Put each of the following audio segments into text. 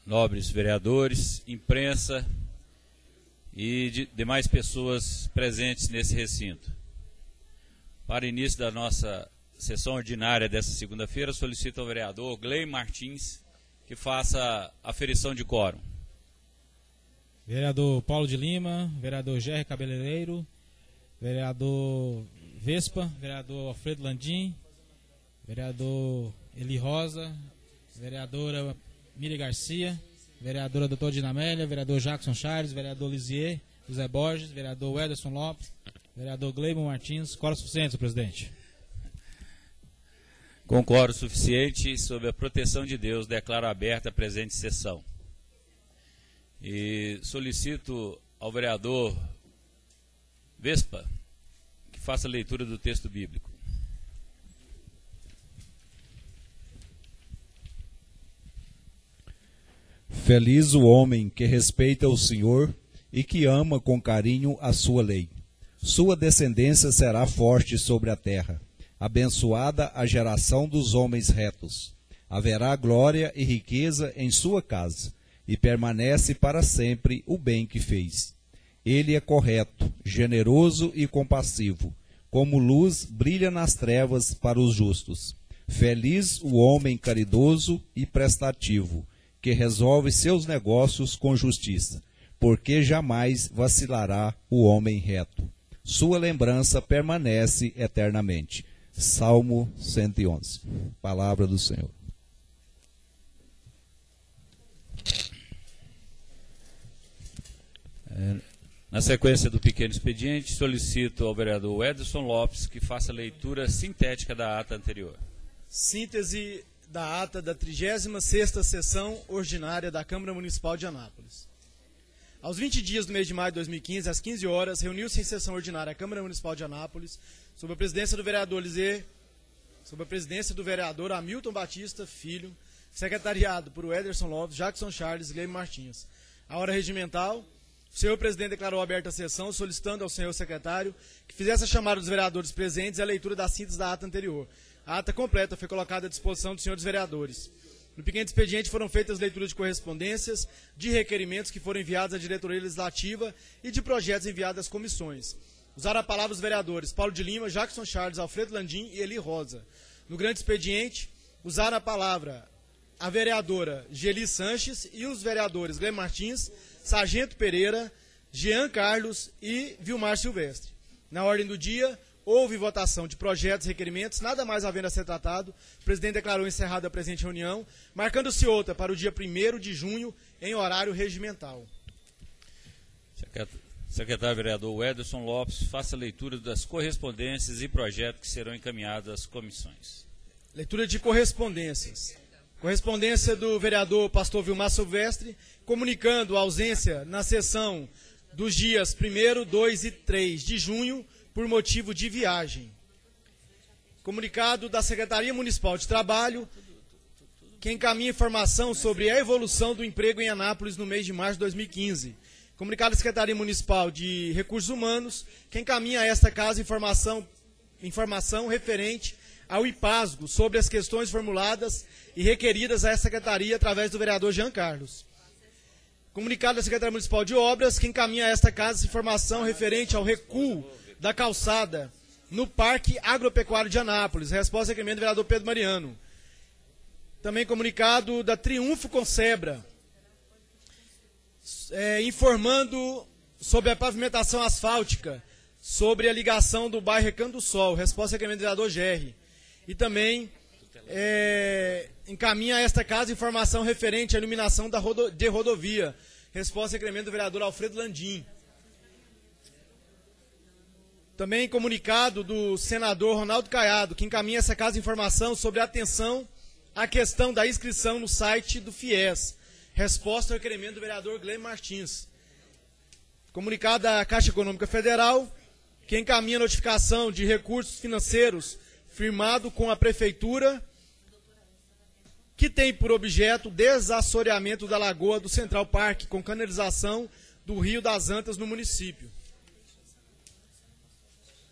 nobres vereadores, imprensa e demais pessoas presentes nesse recinto. Para início da nossa sessão ordinária desta segunda-feira, solicito ao vereador Gley Martins que faça a aferição de quórum. Vereador Paulo de Lima, vereador Gerry Cabeleireiro, vereador Vespa, vereador Alfredo Landim, vereador Eli Rosa, vereadora Miriam Garcia, vereadora doutora Dinamélia, vereador Jackson Charles, vereador Lisier, José Borges, vereador Ederson Lopes, vereador Gleibon Martins. Quórum suficiente, senhor presidente. Com quórum suficiente, sob a proteção de Deus, declaro aberta a presente sessão. E solicito ao vereador Vespa que faça a leitura do texto bíblico. Feliz o homem que respeita o Senhor e que ama com carinho a sua lei. Sua descendência será forte sobre a terra. Abençoada a geração dos homens retos. Haverá glória e riqueza em sua casa, e permanece para sempre o bem que fez. Ele é correto, generoso e compassivo. Como luz brilha nas trevas para os justos. Feliz o homem caridoso e prestativo, que resolve seus negócios com justiça, porque jamais vacilará o homem reto. Sua lembrança permanece eternamente. Salmo 111. Palavra do Senhor. Na sequência do pequeno expediente, solicito ao vereador Ederson Lopes que faça a leitura sintética da ata anterior. Síntese da ata da 36ª sessão ordinária da Câmara Municipal de Anápolis. Aos 20 dias do mês de maio de 2015, às 15 horas, reuniu-se em sessão ordinária a Câmara Municipal de Anápolis, sob a presidência do vereador Lisier, sob a presidência do vereador Hamilton Batista Filho, secretariado por Ederson Lopes, Jackson Charles e Gleibon Martins. A hora regimental, o senhor presidente declarou aberta a sessão, solicitando ao senhor secretário que fizesse a chamada dos vereadores presentes e a leitura da síntese da ata anterior. A ata completa foi colocada à disposição dos senhores vereadores. No pequeno expediente foram feitas leituras de correspondências, de requerimentos que foram enviados à diretoria legislativa e de projetos enviados às comissões. Usaram a palavra os vereadores Paulo de Lima, Jackson Charles, Alfredo Landim e Eli Rosa. No grande expediente, usaram a palavra a vereadora Geli Sanches e os vereadores Gleibon Martins, Sargento Pereira, Jean Carlos e Vilmar Silvestre. Na ordem do dia, houve votação de projetos e requerimentos, nada mais havendo a ser tratado. O presidente declarou encerrada a presente reunião, marcando-se outra para o dia 1º de junho, em horário regimental. Secretário vereador Ederson Lopes, faça a leitura das correspondências e projetos que serão encaminhados às comissões. Leitura de correspondências. Correspondência do vereador pastor Vilmar Silvestre, comunicando a ausência na sessão dos dias 1º, 2 e 3 de junho, por motivo de viagem. Comunicado da Secretaria Municipal de Trabalho, que encaminha informação sobre a evolução do emprego em Anápolis no mês de março de 2015. Comunicado da Secretaria Municipal de Recursos Humanos, que encaminha a esta casa informação referente ao IPASGO sobre as questões formuladas e requeridas à Secretaria através do vereador Jean Carlos. Comunicado da Secretaria Municipal de Obras, que encaminha a esta casa informação referente ao recuo da calçada no Parque Agropecuário de Anápolis. Resposta ao requerimento do vereador Pedro Mariano. Também comunicado da Triunfo Concebra, informando sobre a pavimentação asfáltica, sobre a ligação do bairro Recanto do Sol. Resposta ao requerimento do vereador Gerry. E também encaminha a esta casa informação referente à iluminação de rodovia. Resposta ao requerimento do vereador Alfredo Landim. Também comunicado do senador Ronaldo Caiado, que encaminha essa casa informação sobre a atenção à questão da inscrição no site do FIES. Resposta ao requerimento do vereador Gleibon Martins. Comunicado da Caixa Econômica Federal, que encaminha notificação de recursos financeiros firmado com a Prefeitura, que tem por objeto o desassoreamento da Lagoa do Central Park, com canalização do Rio das Antas no município.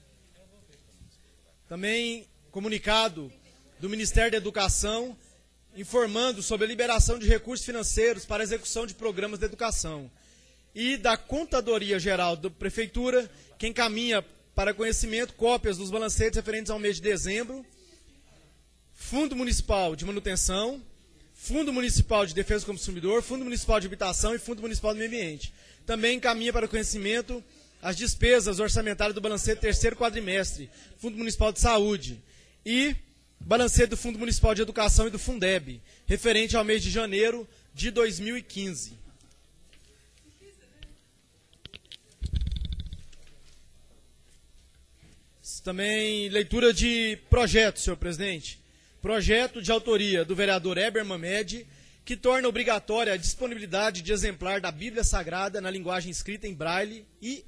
Também comunicado do Ministério da Educação, informando sobre a liberação de recursos financeiros para a execução de programas de educação. E da Contadoria Geral da Prefeitura, que encaminha para conhecimento cópias dos balancetes referentes ao mês de dezembro, Fundo Municipal de Manutenção, Fundo Municipal de Defesa do Consumidor, Fundo Municipal de Habitação e Fundo Municipal do Meio Ambiente. Também encaminha para conhecimento as despesas orçamentárias do balancete terceiro quadrimestre, Fundo Municipal de Saúde, e balancete do Fundo Municipal de Educação e do Fundeb, referente ao mês de janeiro de 2015. Também leitura de projeto, senhor presidente. Projeto de autoria do vereador Heber Mamed, que torna obrigatória a disponibilidade de exemplar da Bíblia Sagrada na linguagem escrita em braille e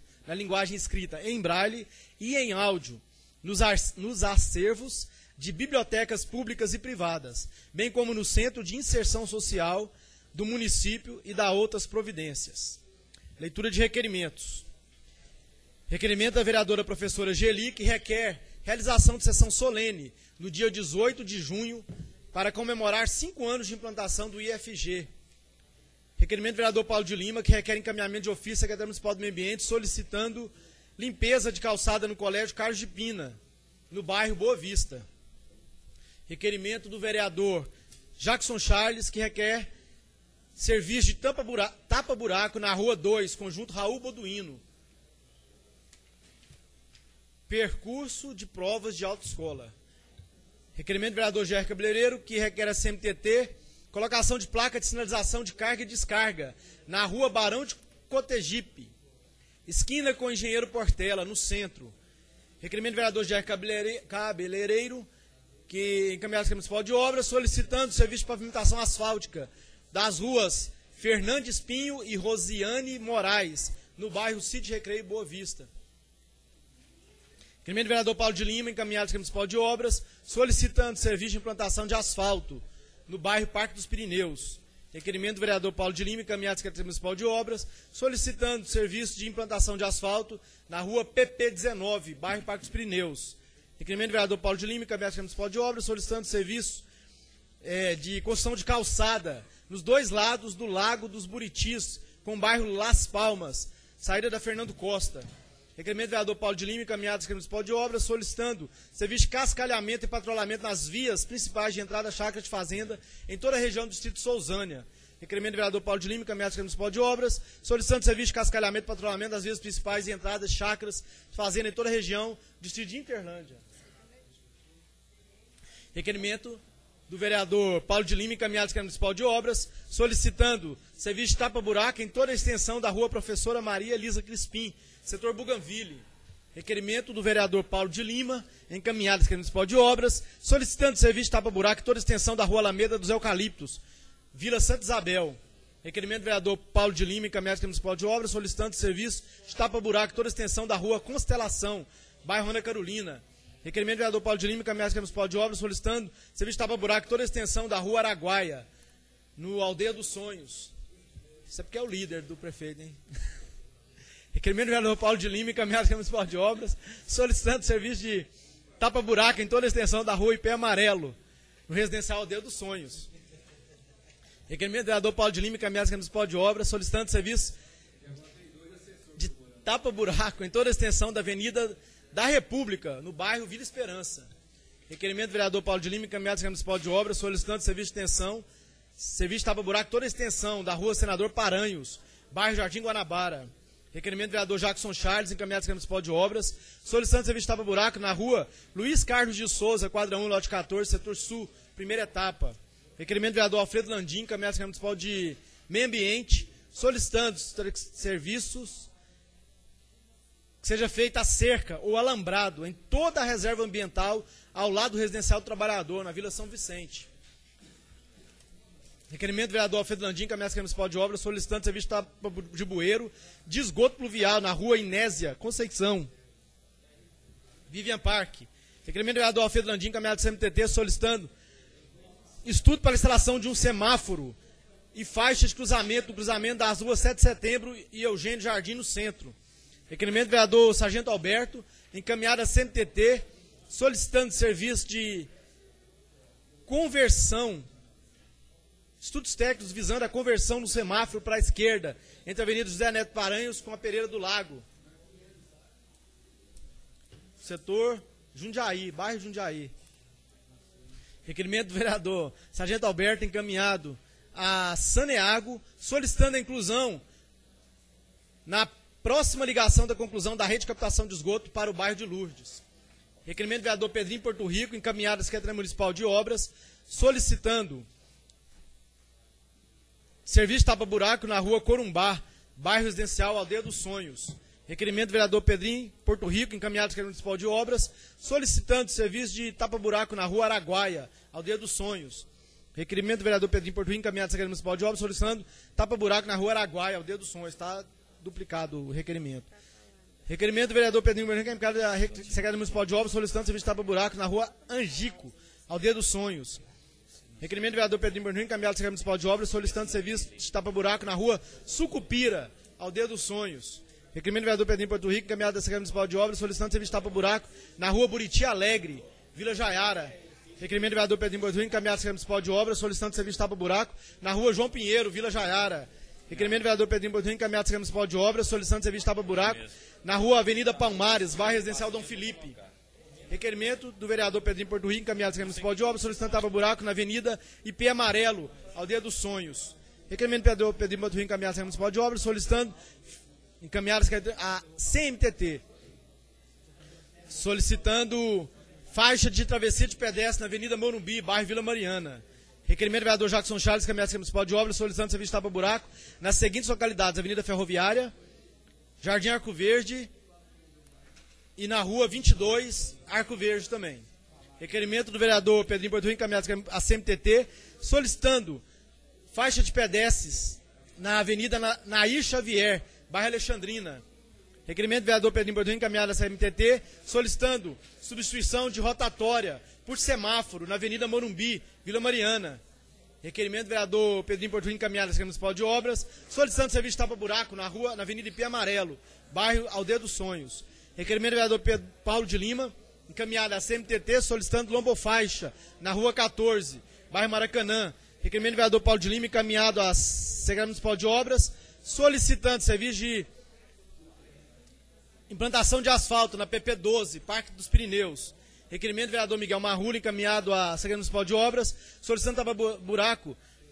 em áudio nos acervos de bibliotecas públicas e privadas, bem como no Centro de Inserção Social do município e da outras providências. Leitura de requerimentos. Requerimento da vereadora professora Geli, que requer realização de sessão solene no dia 18 de junho para comemorar 5 anos de implantação do IFG. Requerimento do vereador Paulo de Lima, que requer encaminhamento de ofício à Secretaria Municipal do Meio Ambiente solicitando limpeza de calçada no Colégio Carlos de Pina, no bairro Boa Vista. Requerimento do vereador Jackson Charles, que requer serviço de tapa-buraco na Rua 2, Conjunto Raul Boduino. Percurso de provas de autoescola. Requerimento do vereador Gerry Cabeleireiro, que requer a CMTT, colocação de placa de sinalização de carga e descarga na Rua Barão de Cotegipe, esquina com Engenheiro Portela, no centro. Requerimento do vereador Gerry Cabeleireiro, que encaminhado à Secretaria Municipal de Obras, solicitando serviço de pavimentação asfáltica das ruas Fernandes Pinho e Rosiane Moraes, no bairro Cid Recreio Boa Vista. Requerimento do vereador Paulo de Lima, encaminhado à Secretaria Municipal de Obras, solicitando serviço de implantação de asfalto no bairro Parque dos Pirineus. Requerimento do vereador Paulo de Lima, encaminhado à Secretaria Municipal de Obras, solicitando serviço de implantação de asfalto na rua PP19, bairro Parque dos Pirineus. Requerimento do vereador Paulo de Lima, encaminhado à Secretaria Municipal de Obras, solicitando serviço de construção de calçada nos dois lados do Lago dos Buritis, com o bairro Las Palmas, saída da Fernando Costa. Requerimento do vereador Paulo de Lima, encaminhado à Secretaria Municipal de Obras, solicitando serviço de cascalhamento e patrulhamento nas vias principais de entrada à chácara de fazenda em toda a região do distrito de Sousânia. Requerimento do vereador Paulo de Lima, encaminhado à Secretaria Municipal de Obras, solicitando serviço de cascalhamento e patrulhamento das vias principais de entradas de chácaras de fazenda em toda a região do distrito de Interlândia. Requerimento do vereador Paulo de Lima, encaminhado à Secretaria Municipal de Obras, solicitando serviço de tapa-buraco em toda a extensão da rua Professora Maria Elisa Crispim, setor Bougainville. Requerimento do vereador Paulo de Lima, encaminhado à Secretaria Municipal de Obras, solicitando serviço de tapa-buraco em toda a extensão da rua Alameda dos Eucaliptos, Vila Santa Isabel. Requerimento do vereador Paulo de Lima, encaminhado à Secretaria Municipal de Obras, solicitando serviço de tapa-buraco em toda a extensão da rua Constelação, bairro Ana Carolina. Requerimento do vereador Paulo de Lima, encaminhado à Secretaria Municipal de Obras, solicitando serviço de tapa-buraco em toda a extensão da rua Araguaia, no Aldeia dos Sonhos. Isso é porque é o líder do prefeito, hein? Requerimento do vereador Paulo de Lima, encaminhado à Secretaria Municipal de Obras, solicitando serviço de tapa-buraco em toda a extensão da rua Ipé Amarelo, no residencial Aldeia dos Sonhos. Requerimento do vereador Paulo de Lima, encaminhado à Secretaria Municipal de Obras, solicitando serviço de tapa-buraco em toda a extensão da Avenida da República, no bairro Vila Esperança. Requerimento do vereador Paulo de Lima, encaminhado à Secretaria Municipal de Obras, solicitando serviço de extensão, serviço de tapa-buraco em toda a extensão da rua Senador Paranhos, bairro Jardim Guanabara. Requerimento do vereador Jackson Charles, encaminhado à Secretaria Municipal de Obras, solicitando serviço de tapa-buraco na rua Luiz Carlos de Souza, quadra 1, lote 14, setor sul, primeira etapa. Requerimento do vereador Alfredo Landim, encaminhado à Secretaria Municipal de Meio Ambiente, solicitando serviços que seja feita a cerca ou alambrado em toda a reserva ambiental ao lado do residencial do trabalhador, na Vila São Vicente. Requerimento do vereador Alfredo Landim, encaminhado à Secretaria Municipal de Obras, solicitando serviço de bueiro de esgoto pluvial na rua Inésia Conceição, Vivian Park. Requerimento do vereador Alfredo Landim, encaminhado ao CMTT, solicitando estudo para a instalação de um semáforo e faixa de cruzamento, no cruzamento das ruas 7 de Setembro e Eugênio Jardim, no centro. Requerimento do vereador Sargento Alberto, encaminhado à CMTT, solicitando serviço de conversão estudos técnicos visando a conversão no semáforo para a esquerda, entre a Avenida José Neto Paranhos com a Pereira do Lago. Setor Jundiaí, bairro Jundiaí. Requerimento do vereador Sargento Alberto encaminhado a Saneago, solicitando a inclusão na próxima ligação da conclusão da rede de captação de esgoto para o bairro de Lourdes. Requerimento do vereador Pedrinho Porto Rico, encaminhado à Secretaria Municipal de Obras, solicitando serviço de tapa-buraco na rua Corumbá, bairro residencial Aldeia dos Sonhos. Requerimento do vereador Pedrinho Porto Rico, encaminhado à Secretaria Municipal de Obras, solicitando serviço de tapa-buraco na rua Araguaia, Aldeia dos Sonhos. Requerimento do vereador Pedrinho Porto Rico, encaminhado à Secretaria Municipal de Obras, solicitando tapa-buraco na rua Araguaia, Aldeia dos Sonhos. Está duplicado o requerimento. Requerimento do vereador Pedrinho Porto Rico, encaminhado à Secretaria Municipal de Obras, solicitando serviço de tapa-buraco na rua Angico, Aldeia dos Sonhos. Requerimento do vereador Pedrinho Porto Rico, encaminhado à Secretaria Municipal de Obras, solicitando serviço de tapa-buraco na rua Sucupira, Aldeia dos Sonhos. Requerimento do vereador Pedrinho Porto Rico, encaminhado à Secretaria Municipal de Obras, solicitando serviço de tapa-buraco na rua Buriti Alegre, Vila Jaiara. Requerimento do vereador Pedrinho Porto Rico, encaminhado à Secretaria Municipal de Obras, solicitando serviço de tapa-buraco na rua João Pinheiro, Vila Jaiara. Requerimento do vereador Pedrinho Porto Rico, encaminhado à Secretaria Municipal de Obras, solicitando serviço de tapa-buraco na rua Avenida Palmares, bairro residencial Dom Felipe. Requerimento do vereador Pedrinho Porto Rico, encaminhado à Secretaria Municipal de Obras, solicitando tapa-buraco na Avenida IP Amarelo, Aldeia dos Sonhos. Requerimento do vereador Pedrinho Porto Rico, encaminhado à Secretaria Municipal de Obras, solicitando encaminhado a CMTT, solicitando faixa de travessia de pedestre na Avenida Morumbi, bairro Vila Mariana. Requerimento do vereador Jackson Charles, encaminhado à Secretaria Municipal de Obras, solicitando serviço de tapa-buraco nas seguintes localidades: Avenida Ferroviária, Jardim Arco Verde e na Rua 22, Arco Verde também. Requerimento do vereador Pedrinho Porto Rico, encaminhado à CMTT, solicitando faixa de pedestres na Avenida Nair Xavier, bairro Alexandrina. Requerimento do vereador Pedrinho Porto Rico, encaminhado à CMTT, solicitando substituição de rotatória por semáforo na Avenida Morumbi, Vila Mariana. Requerimento do vereador Pedrinho Porto Rico, encaminhado à Secretaria Municipal de Obras, solicitando serviço de tapa-buraco na Avenida IP Amarelo, bairro Aldeia dos Sonhos. Requerimento do vereador Paulo de Lima, encaminhado à CMTT, solicitando lombofaixa na Rua 14, bairro Maracanã. Requerimento do vereador Paulo de Lima, encaminhado à Secretaria Municipal de Obras, solicitando serviço de implantação de asfalto na PP12, Parque dos Pirineus. Requerimento do vereador Miguel Marrula, encaminhado à Secretaria Municipal de Obras, solicitando tapa-buraco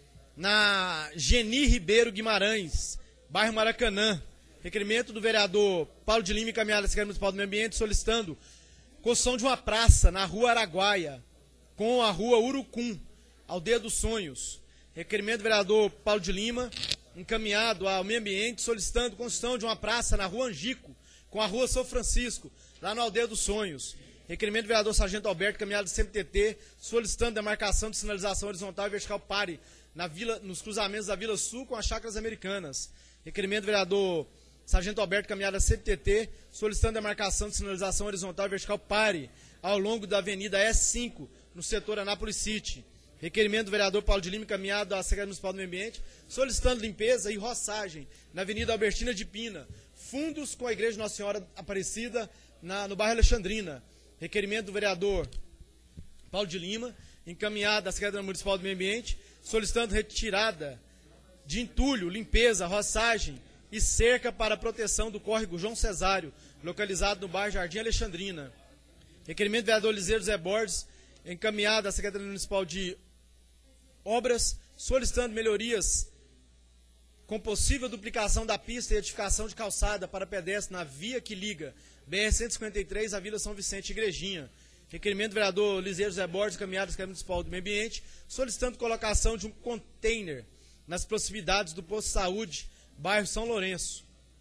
na Geni Ribeiro Guimarães, bairro Maracanã. Requerimento do vereador Paulo de Lima, encaminhado à Secretaria Municipal do Meio Ambiente, solicitando construção de uma praça na Rua Araguaia, com a Rua Urucum, Aldeia dos Sonhos. Requerimento do vereador Paulo de Lima, encaminhado ao Meio Ambiente, solicitando construção de uma praça na Rua Angico, com a Rua São Francisco, lá na Aldeia dos Sonhos. Requerimento do vereador Sargento Alberto, encaminhado ao CMTT, solicitando demarcação de sinalização horizontal e vertical pare nos cruzamentos da Vila Sul com as Chácaras Americanas. Requerimento do vereador Sargento Alberto, encaminhado ao CMTT, solicitando demarcação de sinalização horizontal e vertical pare ao longo da Avenida S5, no setor Anápolis City. Requerimento do vereador Paulo de Lima, encaminhado à Secretaria Municipal do Meio Ambiente, solicitando limpeza e roçagem na Avenida Albertina de Pina, fundos com a Igreja Nossa Senhora Aparecida, no bairro Alexandrina. Requerimento do vereador Paulo de Lima, encaminhado à Secretaria Municipal do Meio Ambiente, solicitando retirada de entulho, limpeza, roçagem e cerca para a proteção do córrego João Cesário, localizado no bairro Jardim Alexandrina. Requerimento do vereador Liseiro Zé Borges, encaminhado à Secretaria Municipal de Obras, solicitando melhorias com possível duplicação da pista e edificação de calçada para pedestre na via que liga BR-153 à Vila São Vicente Igrejinha. Requerimento do vereador Liseiro Zé Borges, encaminhado à Secretaria Municipal do Meio Ambiente, solicitando colocação de um container nas proximidades do posto de saúde, bairro São Lourenço.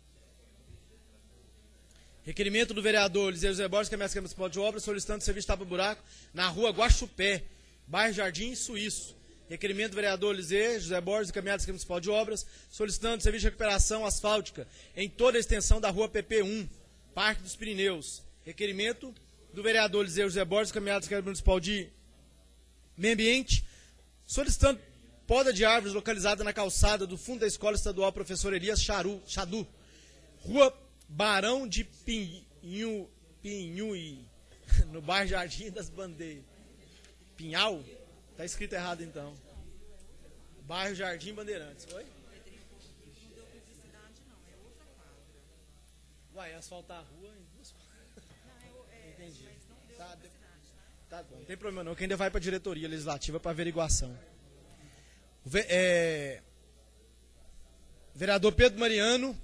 Requerimento do vereador Liseiro Zé Borges, encaminhado à Secretaria Municipal de Obras, solicitando serviço de tapa-buraco na rua Guaxupé, bairro Jardim Suíço. Requerimento do vereador Liseiro Zé Borges, encaminhado à Secretaria Municipal de Obras, solicitando serviço de recuperação asfáltica em toda a extensão da rua PP1, Parque dos Pirineus. Requerimento do vereador Liseiro Zé Borges, encaminhado à Secretaria Municipal de Meio Ambiente, solicitando poda de árvores localizada na calçada do fundo da Escola Estadual Professor Elias Chadu, rua Barão de Pinhui, no bairro Jardim das Bandeiras. Pinhal? Está escrito errado então. Bairro Jardim Bandeirantes, foi? Não deu publicidade, não. É outra quadra. Uai, asfaltar a rua em duas quadras. Entendi. Mas não deu Tá, publicidade. tá bom, não tem problema não, que ainda vai para a diretoria legislativa para averiguação. Vereador Pedro Mariano,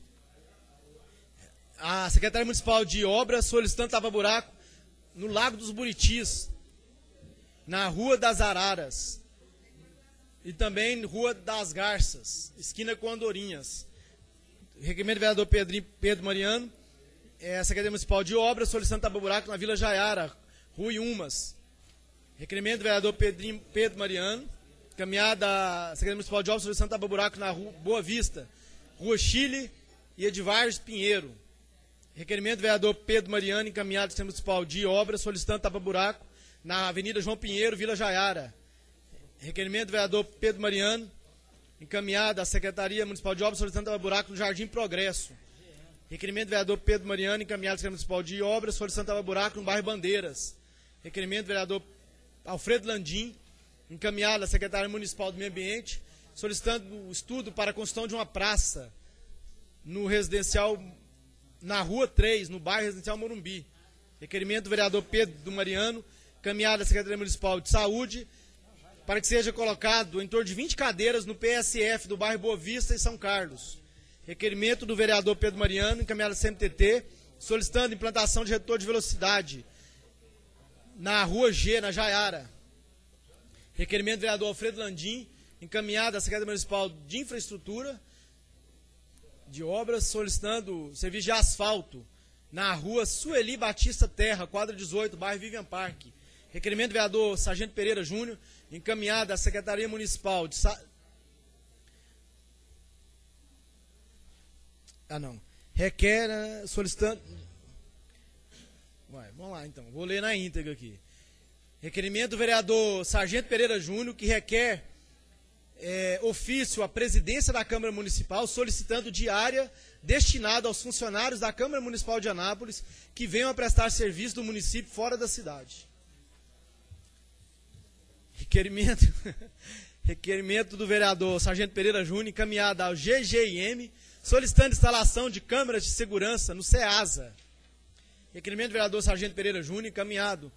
a Secretaria Municipal de Obras solicitando tapa-buraco no Lago dos Buritis, na Rua das Araras e também Rua das Garças, esquina com Andorinhas. Requerimento do vereador Pedro Mariano, a Secretaria Municipal de Obras solicitando tapa-buraco na Vila Jaiara, Rua Umas. Requerimento do vereador Pedro Mariano, caminhada à Secretaria Municipal de Obras solicitando tapa-buraco na Rua Boa Vista, Rua Chile e Edvardes Pinheiro. Requerimento do vereador Pedro Mariano, encaminhado à Secretaria Municipal de Obras, solicitando tapa-buraco na Avenida João Pinheiro, Vila Jaiara. Requerimento do vereador Pedro Mariano, encaminhado à Secretaria Municipal de Obras, solicitando tapa-buraco no Jardim Progresso. Requerimento do vereador Pedro Mariano, encaminhado à Secretaria Municipal de Obras, solicitando tapa-buraco no bairro Bandeiras. Requerimento do vereador Alfredo Landim, encaminhado à Secretaria Municipal do Meio Ambiente, solicitando o estudo para a construção de uma praça no residencial, na Rua 3, no bairro Residencial Morumbi. Requerimento do vereador Pedro Mariano, encaminhado à Secretaria Municipal de Saúde, para que seja colocado em torno de 20 cadeiras no PSF do bairro Boa Vista e São Carlos. Requerimento do vereador Pedro Mariano, encaminhado à CMTT, solicitando implantação de redutor de velocidade na Rua G, na Jaiara. Requerimento do vereador Alfredo Landim, encaminhado à Secretaria Municipal de Infraestrutura de Obras, solicitando serviço de asfalto na Rua Sueli Batista Terra, quadra 18, bairro Vivian Park. Requerimento do vereador Sargento Pereira Júnior, encaminhado à Secretaria Municipal de solicitando... Vamos lá então, vou ler na íntegra aqui. Requerimento do vereador Sargento Pereira Júnior, que requer ofício à presidência da Câmara Municipal, solicitando diária destinada aos funcionários da Câmara Municipal de Anápolis que venham a prestar serviço do município fora da cidade. Requerimento do vereador Sargento Pereira Júnior, encaminhado ao GGIM, solicitando instalação de câmeras de segurança no CEASA. Requerimento do vereador Sargento Pereira Júnior, encaminhado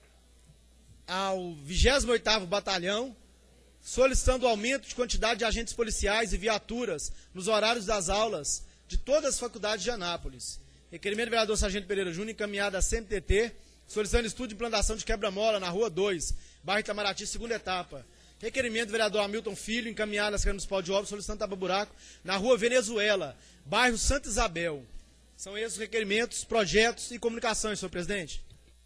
ao 28º Batalhão, solicitando o aumento de quantidade de agentes policiais e viaturas nos horários das aulas de todas as faculdades de Anápolis. Requerimento do vereador Sargento Pereira Júnior, encaminhado à CMTT, solicitando estudo de implantação de quebra-mola na Rua 2, bairro Itamaraty, segunda etapa. Requerimento do vereador Hamilton Filho, encaminhado à Secretaria Municipal de Obras, solicitando tapa-buraco na Rua Venezuela, bairro Santa Isabel. São esses os requerimentos, projetos e comunicações, senhor presidente.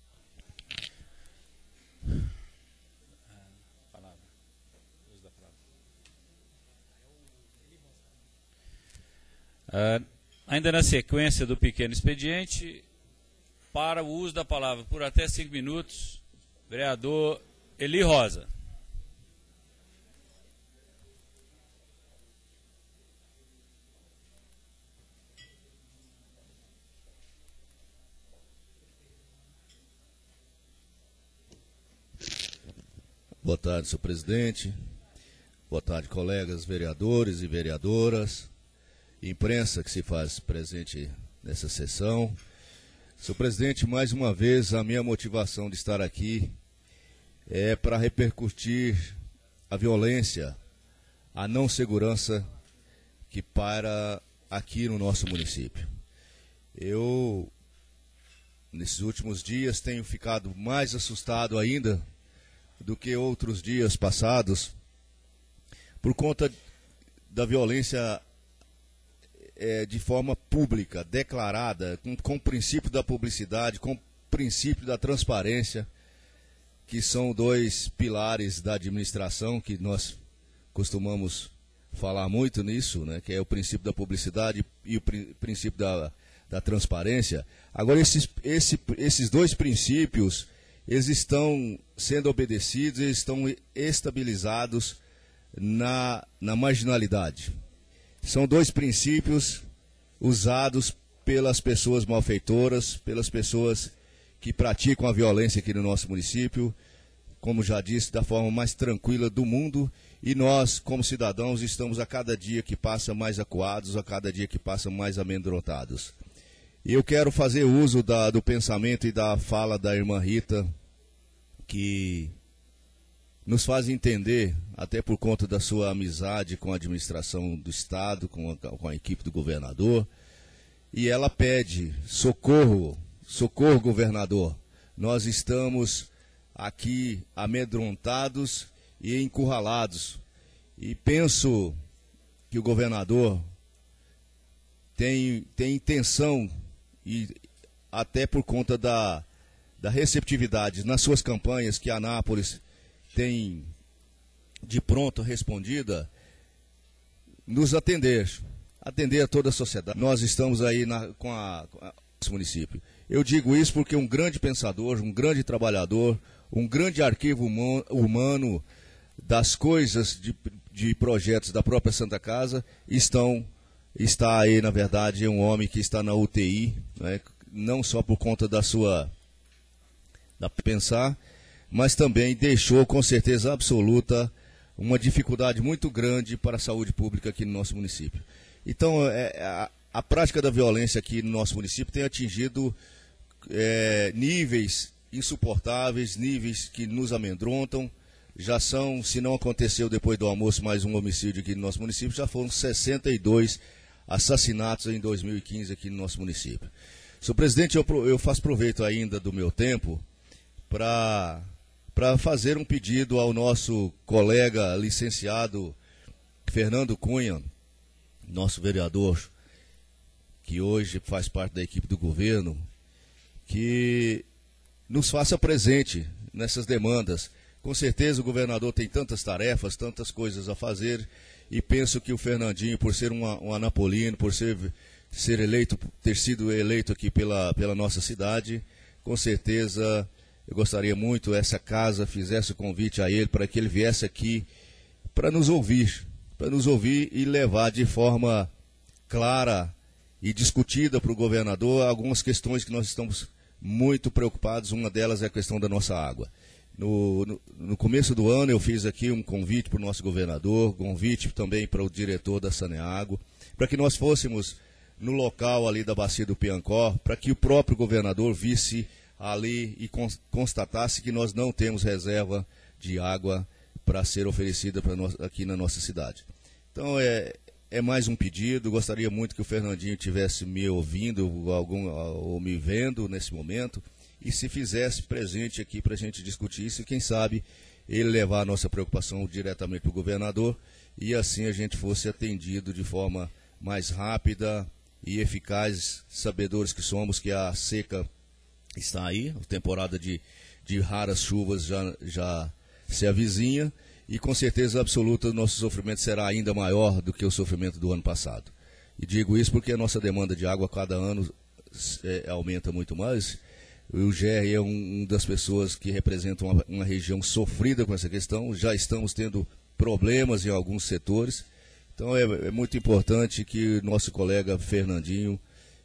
Ainda na sequência do pequeno expediente, para o uso da palavra por até 5 minutos, vereador Eli Rosa. Boa tarde, senhor presidente. Boa tarde, colegas vereadores e vereadoras, imprensa que se faz presente nessa sessão. Senhor presidente, mais uma vez a minha motivação de estar aqui é para repercutir a violência, a não segurança que paira aqui no nosso município. Eu, nesses últimos dias, tenho ficado mais assustado ainda do que outros dias passados, por conta da violência de forma pública, declarada, com o princípio da publicidade, com o princípio da transparência, que são dois pilares da administração, que nós costumamos falar muito nisso, né, que é o princípio da publicidade e o princípio da transparência. Agora, esses dois princípios, eles estão sendo obedecidos, eles estão estabilizados na marginalidade. São dois princípios usados pelas pessoas malfeitoras, pelas pessoas que praticam a violência aqui no nosso município, como já disse, da forma mais tranquila do mundo e nós, como cidadãos, estamos a cada dia que passa mais acuados, a cada dia que passa mais amedrontados. E eu quero fazer uso do pensamento e da fala da irmã Rita, que nos faz entender, até por conta da sua amizade com a administração do Estado, com a equipe do governador, e ela pede socorro, socorro, governador. Nós estamos aqui amedrontados e encurralados. E penso que o governador tem intenção, e até por conta da receptividade nas suas campanhas que Anápolis tem de pronto respondida, nos atender a toda a sociedade. Nós estamos aí com esse município. Eu digo isso porque um grande pensador, um grande trabalhador, um grande arquivo humano das coisas de projetos da própria Santa Casa está aí, na verdade, um homem que está na UTI, né, não só por conta da pensar, mas também deixou com certeza absoluta uma dificuldade muito grande para a saúde pública aqui no nosso município. Então, a prática da violência aqui no nosso município tem atingido níveis insuportáveis, níveis que nos amedrontam. Já são, se não aconteceu depois do almoço mais um homicídio aqui no nosso município, já foram 62 assassinatos em 2015 aqui no nosso município. Senhor presidente, eu faço proveito ainda do meu tempo para fazer um pedido ao nosso colega licenciado Fernando Cunha, nosso vereador, que hoje faz parte da equipe do governo, que nos faça presente nessas demandas. Com certeza o governador tem tantas tarefas, tantas coisas a fazer, e penso que o Fernandinho, por ser um anapolino, por ter sido eleito aqui pela nossa cidade, com certeza eu gostaria muito que essa casa fizesse o convite a ele para que ele viesse aqui para nos ouvir e levar de forma clara e discutida para o governador algumas questões que nós estamos muito preocupados. Uma delas é a questão da nossa água. No começo do ano eu fiz aqui um convite para o nosso governador, convite também para o diretor da Saneago, para que nós fôssemos no local ali da bacia do Piancó, para que o próprio governador visse ali e constatasse que nós não temos reserva de água para ser oferecida para nós, aqui na nossa cidade. Então é mais um pedido. Gostaria muito que o Fernandinho tivesse me ouvindo ou me vendo nesse momento, e se fizesse presente aqui para a gente discutir isso, e quem sabe ele levar a nossa preocupação diretamente para o governador, e assim a gente fosse atendido de forma mais rápida e eficaz, sabedores que somos que a seca está aí, a temporada de raras chuvas já se avizinha, e com certeza absoluta o nosso sofrimento será ainda maior do que o sofrimento do ano passado. E digo isso porque a nossa demanda de água a cada ano aumenta muito mais. O GR é uma das pessoas que representam uma região sofrida com essa questão. Já estamos tendo problemas em alguns setores. Então é muito importante que nosso colega Fernando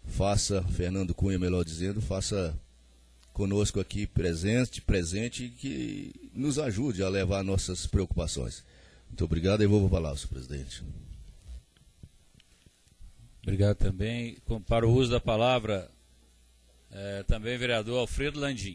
Cunha, melhor dizendo, faça conosco aqui presente e que nos ajude a levar nossas preocupações. Muito obrigado e vou falar, senhor presidente. Obrigado também. Para o uso da palavra, também vereador Alfredo Landim.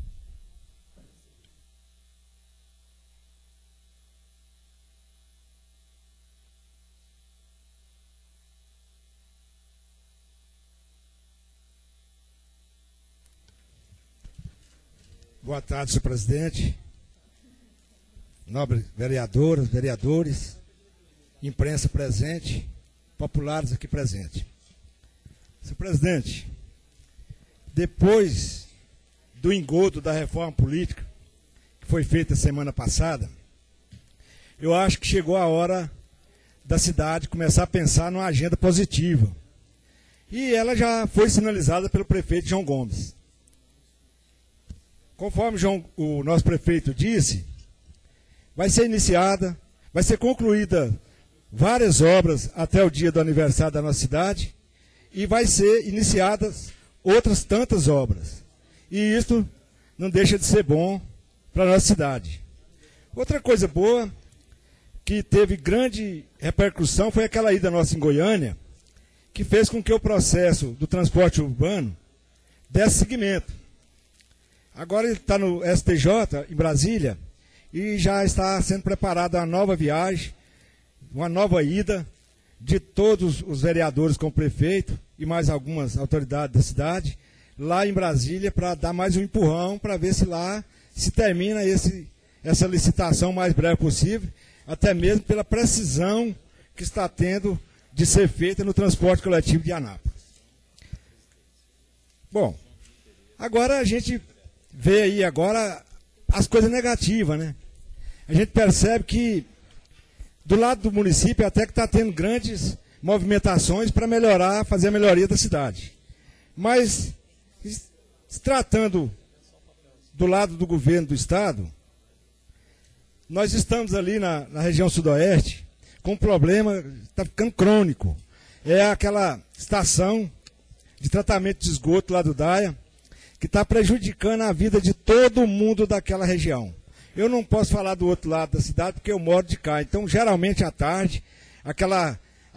Boa tarde, senhor presidente, nobres vereadoras, vereadores, imprensa presente, populares aqui presente. Senhor presidente, depois do engodo da reforma política que foi feita semana passada, eu acho que chegou a hora da cidade começar a pensar numa agenda positiva. E ela já foi sinalizada pelo prefeito João Gomes. Conforme o nosso prefeito disse, vai ser concluída várias obras até o dia do aniversário da nossa cidade, e vai ser iniciadas outras tantas obras. E isso não deixa de ser bom para a nossa cidade. Outra coisa boa, que teve grande repercussão foi aquela ida nossa em Goiânia, que fez com que o processo do transporte urbano desse seguimento. Agora ele está no STJ, em Brasília, e já está sendo preparada uma nova viagem, uma nova ida de todos os vereadores com o prefeito e mais algumas autoridades da cidade, lá em Brasília, para dar mais um empurrão, para ver se lá se termina essa licitação o mais breve possível, até mesmo pela precisão que está tendo de ser feita no transporte coletivo de Anápolis. Bom, agora a gente vê aí agora as coisas negativas, né? A gente percebe que do lado do município até que está tendo grandes movimentações para melhorar, fazer a melhoria da cidade. Mas, se tratando do lado do governo do estado, nós estamos ali na região sudoeste com um problema que está ficando crônico. É aquela estação de tratamento de esgoto lá do Daia, que está prejudicando a vida de todo mundo daquela região. Eu não posso falar do outro lado da cidade porque eu moro de cá. Então, geralmente, à tarde, aquela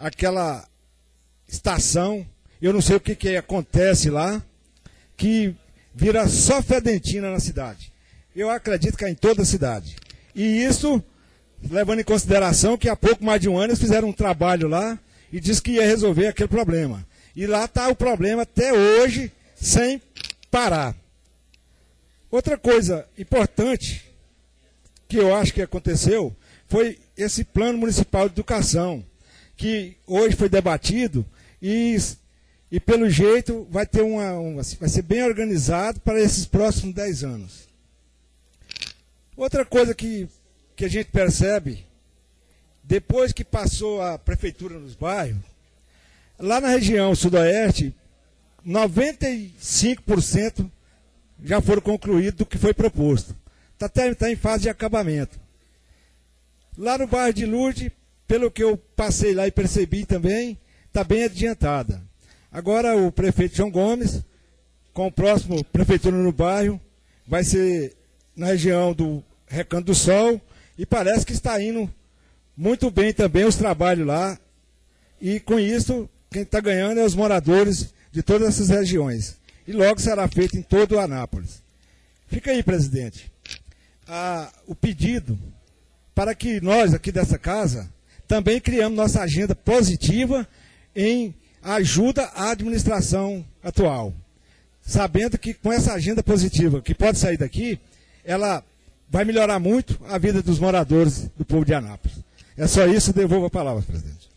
estação, eu não sei o que acontece lá, que vira só fedentina na cidade. Eu acredito que é em toda a cidade. E isso, levando em consideração que há pouco mais de um ano eles fizeram um trabalho lá e disse que ia resolver aquele problema. E lá está o problema até hoje, sem parar. Outra coisa importante que eu acho que aconteceu foi esse plano municipal de educação, que hoje foi debatido e pelo jeito vai ter vai ser bem organizado para esses próximos 10 anos. Outra coisa que a gente percebe, depois que passou a prefeitura nos bairros, lá na região sudoeste, 95% já foram concluídos do que foi proposto. Está em fase de acabamento. Lá no bairro de Lourdes, pelo que eu passei lá e percebi também, está bem adiantada. Agora o prefeito João Gomes, com o próximo prefeitura no bairro, vai ser na região do Recanto do Sol, e parece que está indo muito bem também os trabalhos lá, e com isso, quem está ganhando é os moradores de todas essas regiões. E logo será feito em todo o Anápolis. Fica aí, presidente, o pedido para que nós aqui dessa casa também criamos nossa agenda positiva em ajuda à administração atual. Sabendo que com essa agenda positiva que pode sair daqui, ela vai melhorar muito a vida dos moradores do povo de Anápolis. É só isso, devolvo a palavra, presidente.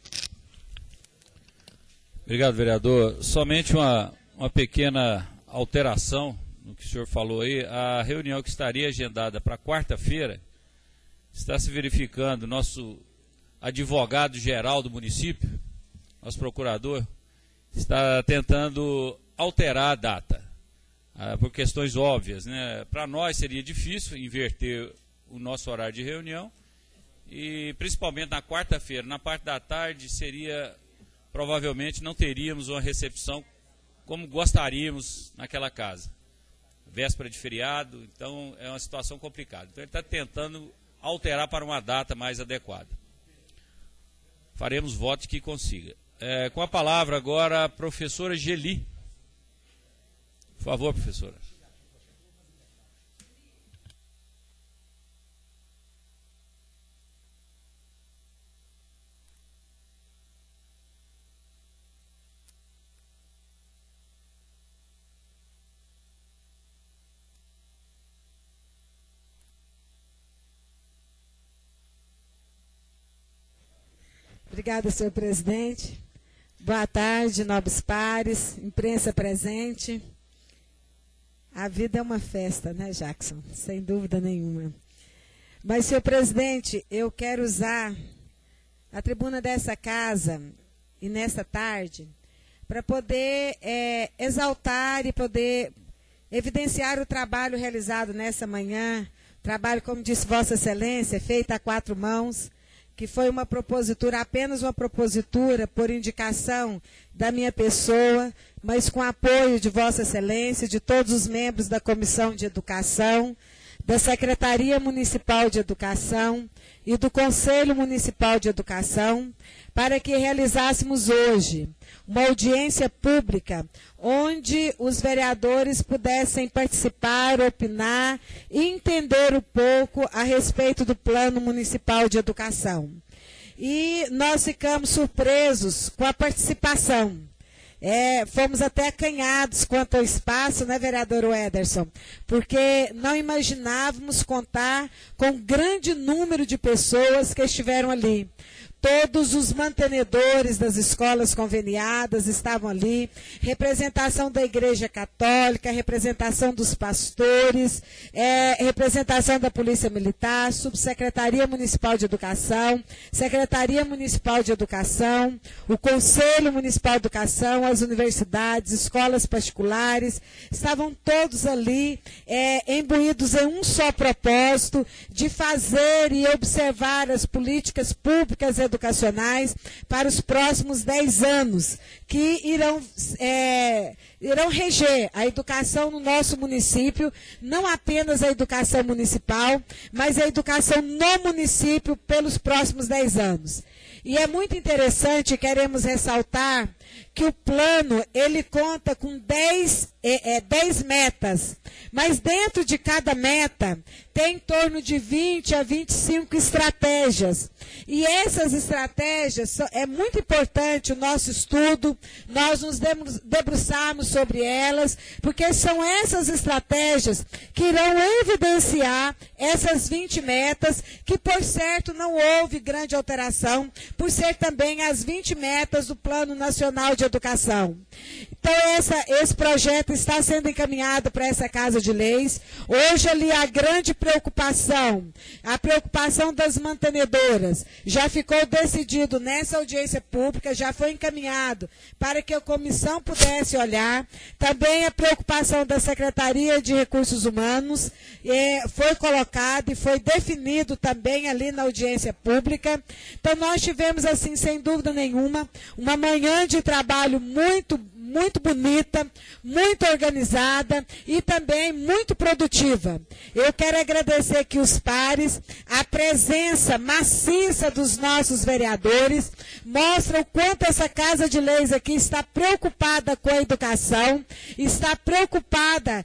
Obrigado, vereador. Somente uma pequena alteração no que o senhor falou aí. A reunião que estaria agendada para quarta-feira está se verificando. Nosso advogado-geral do município, nosso procurador, está tentando alterar a data, por questões óbvias, né? Para nós seria difícil inverter o nosso horário de reunião e principalmente na quarta-feira, na parte da tarde, provavelmente não teríamos uma recepção como gostaríamos naquela casa. Véspera de feriado, então é uma situação complicada. Então ele está tentando alterar para uma data mais adequada. Faremos votos que consiga. Com a palavra agora a professora Geli. Por favor, professora. Obrigada, senhor presidente. Boa tarde, nobres pares, imprensa presente. A vida é uma festa, né, Jackson? Sem dúvida nenhuma. Mas, senhor presidente, eu quero usar a tribuna dessa casa e nessa tarde para poder exaltar e poder evidenciar o trabalho realizado nessa manhã. Trabalho, como disse Vossa Excelência, feito a 4 mãos, que foi uma propositura, apenas uma propositura por indicação da minha pessoa, mas com apoio de Vossa Excelência, de todos os membros da Comissão de Educação, da Secretaria Municipal de Educação e do Conselho Municipal de Educação para que realizássemos hoje uma audiência pública onde os vereadores pudessem participar, opinar e entender um pouco a respeito do Plano Municipal de Educação. E nós ficamos surpresos com a participação. Fomos até acanhados quanto ao espaço, né, vereador Ederson? Porque não imaginávamos contar com um grande número de pessoas que estiveram ali. Todos os mantenedores das escolas conveniadas estavam ali, representação da Igreja Católica, representação dos pastores, representação da Polícia Militar, Subsecretaria Municipal de Educação, Secretaria Municipal de Educação, o Conselho Municipal de Educação, as universidades, escolas particulares, estavam todos ali imbuídos em um só propósito de fazer e observar as políticas públicas educacionais para os próximos 10 anos, que irão reger a educação no nosso município, não apenas a educação municipal, mas a educação no município pelos próximos 10 anos. E é muito interessante, queremos ressaltar, que o plano, ele conta com 10 metas, mas dentro de cada meta tem em torno de 20 a 25 estratégias. E essas estratégias, é muito importante o nosso estudo, nós nos debruçarmos sobre elas, porque são essas estratégias que irão evidenciar essas 20 metas, que por certo não houve grande alteração, por ser também as 20 metas do Plano Nacional de Educação. Então esse projeto está sendo encaminhado para essa Casa de Leis. Hoje ali a grande preocupação, a preocupação das mantenedoras, já ficou decidido nessa audiência pública, já foi encaminhado para que a comissão pudesse olhar. Também a preocupação da Secretaria de Recursos Humanos foi colocado e foi definido também ali na audiência pública. Então nós tivemos, assim, sem dúvida nenhuma, uma manhã de trabalho muito bonita, muito organizada e também muito produtiva. Eu quero agradecer aqui os pares, a presença maciça dos nossos vereadores, mostra o quanto essa Casa de Leis aqui está preocupada com a educação, está preocupada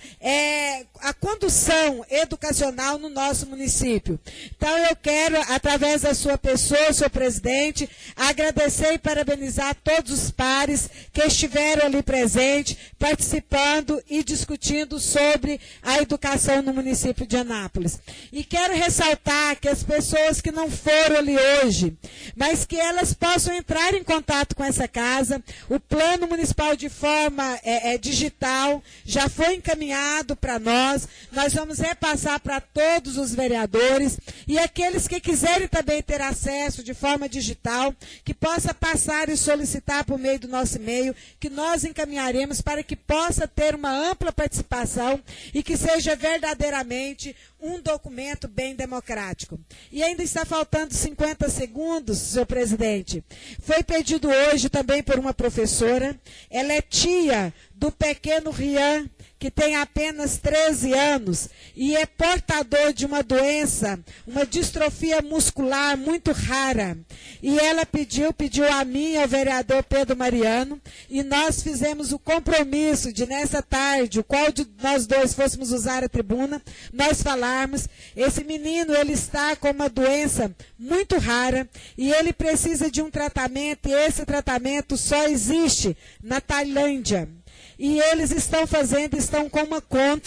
a condução educacional no nosso município. Então eu quero, através da sua pessoa, senhor presidente, agradecer e parabenizar todos os pares que estiveram ali presente, participando e discutindo sobre a educação no município de Anápolis. E quero ressaltar que as pessoas que não foram ali hoje, mas que elas possam entrar em contato com essa casa, o plano municipal de forma digital já foi encaminhado para nós vamos repassar para todos os vereadores e aqueles que quiserem também ter acesso de forma digital, que possa passar e solicitar por meio do nosso e-mail, que nós encaminharemos para que possa ter uma ampla participação e que seja verdadeiramente um documento bem democrático. E ainda está faltando 50 segundos, senhor presidente. Foi pedido hoje também por uma professora, ela é tia do pequeno Rian, que tem apenas 13 anos e é portador de uma doença, uma distrofia muscular muito rara. E ela pediu a mim, ao vereador Pedro Mariano, e nós fizemos o compromisso de, nessa tarde, o qual de nós dois fôssemos usar a tribuna, nós falarmos, esse menino, ele está com uma doença muito rara e ele precisa de um tratamento, e esse tratamento só existe na Tailândia. E eles estão com uma conta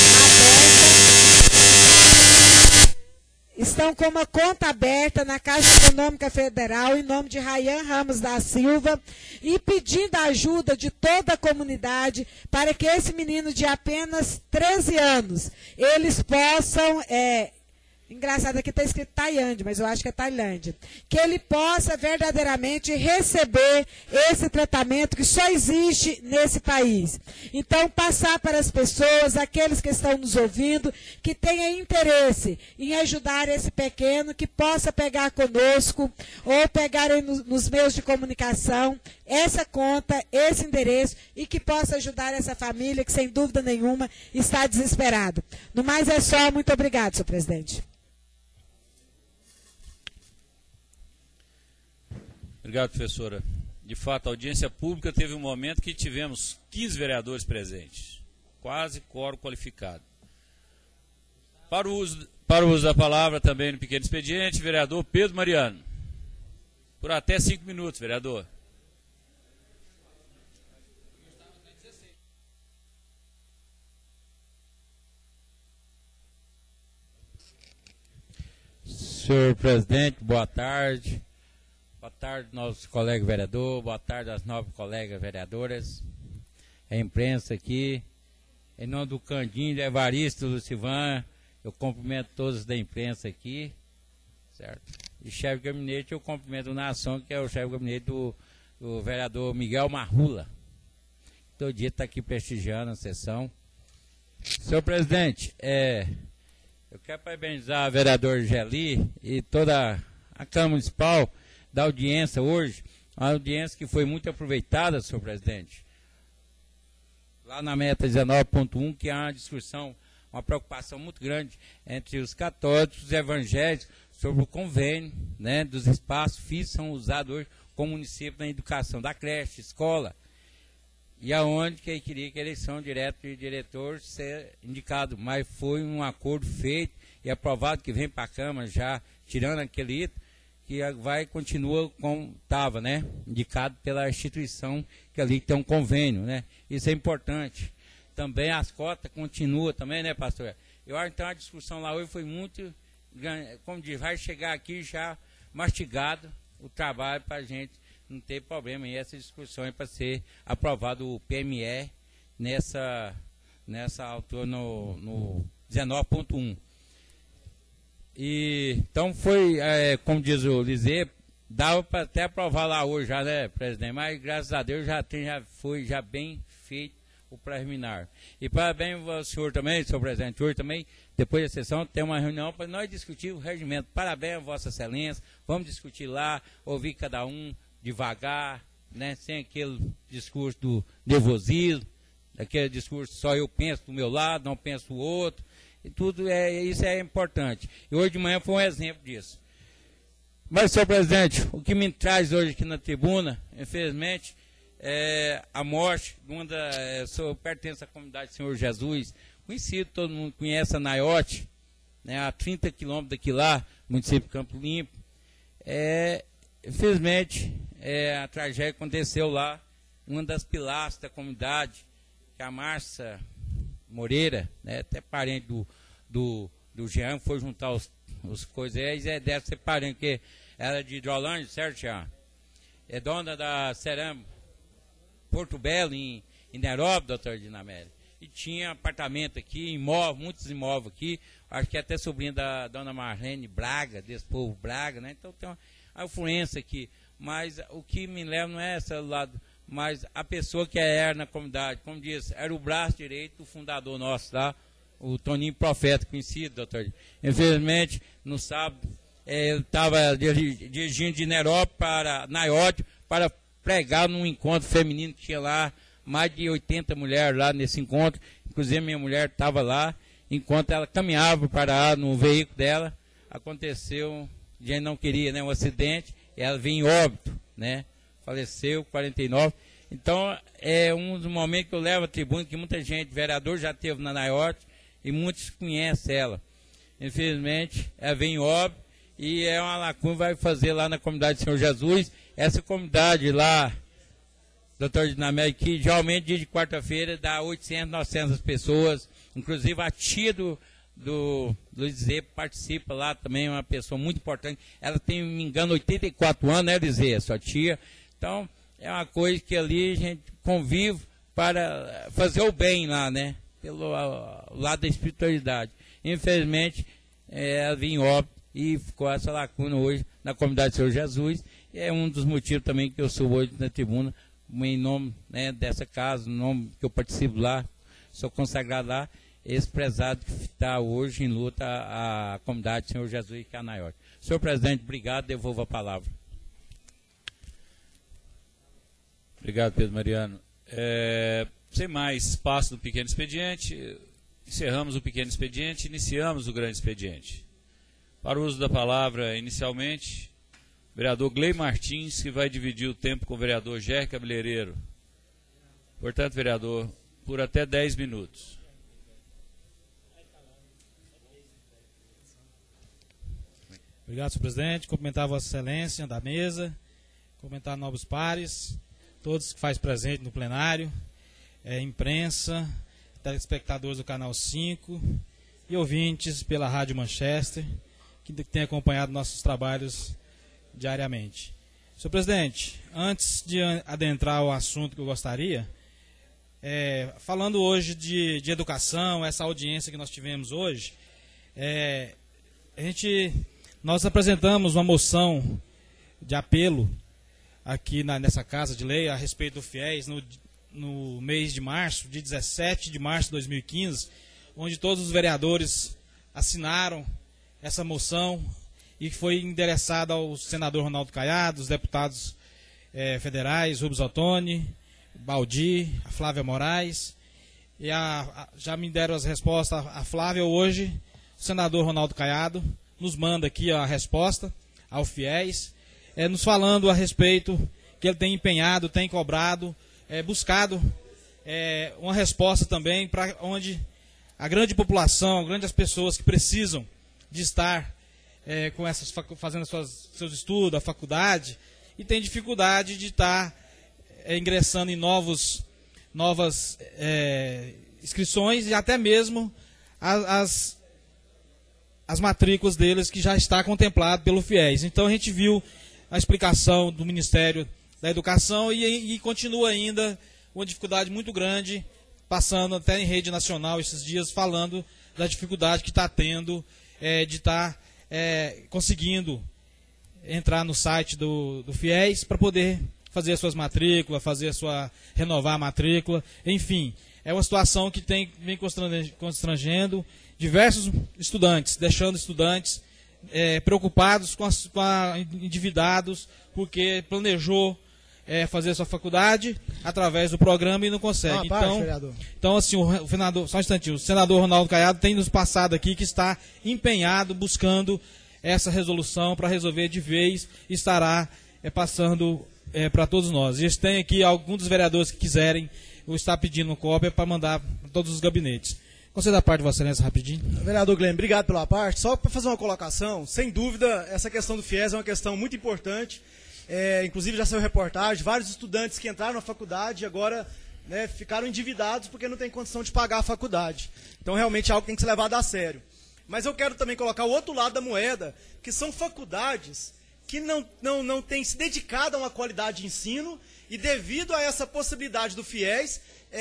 aberta na Caixa Econômica Federal em nome de Rayan Ramos da Silva e pedindo a ajuda de toda a comunidade para que esse menino de apenas 13 anos, eles possam... Engraçado, aqui está escrito Tailândia, mas eu acho que é Tailândia. Que ele possa verdadeiramente receber esse tratamento que só existe nesse país. Então, passar para as pessoas, aqueles que estão nos ouvindo, que tenham interesse em ajudar esse pequeno, que possa pegar conosco ou pegarem nos meios de comunicação essa conta, esse endereço e que possa ajudar essa família que, sem dúvida nenhuma, está desesperada. No mais é só. Muito obrigado, senhor presidente. Obrigado, professora. De fato, a audiência pública teve um momento que tivemos 15 vereadores presentes, quase quórum qualificado. Para o uso da palavra também no pequeno expediente, vereador Pedro Mariano. Por até 5 minutos, vereador. Senhor presidente, boa tarde. Boa tarde, nosso colega vereador. Boa tarde às nobres colegas vereadoras. A imprensa aqui. Em nome do Candinho, do Evaristo, do Lucivan, eu cumprimento todos da imprensa aqui. Certo? E chefe de gabinete, eu cumprimento o Nação, que é o chefe de gabinete do vereador Miguel Marrula. Todo dia está aqui prestigiando a sessão. Senhor presidente, eu quero parabenizar o vereador Geli e toda a Câmara Municipal da audiência hoje, uma audiência que foi muito aproveitada, senhor presidente. Lá na meta 19.1, que há uma discussão, uma preocupação muito grande entre os católicos e os evangélicos sobre o convênio, né, dos espaços físicos que são usados hoje como município na educação, da creche, escola, e aonde que ele queria que a eleição direta de diretor ser indicado, mas foi um acordo feito e aprovado que vem para a Câmara já, tirando aquele item, que continua como estava, né? Indicado pela instituição que ali tem um convênio, né? Isso é importante. Também as cotas continuam também, né, pastor? Eu acho então a discussão lá hoje foi muito, como diz, vai chegar aqui já mastigado o trabalho para a gente não ter problema. E essa discussão é para ser aprovado o PME nessa altura no 19.1. E então foi, como diz o Lisê, dava para até aprovar lá hoje já, né, presidente? Mas graças a Deus já foi bem feito o preliminar. E parabéns ao senhor também, senhor presidente. Hoje também, depois da sessão, tem uma reunião para nós discutir o regimento. Parabéns a Vossa Excelência. Vamos discutir lá, ouvir cada um devagar, né, sem aquele discurso do nervosismo, aquele discurso só eu penso do meu lado, não penso o outro. E tudo isso é importante. E hoje de manhã foi um exemplo disso. Mas, senhor presidente, o que me traz hoje aqui na tribuna, infelizmente, é a morte de uma eu pertenço à comunidade Senhor Jesus, conhecido, todo mundo conhece a Naiote, né, a 30 quilômetros daqui lá, município de Campo Limpo. Infelizmente, a tragédia aconteceu lá, uma das pilastras da comunidade, que é a Márcia Moreira, né, até parente do Jean, foi juntar os coisas, deve ser parente, porque ela é de Hidrolândia, certo, Jean? É dona da Cerâmica Porto Belo, em Nairobi, doutor Dinamélia. E tinha apartamento aqui, muitos imóveis aqui, acho que até sobrinha da dona Marlene Braga, desse povo Braga, né? Então tem uma influência aqui. Mas o que me leva não é esse lado, mas a pessoa que era na comunidade, como disse, era o braço direito do fundador nosso lá, o Toninho Profeta, conhecido, doutor. Infelizmente, no sábado, ele estava dirigindo de Nairobi para Naiote para pregar num encontro feminino que tinha lá, mais de 80 mulheres lá nesse encontro, inclusive minha mulher estava lá, enquanto ela caminhava para no veículo dela, aconteceu, a gente não queria, né, um acidente, e ela veio em óbito, né, faleceu, 49. Então, é um dos momentos que eu levo à tribuna, que muita gente, vereador já teve na Naiote, e muitos conhecem ela. Infelizmente, ela vem em óbito, e é uma lacuna que vai fazer lá na comunidade Senhor Jesus. Essa comunidade lá, doutor Dinamélia, que geralmente dia de quarta-feira dá 800, 900 pessoas, inclusive a tia do Lisê participa lá também, uma pessoa muito importante. Ela tem, me engano, 84 anos, né, Lisê, sua tia. Então, é uma coisa que ali a gente convive para fazer o bem lá, né, pelo lado da espiritualidade. Infelizmente, ela veio em óbito e ficou essa lacuna hoje na comunidade Senhor Jesus. E é um dos motivos também que eu sou hoje na tribuna, em nome, né, dessa casa, no nome que eu participo lá, sou consagrado lá, esse prezado que está hoje em luta a comunidade Senhor Jesus, que é a Naiote. Senhor presidente, obrigado, devolvo a palavra. Obrigado, Pedro Mariano. Sem mais espaço no pequeno expediente, encerramos o pequeno expediente, iniciamos o grande expediente. Para o uso da palavra, inicialmente, o vereador Gley Martins, que vai dividir o tempo com o vereador Gerry Cabeleireiro. Portanto, vereador, por até 10 minutos. Obrigado, senhor presidente. Cumprimentar a Vossa Excelência da mesa, cumprimentar novos pares, todos que fazem presente no plenário, imprensa, telespectadores do Canal 5 e ouvintes pela Rádio Manchester, que tem acompanhado nossos trabalhos diariamente. Senhor presidente, antes de adentrar o assunto que eu gostaria, falando hoje de educação, essa audiência que nós tivemos hoje, nós apresentamos uma moção de apelo aqui nessa Casa de Lei a respeito do FIES no mês de março, de 17 de março de 2015, onde todos os vereadores assinaram essa moção e foi endereçada ao senador Ronaldo Caiado, os deputados federais, Rubens Ottoni, Baldi, a Flávia Moraes, e já me deram as respostas a Flávia hoje. O senador Ronaldo Caiado nos manda aqui a resposta ao FIES, nos falando a respeito que ele tem empenhado, tem cobrado, buscado uma resposta também para onde a grande população, grandes pessoas que precisam de estar fazendo seus estudos, a faculdade, e tem dificuldade de estar ingressando em novas inscrições e até mesmo as matrículas deles que já está contemplado pelo FIES. Então a gente viu a explicação do Ministério da Educação e continua ainda uma dificuldade muito grande, passando até em rede nacional esses dias, falando da dificuldade que está tendo de estar conseguindo entrar no site do FIES para poder fazer as suas matrículas, renovar a matrícula, enfim. É uma situação que vem constrangendo diversos estudantes, deixando estudantes preocupados, endividados, porque planejou fazer sua faculdade através do programa e não consegue. Então, assim, só um instantinho, o senador Ronaldo Caiado tem nos passado aqui que está empenhado, buscando essa resolução para resolver de vez, e estará passando para todos nós. E tem aqui alguns dos vereadores que quiserem estar pedindo cópia para mandar para todos os gabinetes. Conselho da parte de Vossa Excelência, rapidinho. Vereador Guilherme, obrigado pela parte. Só para fazer uma colocação, sem dúvida, essa questão do FIES é uma questão muito importante. Inclusive já saiu reportagem, vários estudantes que entraram na faculdade e agora ficaram endividados porque não tem condição de pagar a faculdade. Então realmente é algo que tem que ser levado a sério. Mas eu quero também colocar o outro lado da moeda, que são faculdades que não têm se dedicado a uma qualidade de ensino e devido a essa possibilidade do FIES,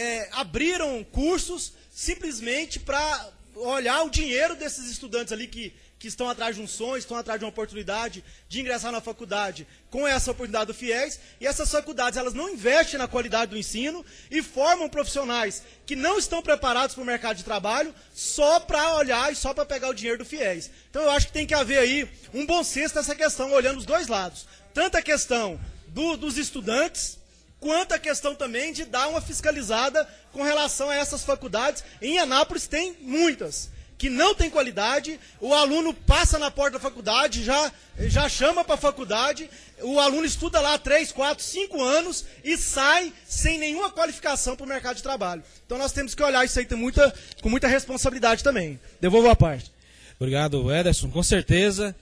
abriram cursos simplesmente para olhar o dinheiro desses estudantes ali que estão atrás de um sonho, estão atrás de uma oportunidade de ingressar na faculdade com essa oportunidade do FIES, e essas faculdades elas não investem na qualidade do ensino e formam profissionais que não estão preparados para o mercado de trabalho só para olhar e só para pegar o dinheiro do FIES. Então eu acho que tem que haver aí um bom senso nessa questão, olhando os dois lados. Tanto a questão dos estudantes, quanto a questão também de dar uma fiscalizada com relação a essas faculdades. Em Anápolis tem muitas que não tem qualidade, o aluno passa na porta da faculdade, já chama para a faculdade, o aluno estuda lá 3, 4, 5 anos e sai sem nenhuma qualificação para o mercado de trabalho. Então nós temos que olhar isso aí com muita responsabilidade também. Devolvo a parte. Obrigado, Ederson, com certeza,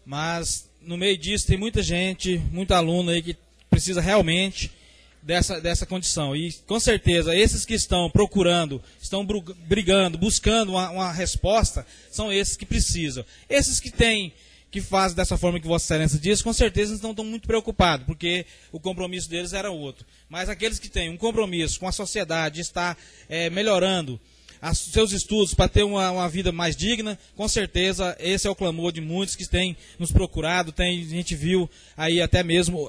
mas no meio disso tem muita gente, muito aluno aí que precisa realmente dessa condição. E, com certeza, esses que estão procurando, estão brigando, buscando uma resposta, são esses que precisam. Esses que fazem dessa forma que Vossa Excelência diz, com certeza não estão muito preocupados, porque o compromisso deles era outro. Mas aqueles que têm um compromisso com a sociedade, está melhorando seus estudos para ter uma vida mais digna, com certeza esse é o clamor de muitos que têm nos procurado. A gente viu aí até mesmo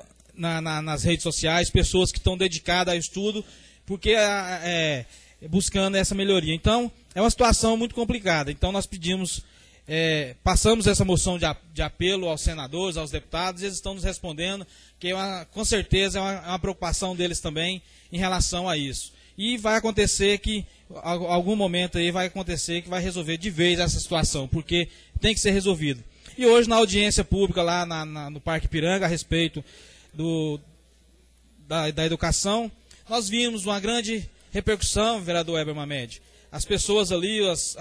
nas redes sociais, pessoas que estão dedicadas ao estudo, porque buscando essa melhoria. Então, é uma situação muito complicada. Então, nós pedimos passamos essa moção de apelo aos senadores, aos deputados, e eles estão nos respondendo que com certeza é uma preocupação deles também em relação a isso. E vai acontecer que, algum momento aí, vai acontecer que vai resolver de vez essa situação, porque tem que ser resolvido. E hoje, na audiência pública lá no Parque Ipiranga, a respeito da educação, nós vimos uma grande repercussão, vereador Weber Mamed. As pessoas ali,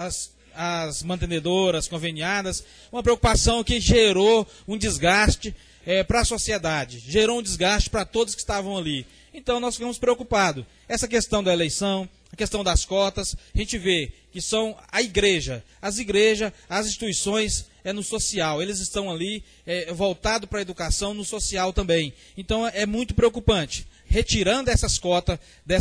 as mantenedoras, conveniadas, uma preocupação que gerou um desgaste para a sociedade, gerou um desgaste para todos que estavam ali. Então nós ficamos preocupados. Essa questão da eleição, a questão das cotas, a gente vê que são as igrejas, as instituições no social, eles estão ali voltados para a educação, no social também. Então é muito preocupante. Retirando essas cotas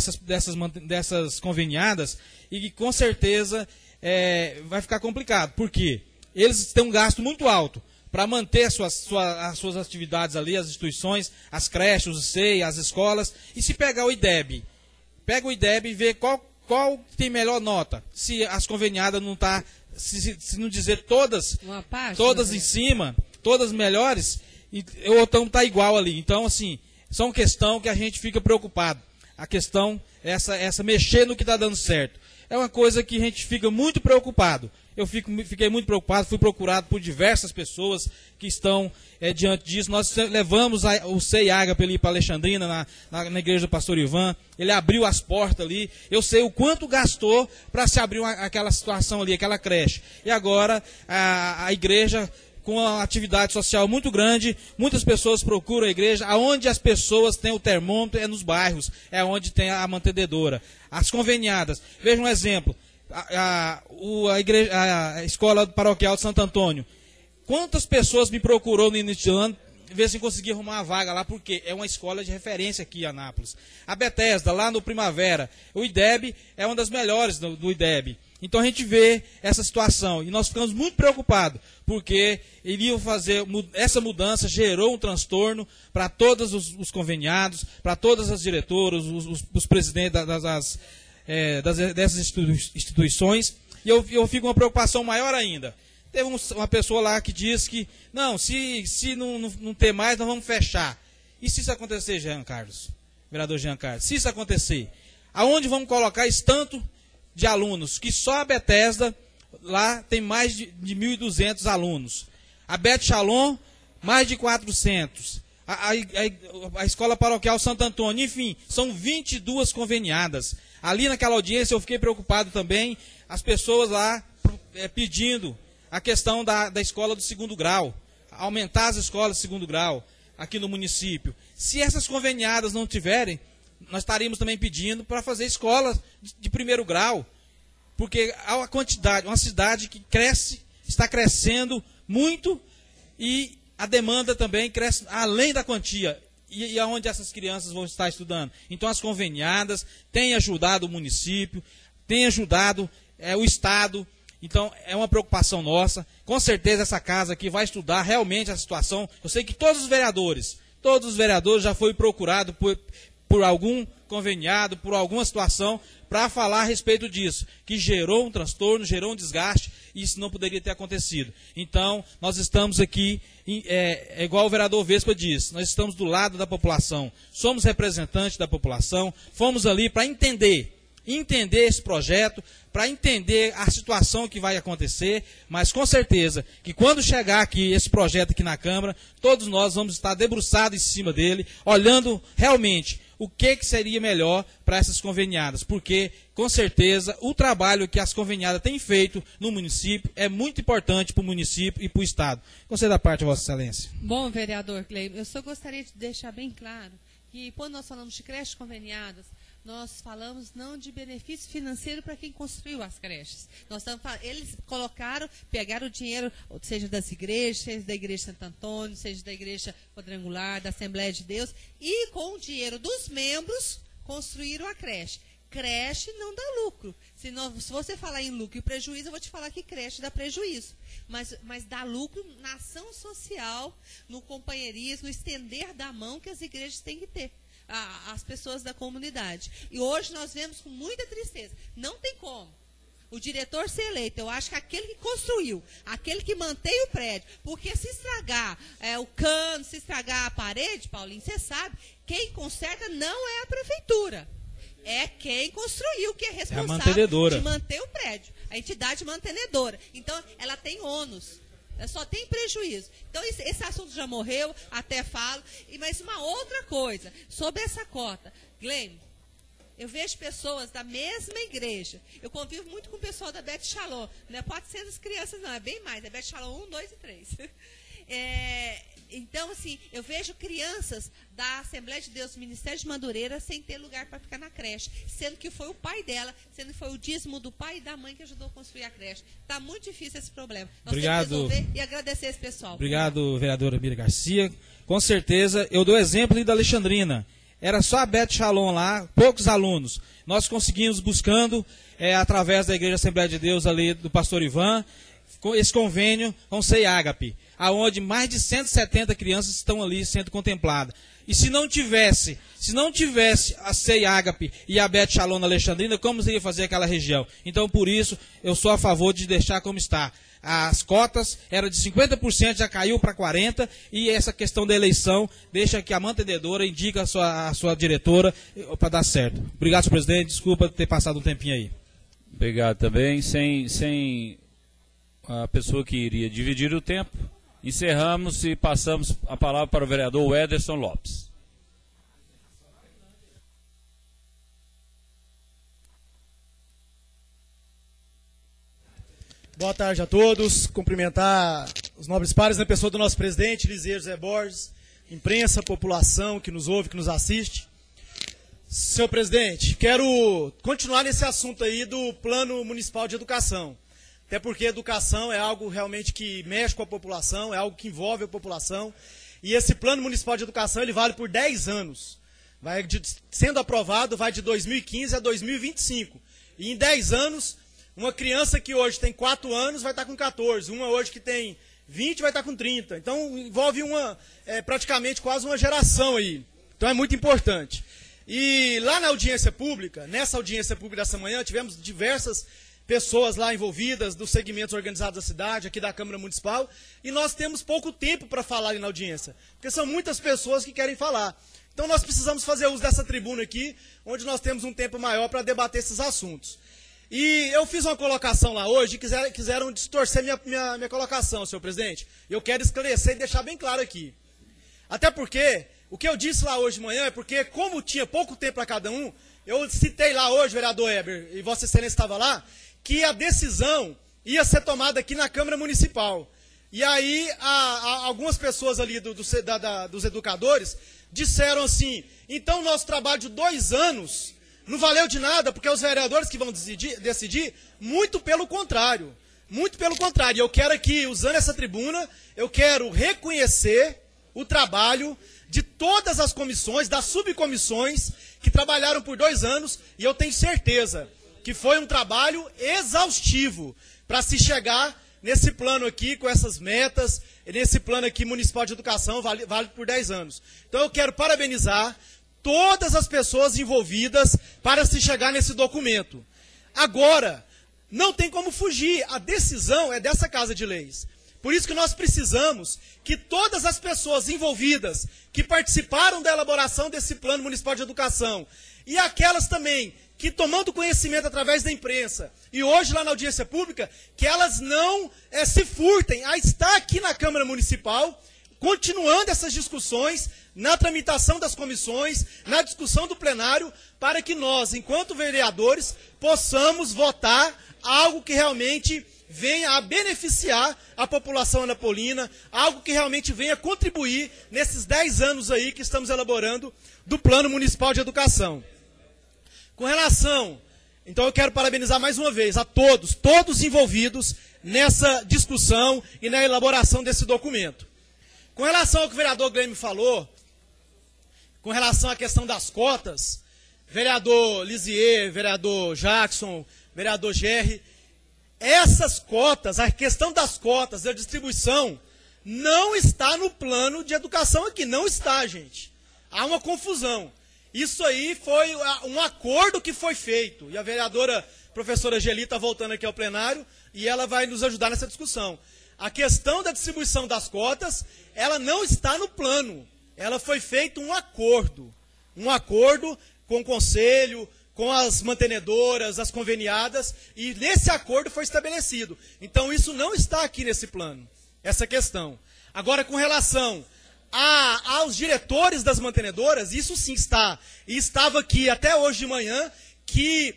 dessas conveniadas, e com certeza vai ficar complicado, porque eles têm um gasto muito alto para manter as suas atividades ali, as instituições, as creches, os CEI, as escolas. E se pegar o IDEB, e vê qual tem melhor nota. Se as conveniadas não tá, se não dizer todas em cima, todas melhores, ou então tá igual ali. Então, assim, são questão que a gente fica preocupado. A questão, essa mexer no que está dando certo. É uma coisa que a gente fica muito preocupado. Eu fiquei muito preocupado, fui procurado por diversas pessoas que estão diante disso. Nós levamos o CEI Ágape para Alexandrina, na igreja do pastor Ivan. Ele abriu as portas ali. Eu sei o quanto gastou para se abrir aquela situação ali, aquela creche. E agora a igreja, com uma atividade social muito grande, muitas pessoas procuram a igreja. Aonde as pessoas têm o termômetro é nos bairros, é onde tem a mantenedora. As conveniadas. Veja um exemplo. A escola paroquial de Santo Antônio. Quantas pessoas me procurou no início do ano, ver se conseguia arrumar uma vaga lá, porque é uma escola de referência aqui em Anápolis. A Bethesda, lá no Primavera, o IDEB é uma das melhores do IDEB. Então a gente vê essa situação e nós ficamos muito preocupados, porque iriam fazer essa mudança, gerou um transtorno para todos os conveniados, para todas as diretoras, os presidentes dessas instituições, e eu fico com uma preocupação maior ainda. Teve uma pessoa lá que disse que, não, se não ter mais, nós vamos fechar. E se isso acontecer, vereador Jean Carlos, se isso acontecer, aonde vamos colocar esse tanto de alunos? Que só a Bethesda, lá tem mais de 1.200 alunos. A Beth Shalom, mais de 400. A Escola Paroquial Santo Antônio, enfim, são 22 conveniadas. Ali naquela audiência eu fiquei preocupado também, as pessoas lá pedindo a questão da escola do 2º grau, aumentar as escolas do 2º grau aqui no município. Se essas conveniadas não tiverem, nós estaríamos também pedindo para fazer escolas de 1º grau, porque há uma quantidade, uma cidade que está crescendo muito e a demanda também cresce além da quantia. E aonde essas crianças vão estar estudando? Então as conveniadas têm ajudado o município, têm ajudado o Estado. Então é uma preocupação nossa. Com certeza essa casa aqui vai estudar realmente a situação. Eu sei que todos os vereadores já foram procurados por algum conveniado, por alguma situação, para falar a respeito disso, que gerou um transtorno, gerou um desgaste, e isso não poderia ter acontecido. Então, nós estamos aqui, igual o vereador Vespa disse, nós estamos do lado da população, somos representantes da população, fomos ali para entender esse projeto, para entender a situação que vai acontecer, mas com certeza que quando chegar aqui esse projeto aqui na Câmara, todos nós vamos estar debruçados em cima dele, olhando realmente o que seria melhor para essas conveniadas, porque com certeza o trabalho que as conveniadas têm feito no município é muito importante para o município e para o Estado. Conselho da parte, Vossa Excelência. Bom, vereador Cleber, eu só gostaria de deixar bem claro que quando nós falamos de creches conveniadas, nós falamos não de benefício financeiro para quem construiu as creches. Eles pegaram o dinheiro, seja das igrejas, seja da igreja Santo Antônio, seja da igreja quadrangular, da Assembleia de Deus, e com o dinheiro dos membros construíram a creche. Creche não dá lucro. Se você falar em lucro e prejuízo, eu vou te falar que creche dá prejuízo. Mas dá lucro na ação social, no companheirismo, no estender da mão que as igrejas têm que ter. As pessoas da comunidade. E hoje nós vemos com muita tristeza. Não tem como o diretor ser eleito. Eu acho que aquele que construiu, aquele que mantém o prédio, porque se estragar o cano, se estragar a parede, Paulinho, você sabe, quem conserta não é a prefeitura. É quem construiu, que é responsável de manter o prédio. A entidade mantenedora. Então, ela tem ônus. Ela só tem prejuízo. Então, esse assunto já morreu, até falo. Mas uma outra coisa, sobre essa cota. Gleime, eu vejo pessoas da mesma igreja. Eu convivo muito com o pessoal da Beth Shalom. Não é 400 crianças, não. É bem mais. É Beth Shalom 1, 2 e 3. Então, assim, eu vejo crianças da Assembleia de Deus, Ministério de Madureira, sem ter lugar para ficar na creche, sendo que foi o pai dela, sendo que foi o dízimo do pai e da mãe que ajudou a construir a creche. Está muito difícil esse problema. Nós temos que resolver e agradecer esse pessoal. Obrigado, vereadora Mira Garcia. Com certeza, eu dou exemplo ali da Alexandrina. Era só a Beth Shalom lá, poucos alunos. Nós conseguimos buscando, através da Igreja Assembleia de Deus ali do pastor Ivan, esse convênio com o Sei Ágape, aonde mais de 170 crianças estão ali sendo contempladas. E se não tivesse a Sei Ágape e a Beth Shalom na Alexandrina, como seria fazer aquela região? Então, por isso, eu sou a favor de deixar como está. As cotas eram de 50%, já caiu para 40%, e essa questão da eleição deixa que a mantenedora indique a sua diretora para dar certo. Obrigado, senhor presidente. Desculpa ter passado um tempinho aí. Obrigado também. Sem a pessoa que iria dividir o tempo, encerramos e passamos a palavra para o vereador Ederson Lopes. Boa tarde a todos. Cumprimentar os nobres pares na pessoa do nosso presidente, Liseu José Borges, imprensa, população que nos ouve, que nos assiste. Senhor presidente, quero continuar nesse assunto aí do Plano Municipal de Educação. Até porque educação é algo realmente que mexe com a população, é algo que envolve a população. E esse Plano Municipal de Educação, ele vale por 10 anos. Sendo aprovado, vai de 2015 a 2025. E em 10 anos, uma criança que hoje tem 4 anos vai estar com 14. Uma hoje que tem 20 vai estar com 30. Então, envolve praticamente quase uma geração aí. Então, é muito importante. E lá na audiência pública, nessa audiência pública dessa manhã, tivemos diversas pessoas lá envolvidas dos segmentos organizados da cidade, aqui da Câmara Municipal, e nós temos pouco tempo para falar ali na audiência, porque são muitas pessoas que querem falar. Então nós precisamos fazer uso dessa tribuna aqui, onde nós temos um tempo maior para debater esses assuntos. E eu fiz uma colocação lá hoje, e quiseram distorcer minha colocação, senhor presidente. Eu quero esclarecer e deixar bem claro aqui. Até porque, o que eu disse lá hoje de manhã é porque, como tinha pouco tempo para cada um, eu citei lá hoje, vereador Heber, e Vossa Excelência estava lá, que a decisão ia ser tomada aqui na Câmara Municipal. E aí, algumas pessoas ali dos educadores disseram assim, então o nosso trabalho de 2 anos não valeu de nada, porque os vereadores que vão decidir, muito pelo contrário. Muito pelo contrário. Eu quero aqui, usando essa tribuna, eu quero reconhecer o trabalho de todas as comissões, das subcomissões, que trabalharam por 2 anos, e eu tenho certeza que foi um trabalho exaustivo para se chegar nesse plano aqui, com essas metas, nesse plano aqui municipal de educação, vale por 10 anos. Então eu quero parabenizar todas as pessoas envolvidas para se chegar nesse documento. Agora, não tem como fugir, a decisão é dessa Casa de Leis. Por isso que nós precisamos que todas as pessoas envolvidas, que participaram da elaboração desse plano municipal de educação, e aquelas também que, tomando conhecimento através da imprensa, e hoje lá na audiência pública, que elas não se furtem a estar aqui na Câmara Municipal, continuando essas discussões, na tramitação das comissões, na discussão do plenário, para que nós, enquanto vereadores, possamos votar algo que realmente venha a beneficiar a população anapolina, algo que realmente venha contribuir nesses 10 anos aí que estamos elaborando do Plano Municipal de Educação. Com relação, então eu quero parabenizar mais uma vez a todos envolvidos nessa discussão e na elaboração desse documento. Com relação ao que o vereador Gleime falou, com relação à questão das cotas, vereador Lisier, vereador Jackson, vereador Gerry, essas cotas, a questão das cotas, da distribuição, não está no plano de educação aqui, não está, gente. Há uma confusão. Isso aí foi um acordo que foi feito, e a vereadora A professora Geli está voltando aqui ao plenário e ela vai nos ajudar nessa discussão. A questão da distribuição das cotas, ela não está no plano. Ela foi feito um acordo com o conselho, com as mantenedoras, as conveniadas, e nesse acordo foi estabelecido. Então isso não está aqui nesse plano, essa questão. Agora, com relação aos diretores das mantenedoras, isso sim está. E estava aqui até hoje de manhã que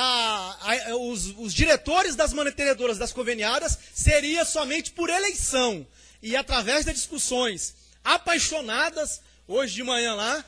os diretores das mantenedoras, das conveniadas, seria somente por eleição. E através de discussões apaixonadas, hoje de manhã lá,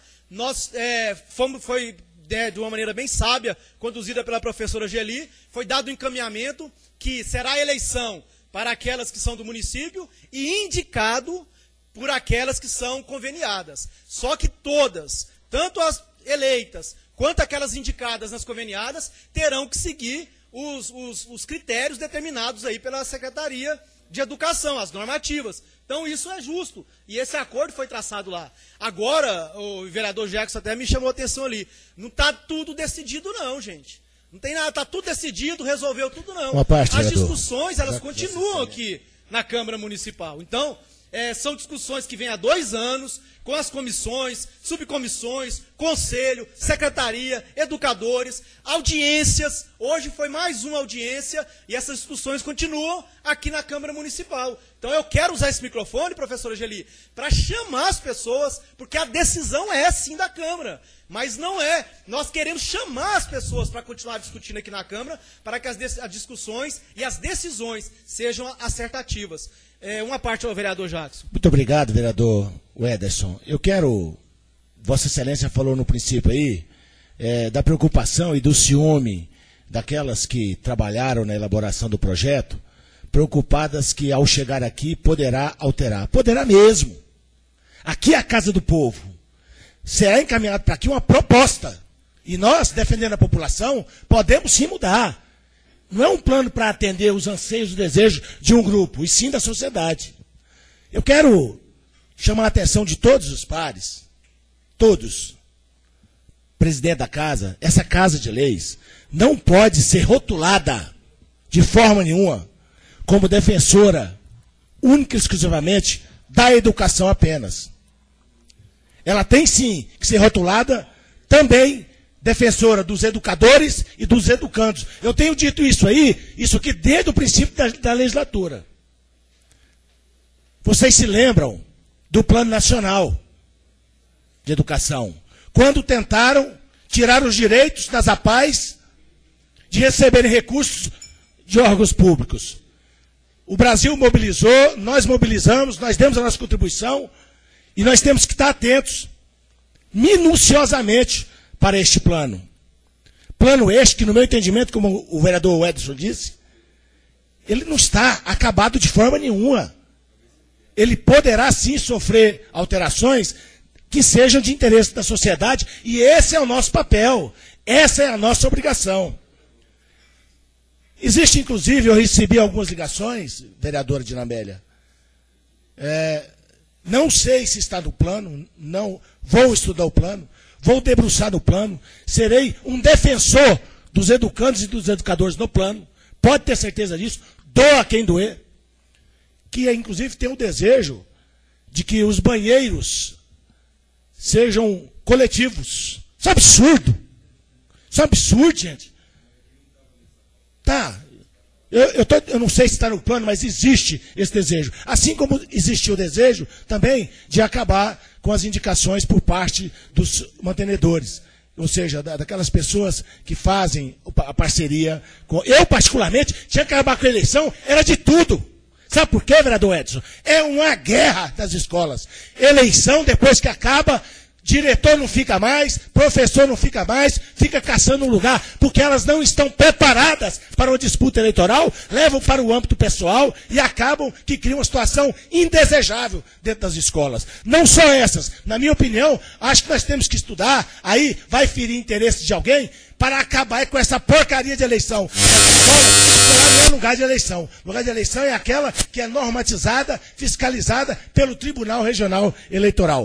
foi de uma maneira bem sábia, conduzida pela professora Geli, foi dado um encaminhamento que será eleição para aquelas que são do município e indicado por aquelas que são conveniadas. Só que todas, tanto as eleitas quanto aquelas indicadas nas conveniadas, terão que seguir os critérios determinados aí pela Secretaria de Educação, as normativas. Então isso é justo. E esse acordo foi traçado lá. Agora, o vereador Jackson até me chamou a atenção ali. Não está tudo decidido não, gente. Não tem nada, está tudo decidido, resolveu tudo não. As discussões, elas continuam aqui na Câmara Municipal. Então, são discussões que vêm há 2 anos, com as comissões, subcomissões, conselho, secretaria, educadores, audiências. Hoje foi mais uma audiência e essas discussões continuam aqui na Câmara Municipal. Então eu quero usar esse microfone, professora Geli, para chamar as pessoas, porque a decisão é sim da Câmara, mas não é. Nós queremos chamar as pessoas para continuar discutindo aqui na Câmara, para que as discussões e as decisões sejam acertativas. Uma parte ao vereador Jackson. Muito obrigado, vereador Ederson. Eu quero, Vossa Excelência falou no princípio aí, da preocupação e do ciúme daquelas que trabalharam na elaboração do projeto, preocupadas que ao chegar aqui poderá alterar. Poderá mesmo. Aqui é a Casa do Povo. Será encaminhado para aqui uma proposta. E nós, defendendo a população, podemos sim mudar. Não é um plano para atender os anseios e desejos de um grupo, e sim da sociedade. Eu quero chamar a atenção de todos os pares, todos, presidente da casa, essa casa de leis não pode ser rotulada de forma nenhuma como defensora única e exclusivamente da educação apenas. Ela tem sim que ser rotulada também defensora dos educadores e dos educandos. Eu tenho dito isso aqui desde o princípio da legislatura. Vocês se lembram do Plano Nacional de Educação, quando tentaram tirar os direitos das APAES de receberem recursos de órgãos públicos. O Brasil mobilizou, nós mobilizamos, nós demos a nossa contribuição e nós temos que estar atentos minuciosamente para este plano. Plano este que, no meu entendimento, como o vereador Ederson disse, ele não está acabado de forma nenhuma. Ele poderá sim sofrer alterações que sejam de interesse da sociedade, e esse é o nosso papel, essa é a nossa obrigação. Existe, inclusive, eu recebi algumas ligações, vereadora Dinamélia, não sei se está no plano, não vou estudar o plano, vou debruçar no plano, serei um defensor dos educandos e dos educadores no plano, pode ter certeza disso, doa quem doer, que inclusive tem o desejo de que os banheiros sejam coletivos. Isso é absurdo. Isso é absurdo, gente. Tá. Eu não sei se está no plano, mas existe esse desejo. Assim como existiu o desejo também de acabar com as indicações por parte dos mantenedores. Ou seja, daquelas pessoas que fazem a parceria com... Eu, particularmente, tinha que acabar com a eleição, era de tudo. Sabe por quê, vereador Edson? É uma guerra das escolas. Eleição, depois que acaba, diretor não fica mais, professor não fica mais, fica caçando um lugar, porque elas não estão preparadas para uma disputa eleitoral, levam para o âmbito pessoal e acabam que criam uma situação indesejável dentro das escolas. Não só essas, na minha opinião, acho que nós temos que estudar, aí vai ferir interesse de alguém, para acabar com essa porcaria de eleição. A escola não é lugar de eleição. O lugar de eleição é aquela que é normatizada, fiscalizada pelo Tribunal Regional Eleitoral.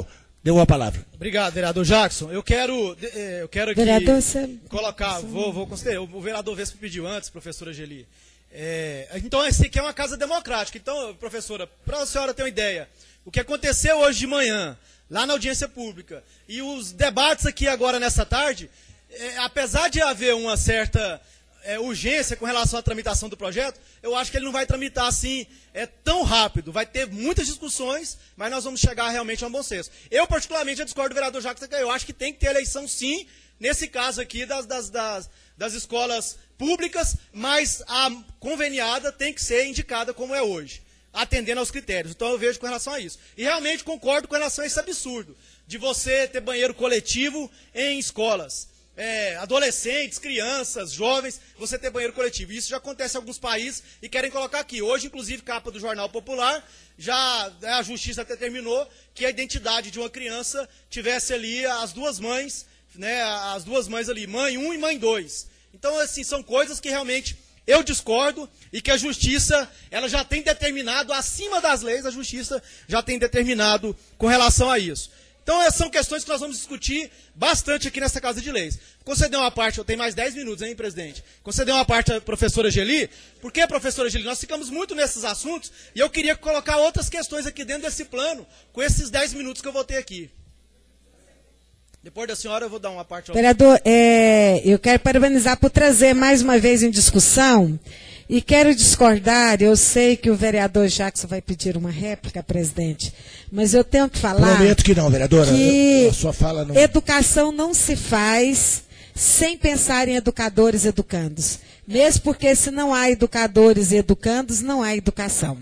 Deu a palavra. Obrigado, vereador Jackson. Eu quero aqui Vereador, você... colocar, vou considerar, o vereador Vespa pediu antes, professora Geli. Então, esse aqui é uma casa democrática. Então, professora, para a senhora ter uma ideia, o que aconteceu hoje de manhã, lá na audiência pública, e os debates aqui agora nessa tarde, apesar de haver uma certa urgência com relação à tramitação do projeto, eu acho que ele não vai tramitar assim tão rápido. Vai ter muitas discussões, mas nós vamos chegar realmente a um bom senso. Eu, particularmente, discordo do vereador Jackson, eu acho que tem que ter eleição, sim, nesse caso aqui das escolas públicas, mas a conveniada tem que ser indicada como é hoje, atendendo aos critérios. Então eu vejo com relação a isso. E realmente concordo com relação a esse absurdo de você ter banheiro coletivo em escolas. Adolescentes, crianças, jovens, você ter banheiro coletivo. Isso já acontece em alguns países e querem colocar aqui. Hoje, inclusive, capa do Jornal Popular, já a justiça determinou que a identidade de uma criança tivesse ali as duas mães, né, as duas mães ali, mãe 1 e mãe 2. Então, assim, são coisas que realmente eu discordo e que a justiça, ela já tem determinado, acima das leis, a justiça já tem determinado com relação a isso. Então, são questões que nós vamos discutir bastante aqui nessa Casa de Leis. Conceder uma parte, eu tenho mais 10 minutos, hein, presidente? Conceder uma parte à professora Geli. Por que, professora Geli? Nós ficamos muito nesses assuntos e eu queria colocar outras questões aqui dentro desse plano, com esses 10 minutos que eu vou ter aqui. Depois da senhora, eu vou dar uma parte... Vereador, eu quero parabenizar por trazer mais uma vez em discussão e quero discordar. Eu sei que o vereador Jackson vai pedir uma réplica, presidente, mas eu tenho que falar... Prometo que não, vereadora. Que a sua fala não... Educação não se faz sem pensar em educadores e educandos. Mesmo porque se não há educadores e educandos, não há educação.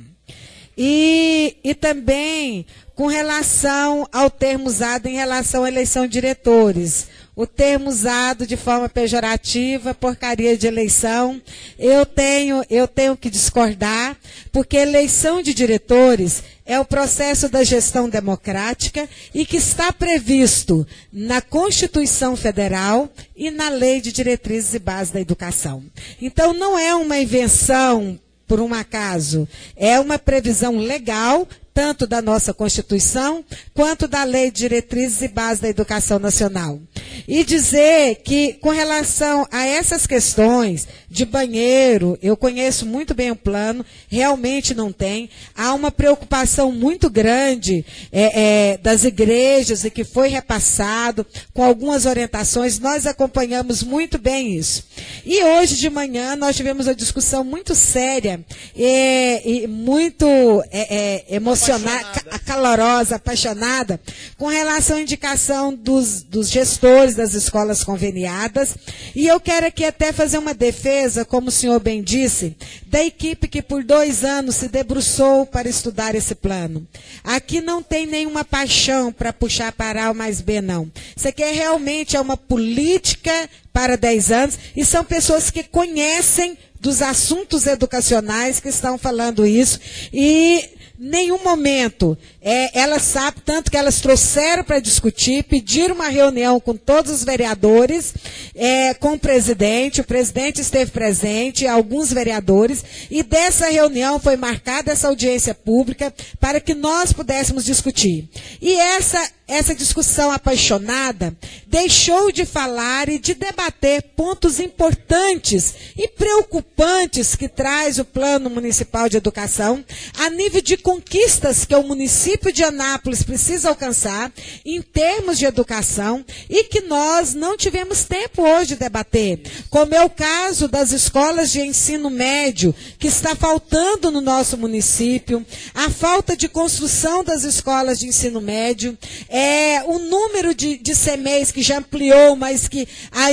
E também com relação ao termo usado em relação à eleição de diretores. O termo usado de forma pejorativa, porcaria de eleição, eu tenho que discordar, porque eleição de diretores é o processo da gestão democrática e que está previsto na Constituição Federal e na Lei de Diretrizes e Bases da Educação. Então, não é uma invenção por um acaso, é uma previsão legal, tanto da nossa Constituição, quanto da Lei de Diretrizes e Bases da Educação Nacional. E dizer que, com relação a essas questões de banheiro, eu conheço muito bem o plano, realmente não tem. Há uma preocupação muito grande das igrejas e que foi repassado com algumas orientações. Nós acompanhamos muito bem isso. E hoje de manhã nós tivemos uma discussão muito séria e muito emocionante, calorosa, apaixonada, com relação à indicação dos gestores das escolas conveniadas. E eu quero aqui até fazer uma defesa, como o senhor bem disse, da equipe que por 2 anos se debruçou para estudar esse plano. Aqui não tem nenhuma paixão para puxar para A mais B, não. Isso aqui realmente é uma política para 10 anos e são pessoas que conhecem dos assuntos educacionais que estão falando isso e nenhum momento elas sabem, tanto que elas trouxeram para discutir, pediram uma reunião com todos os vereadores, com o presidente esteve presente, alguns vereadores, e dessa reunião foi marcada essa audiência pública para que nós pudéssemos discutir. E essa discussão apaixonada deixou de falar e de debater pontos importantes e preocupantes que traz o Plano Municipal de Educação a nível de conquistas que o município de Anápolis precisa alcançar em termos de educação e que nós não tivemos tempo hoje de debater, como é o caso das escolas de ensino médio, que está faltando no nosso município, a falta de construção das escolas de ensino médio, o número de CMEs que já ampliou, mas que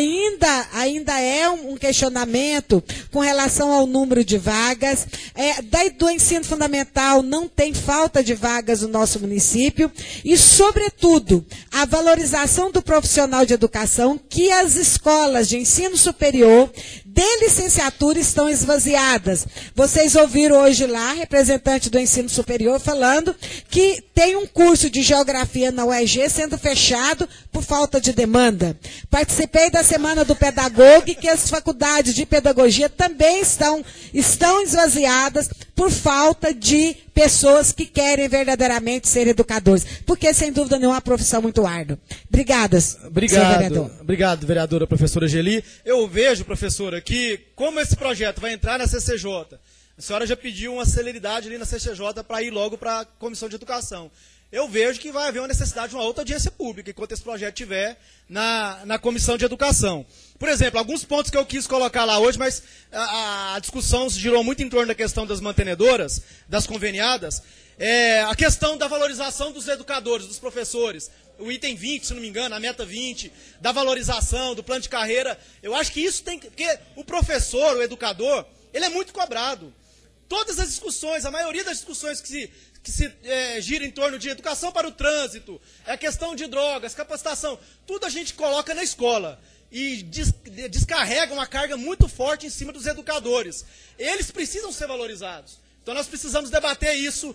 ainda é um questionamento com relação ao número de vagas, do ensino fundamental não tem falta de vagas no nosso município e, sobretudo, a valorização do profissional de educação, que as escolas de ensino superior de licenciatura estão esvaziadas. Vocês ouviram hoje lá, representante do ensino superior, falando que tem um curso de geografia na UEG sendo fechado por falta de demanda. Participei da Semana do Pedagogo, que as faculdades de pedagogia também estão esvaziadas por falta de pessoas que querem verdadeiramente ser educadores. Porque, sem dúvida nenhuma, é uma profissão muito árdua. Obrigada, senhor vereador. Obrigado, vereadora professora Geli. Eu vejo, professora, que como esse projeto vai entrar na CCJ, a senhora já pediu uma celeridade ali na CCJ para ir logo para a Comissão de Educação. Eu vejo que vai haver uma necessidade de uma outra audiência pública, enquanto esse projeto estiver na Comissão de Educação. Por exemplo, alguns pontos que eu quis colocar lá hoje, mas a discussão girou muito em torno da questão das mantenedoras, das conveniadas, a questão da valorização dos educadores, dos professores, o item 20, se não me engano, a meta 20, da valorização, do plano de carreira. Eu acho que isso tem que... Porque o professor, o educador, ele é muito cobrado. Todas as discussões, a maioria das discussões que se gira em torno de educação para o trânsito, a questão de drogas, capacitação, tudo a gente coloca na escola e descarrega uma carga muito forte em cima dos educadores. Eles precisam ser valorizados. Então nós precisamos debater isso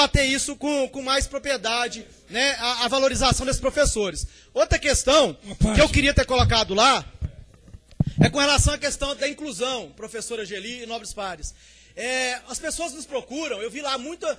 com mais propriedade, né, a valorização desses professores. Outra questão que eu queria ter colocado lá é com relação à questão da inclusão, professora Geli e nobres pares. As pessoas nos procuram, eu vi lá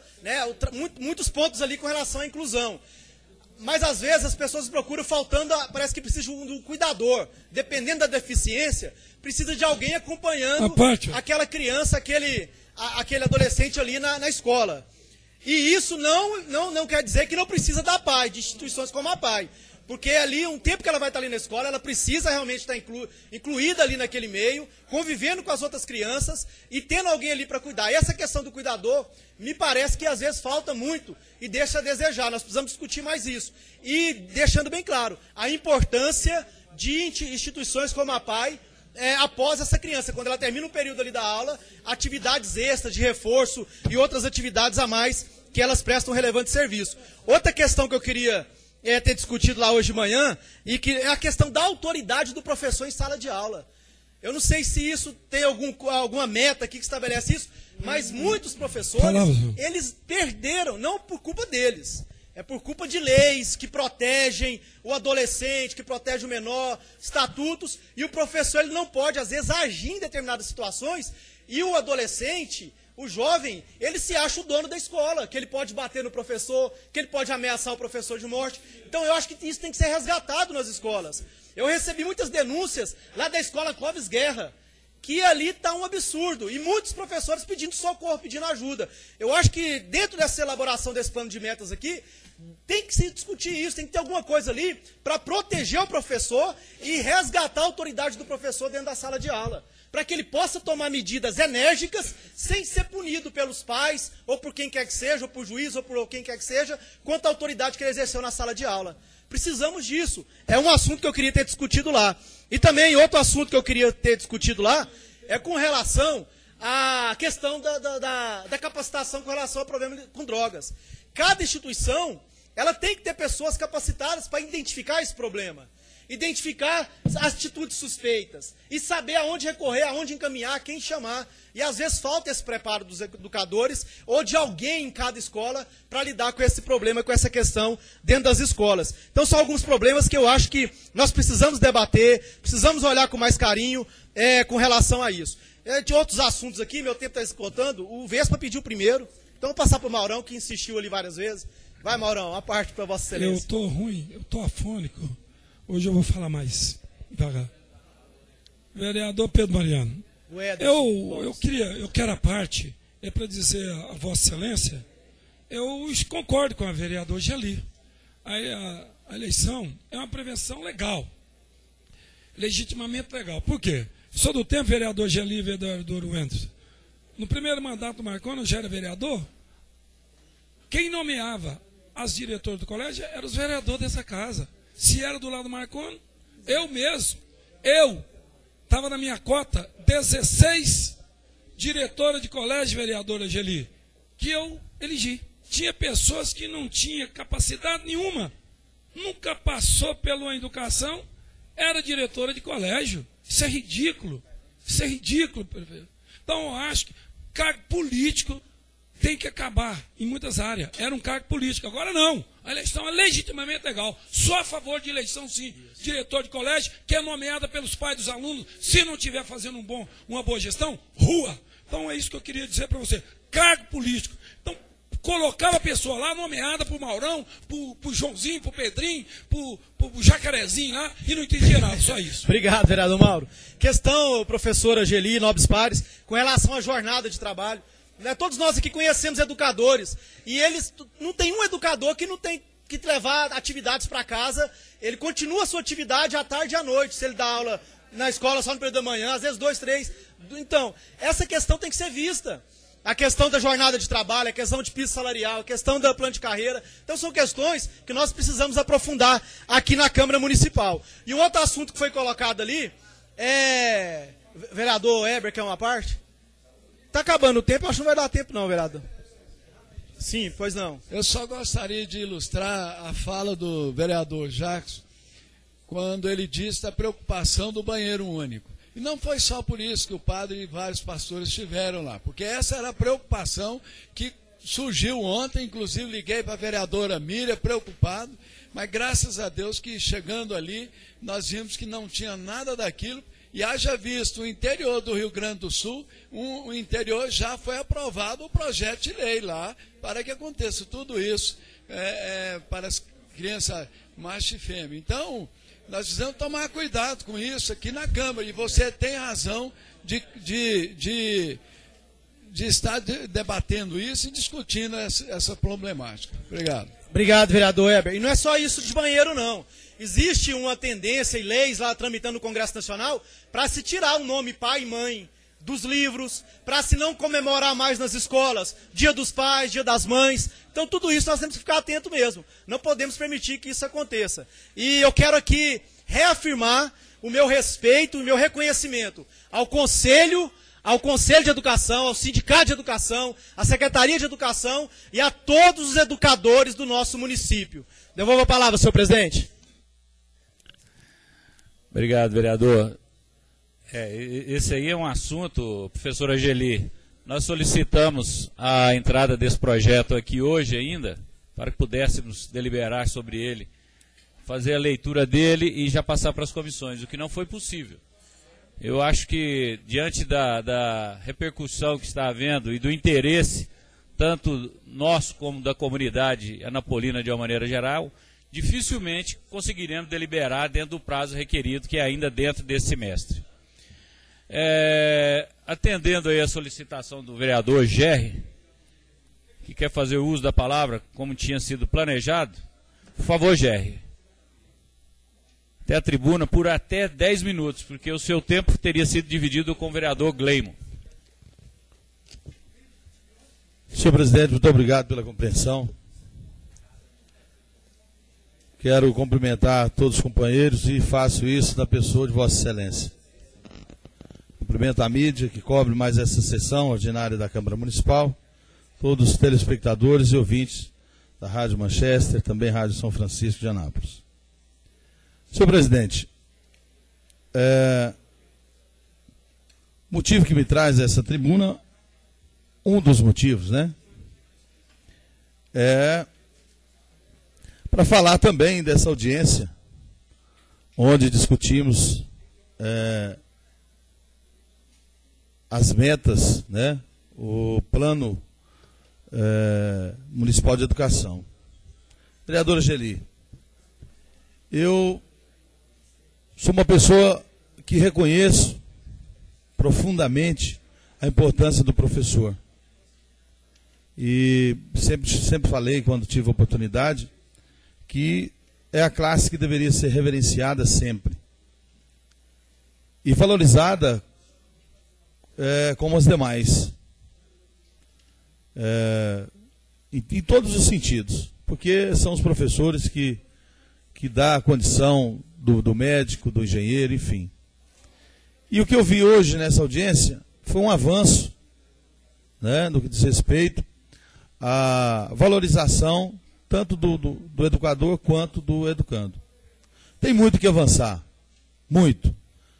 muitos pontos ali com relação à inclusão. Mas às vezes as pessoas nos procuram faltando, parece que precisa de um cuidador. Dependendo da deficiência, precisa de alguém acompanhando aquela criança, aquele adolescente ali na escola. E isso não quer dizer que não precisa da PAI, de instituições como a PAI. Porque ali, um tempo que ela vai estar ali na escola, ela precisa realmente estar incluída ali naquele meio, convivendo com as outras crianças e tendo alguém ali para cuidar. E essa questão do cuidador, me parece que às vezes falta muito e deixa a desejar. Nós precisamos discutir mais isso. E deixando bem claro, a importância de instituições como a PAI, após essa criança, quando ela termina o período ali da aula, atividades extras de reforço e outras atividades a mais que elas prestam relevante serviço. Outra questão que eu queria ter discutido lá hoje de manhã, e que é a questão da autoridade do professor em sala de aula. Eu não sei se isso tem alguma meta aqui que estabelece isso, mas muitos professores, eles perderam, não por culpa deles, é por culpa de leis que protegem o adolescente, que protegem o menor, estatutos, e o professor ele não pode, às vezes, agir em determinadas situações, e o adolescente... O jovem, ele se acha o dono da escola, que ele pode bater no professor, que ele pode ameaçar o professor de morte. Então eu acho que isso tem que ser resgatado nas escolas. Eu recebi muitas denúncias lá da escola Clóvis Guerra, que ali está um absurdo, e muitos professores pedindo socorro, pedindo ajuda. Eu acho que dentro dessa elaboração desse plano de metas aqui, tem que se discutir isso, tem que ter alguma coisa ali para proteger o professor e resgatar a autoridade do professor dentro da sala de aula, para que ele possa tomar medidas enérgicas sem ser punido pelos pais, ou por quem quer que seja, ou por juiz, ou por quem quer que seja, quanto à autoridade que ele exerceu na sala de aula. Precisamos disso. É um assunto que eu queria ter discutido lá. E também outro assunto que eu queria ter discutido lá é com relação à questão da capacitação com relação ao problema com drogas. Cada instituição, ela tem que ter pessoas capacitadas para identificar esse problema, identificar as atitudes suspeitas e saber aonde recorrer, aonde encaminhar, quem chamar. E às vezes falta esse preparo dos educadores ou de alguém em cada escola para lidar com esse problema, com essa questão dentro das escolas. Então são alguns problemas que eu acho que nós precisamos debater, precisamos olhar com mais carinho com relação a isso. De outros assuntos aqui, meu tempo está esgotando, o Vespa pediu primeiro, então vou passar para o Maurão, que insistiu ali várias vezes. Vai, Maurão, a parte para Vossa Excelência. Eu estou ruim, eu estou afônico. Hoje eu vou falar mais devagar. Vereador Pedro Mariano, eu quero a parte, para dizer a Vossa Excelência, eu concordo com a vereadora Geli. A eleição é uma prevenção legal, legitimamente legal. Por quê? Sou do tempo, vereador Geli e vereador Wenders. No primeiro mandato do Marconi, eu já era vereador. Quem nomeava as diretoras do colégio eram os vereadores dessa casa. Se era do lado do Marconi, eu estava na minha cota 16 diretoras de colégio, vereadora Geli, que eu elegi. Tinha pessoas que não tinham capacidade nenhuma, nunca passou pela educação, era diretora de colégio. Isso é ridículo. Isso é ridículo, prefeito. Então eu acho que cargo político tem que acabar em muitas áreas. Era um cargo político, agora não. A eleição é legitimamente legal. Só a favor de eleição, sim. Diretor de colégio, que é nomeada pelos pais dos alunos, se não estiver fazendo uma boa gestão, rua. Então é isso que eu queria dizer para você. Cargo político. Então, colocava a pessoa lá, nomeada pro Maurão, pro Joãozinho, pro Pedrinho, pro Jacarezinho lá, e não entendia nada, só isso. Obrigado, vereador Mauro. Questão, professora Geli, nobres pares, com relação à jornada de trabalho. Né, todos nós aqui conhecemos educadores, e eles, não tem um educador que não tem que levar atividades para casa, ele continua a sua atividade à tarde e à noite, se ele dá aula na escola só no período da manhã, às vezes 2, 3. Então, essa questão tem que ser vista. A questão da jornada de trabalho, a questão de piso salarial, a questão da plano de carreira. Então são questões que nós precisamos aprofundar aqui na Câmara Municipal. E um outro assunto que foi colocado ali é... Vereador Heber, quer uma parte? Está acabando o tempo, acho que não vai dar tempo não, vereador. Sim, pois não. Eu só gostaria de ilustrar a fala do vereador Jackson, quando ele disse da preocupação do banheiro único. E não foi só por isso que o padre e vários pastores estiveram lá, porque essa era a preocupação que surgiu ontem, inclusive liguei para a vereadora Miriam, preocupado, mas graças a Deus que chegando ali, nós vimos que não tinha nada daquilo, e haja visto o interior do Rio Grande do Sul, o interior já foi aprovado o projeto de lei lá, para que aconteça tudo isso para as crianças macho e fêmea. Então, nós precisamos tomar cuidado com isso aqui na Câmara, e você tem razão de estar debatendo isso e discutindo essa problemática. Obrigado. Obrigado, vereador Heber. E não é só isso de banheiro, não. Existe uma tendência e leis lá tramitando no Congresso Nacional para se tirar o nome pai e mãe dos livros, para se não comemorar mais nas escolas, Dia dos Pais, Dia das Mães. Então tudo isso nós temos que ficar atento mesmo. Não podemos permitir que isso aconteça. E eu quero aqui reafirmar o meu respeito e o meu reconhecimento ao Conselho de Educação, ao Sindicato de Educação, à Secretaria de Educação e a todos os educadores do nosso município. Devolvo a palavra, senhor presidente. Obrigado, vereador. Esse aí é um assunto, professora Geli, nós solicitamos a entrada desse projeto aqui hoje ainda, para que pudéssemos deliberar sobre ele, fazer a leitura dele e já passar para as comissões, o que não foi possível. Eu acho que, diante da repercussão que está havendo e do interesse, tanto nosso como da comunidade anapolina de uma maneira geral, dificilmente conseguiremos deliberar dentro do prazo requerido, que é ainda dentro desse semestre. Atendendo aí a solicitação do vereador Gerry, que quer fazer uso da palavra como tinha sido planejado, por favor, Gerry, até a tribuna por até 10 minutos, porque o seu tempo teria sido dividido com o vereador Gleimo. Senhor presidente, muito obrigado pela compreensão. Quero cumprimentar todos os companheiros e faço isso na pessoa de Vossa Excelência. Cumprimento a mídia que cobre mais essa sessão ordinária da Câmara Municipal, todos os telespectadores e ouvintes da Rádio Manchester, também Rádio São Francisco de Anápolis. Senhor presidente, o motivo que me traz essa tribuna, um dos motivos, né, é para falar também dessa audiência, onde discutimos as metas, né, o plano municipal de educação. Vereadora Geli, eu sou uma pessoa que reconheço profundamente a importância do professor. E sempre falei, quando tive a oportunidade, que é a classe que deveria ser reverenciada sempre. E valorizada como as demais. Em todos os sentidos. Porque são os professores que dão a condição do médico, do engenheiro, enfim. E o que eu vi hoje nessa audiência foi um avanço, né, no que diz respeito à valorização tanto do educador quanto do educando. Tem muito que avançar, muito.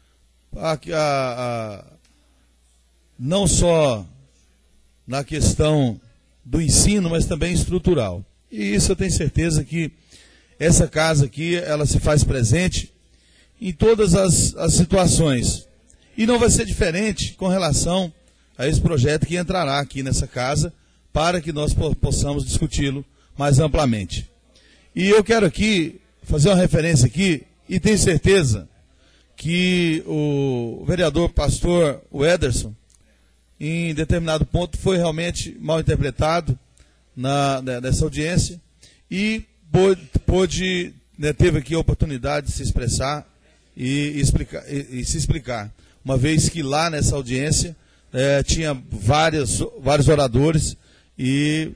Não só na questão do ensino, mas também estrutural. E isso eu tenho certeza que essa casa aqui, ela se faz presente em todas as situações. E não vai ser diferente com relação a esse projeto que entrará aqui nessa casa para que nós possamos discuti-lo mais amplamente. E eu quero aqui fazer uma referência aqui, e tenho certeza que o vereador pastor Ederson, em determinado ponto, foi realmente mal interpretado nessa audiência e pôde, né, teve aqui a oportunidade de se expressar e se explicar, uma vez que lá nessa audiência tinha vários oradores e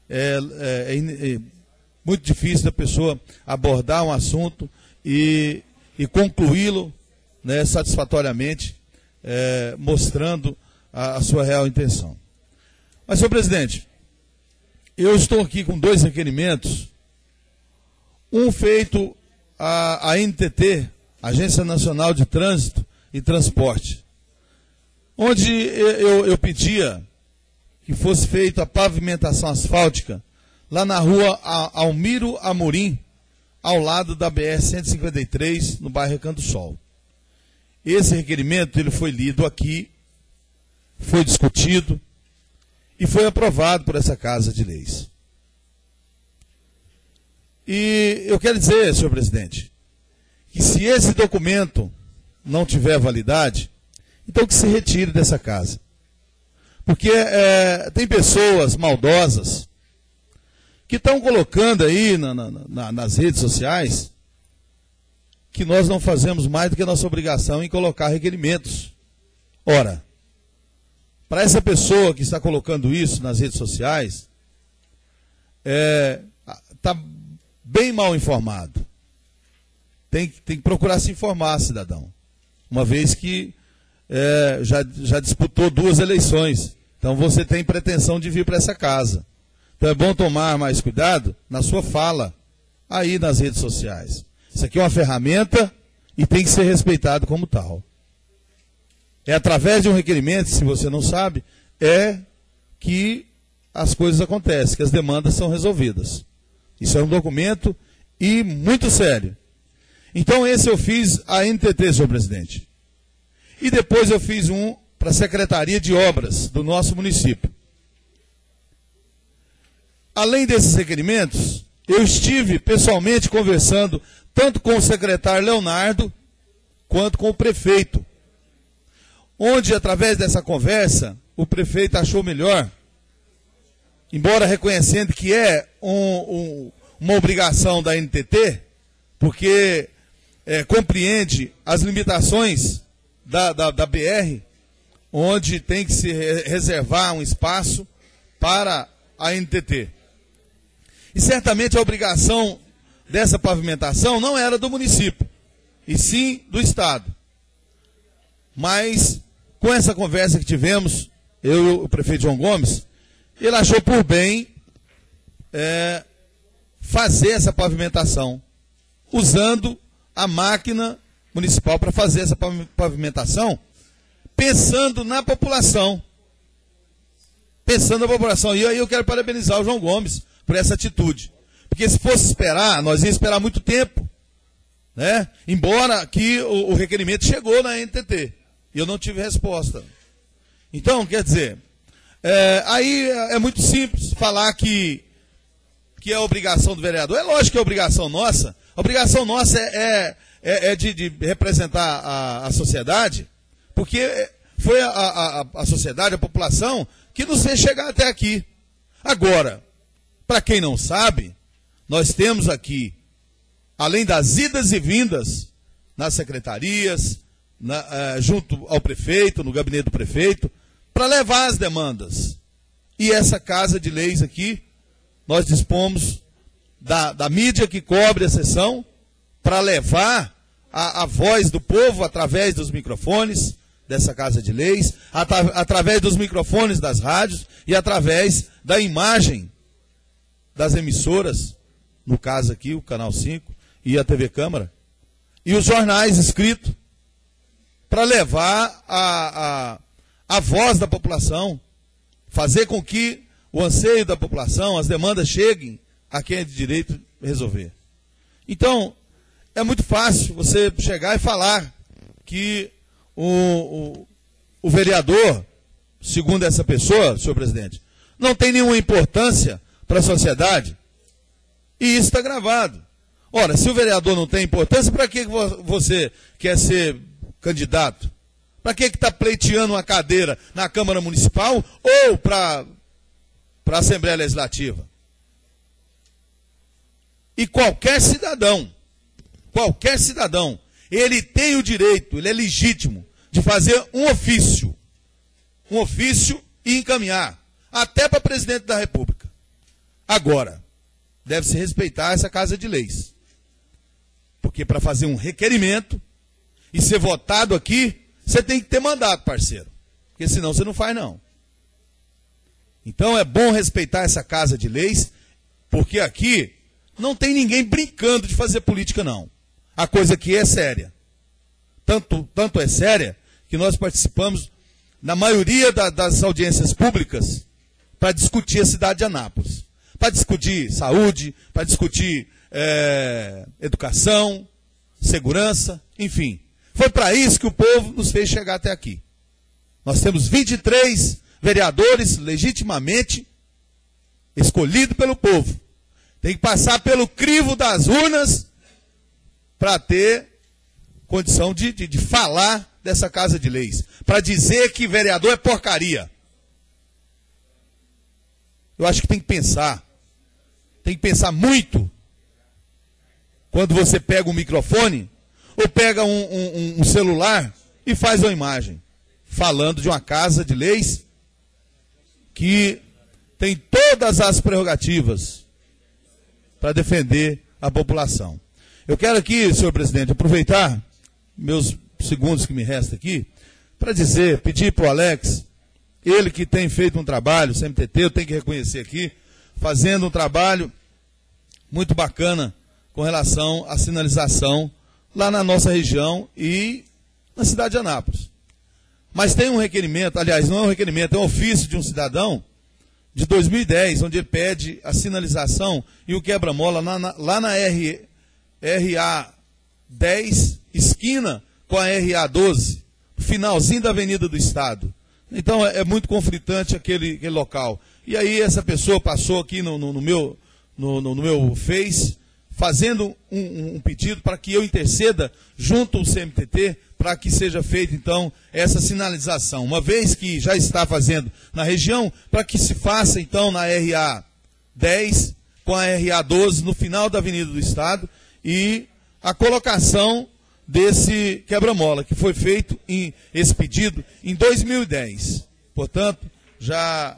é muito difícil da pessoa abordar um assunto e concluí-lo, né, satisfatoriamente, mostrando a sua real intenção. Mas, senhor presidente, eu estou aqui com 2 requerimentos, um feito à ANTT, Agência Nacional de Trânsito e Transporte, onde eu pedia que fosse feita a pavimentação asfáltica lá na rua Almiro Amorim, ao lado da BR-153, no bairro Recanto do Sol. Esse requerimento ele foi lido aqui, foi discutido e foi aprovado por essa Casa de Leis. E eu quero dizer, senhor presidente, que se esse documento não tiver validade, então que se retire dessa casa. Porque tem pessoas maldosas que estão colocando aí nas redes sociais que nós não fazemos mais do que a nossa obrigação em colocar requerimentos. Ora, para essa pessoa que está colocando isso nas redes sociais, está bem mal informado. Tem que procurar se informar, cidadão. Uma vez que já disputou 2 eleições. Então você tem pretensão de vir para essa casa. Então é bom tomar mais cuidado na sua fala aí nas redes sociais. Isso aqui é uma ferramenta e tem que ser respeitado como tal. É através de um requerimento, se você não sabe, que as coisas acontecem, que as demandas são resolvidas. Isso é um documento e muito sério. Então esse eu fiz a ANTT, senhor presidente. E depois eu fiz um para a Secretaria de Obras do nosso município. Além desses requerimentos, eu estive pessoalmente conversando tanto com o secretário Leonardo quanto com o prefeito. Onde, através dessa conversa, o prefeito achou melhor, embora reconhecendo que é uma obrigação da ANTT, porque compreende as limitações da BR, onde tem que se reservar um espaço para a ANTT. E certamente a obrigação dessa pavimentação não era do município, e sim do Estado. Mas, com essa conversa que tivemos, eu e o prefeito João Gomes, ele achou por bem fazer essa pavimentação, usando a máquina municipal para fazer essa pavimentação, pensando na população. Pensando na população. E aí eu quero parabenizar o João Gomes por essa atitude. Porque se fosse esperar, nós íamos esperar muito tempo, né? Embora que o requerimento chegou na ANTT. E eu não tive resposta. Então, quer dizer, aí é muito simples falar que é obrigação do vereador. É lógico que é obrigação nossa. A obrigação nossa é de representar a sociedade, porque foi a sociedade, a população, que nos fez chegar até aqui. Agora, para quem não sabe, nós temos aqui, além das idas e vindas nas secretarias, junto ao prefeito, no gabinete do prefeito, para levar as demandas. E essa Casa de Leis aqui, nós dispomos da mídia que cobre a sessão para levar a voz do povo através dos microfones dessa Casa de Leis, através dos microfones das rádios e através da imagem das emissoras, no caso aqui, o Canal 5 e a TV Câmara, e os jornais escritos, para levar a voz da população, fazer com que o anseio da população, as demandas cheguem a quem é de direito resolver. Então, é muito fácil você chegar e falar que o vereador segundo essa pessoa, senhor presidente, não tem nenhuma importância para a sociedade. E isso está gravado. Ora, se o vereador não tem importância, para que você quer ser candidato? Para que está pleiteando uma cadeira na Câmara Municipal ou para a Assembleia Legislativa? E qualquer cidadão, ele tem o direito, ele é legítimo de fazer um ofício e encaminhar, até para presidente da República. Agora, deve-se respeitar essa Casa de Leis. Porque para fazer um requerimento e ser votado aqui, você tem que ter mandato, parceiro. Porque senão você não faz, não. Então é bom respeitar essa Casa de Leis, porque aqui não tem ninguém brincando de fazer política, não. A coisa aqui é séria. Tanto é séria que nós participamos na maioria das audiências públicas para discutir a cidade de Anápolis. Para discutir saúde, para discutir educação, segurança, enfim. Foi para isso que o povo nos fez chegar até aqui. Nós temos 23 vereadores legitimamente escolhidos pelo povo. Tem que passar pelo crivo das urnas para ter condição de falar dessa Casa de Leis. Para dizer que vereador é porcaria. Eu acho que tem que pensar. Tem que pensar muito. Quando você pega um microfone, ou pega um celular e faz uma imagem. Falando de uma Casa de Leis que tem todas as prerrogativas para defender a população. Eu quero aqui, senhor presidente, aproveitar meus segundos que me restam aqui, para pedir para o Alex, ele que tem feito um trabalho, o CMTT, eu tenho que reconhecer aqui, fazendo um trabalho muito bacana com relação à sinalização lá na nossa região e na cidade de Anápolis. Mas tem um requerimento, aliás, não é um requerimento, é um ofício de um cidadão de 2010, onde ele pede a sinalização e o quebra-mola lá na RA 10, esquina com a RA 12, finalzinho da Avenida do Estado. Então é muito conflitante aquele local. E aí essa pessoa passou aqui no meu Face, fazendo um pedido para que eu interceda junto ao CMTT, para que seja feita, então, essa sinalização. Uma vez que já está fazendo na região, para que se faça, então, na RA 10 com a RA 12, no final da Avenida do Estado, e a colocação desse quebra-mola, que foi feito, esse pedido, em 2010. Portanto, já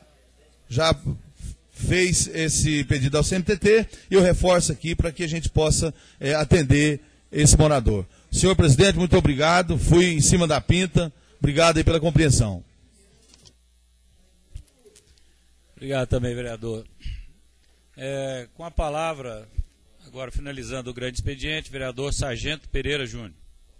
fez esse pedido ao CMTT, e eu reforço aqui para que a gente possa atender esse morador. Senhor presidente, muito obrigado. Fui em cima da pinta. Obrigado aí pela compreensão. Obrigado também, vereador. Com a palavra, agora finalizando o grande expediente, vereador Sargento Pereira Júnior.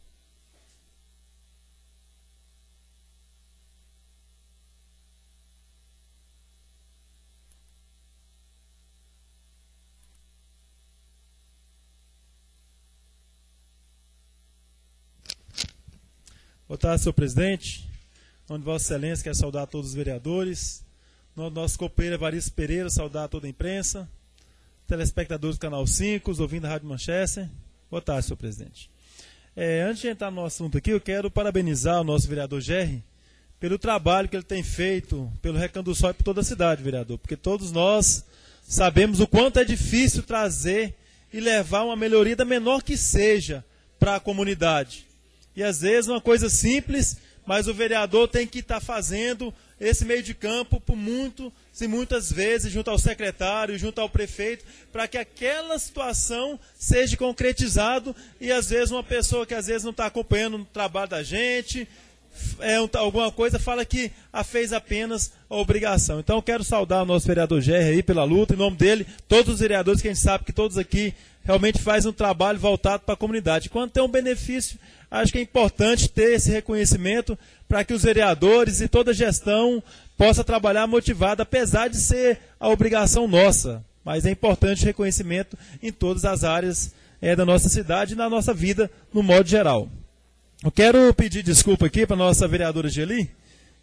Boa tarde, senhor presidente. Em nome de Vossa Excelência, quero saudar todos os vereadores. Em nome do nosso companheiro Evaristo Pereira, saudar toda a imprensa, telespectadores do Canal 5, os ouvintes da Rádio Manchester. Boa tarde, senhor presidente. Antes de entrar no assunto aqui, eu quero parabenizar o nosso vereador Gerry pelo trabalho que ele tem feito pelo Recanto do Sol e por toda a cidade, vereador. Porque todos nós sabemos o quanto é difícil trazer e levar uma melhoria, da menor que seja, para a comunidade. E às vezes uma coisa simples, mas o vereador tem que estar fazendo esse meio de campo por muitas vezes, junto ao secretário, junto ao prefeito, para que aquela situação seja concretizado. E às vezes uma pessoa que às vezes não está acompanhando o trabalho da gente, alguma coisa, fala que fez apenas a obrigação. Então eu quero saudar o nosso vereador Gerry aí pela luta, em nome dele, todos os vereadores, que a gente sabe que todos aqui realmente fazem um trabalho voltado para a comunidade. Quando tem um benefício, acho que é importante ter esse reconhecimento para que os vereadores e toda a gestão possa trabalhar motivado, apesar de ser a obrigação nossa. Mas é importante o reconhecimento em todas as áreas da nossa cidade e na nossa vida, no modo geral. Eu quero pedir desculpa aqui para a nossa vereadora Geli,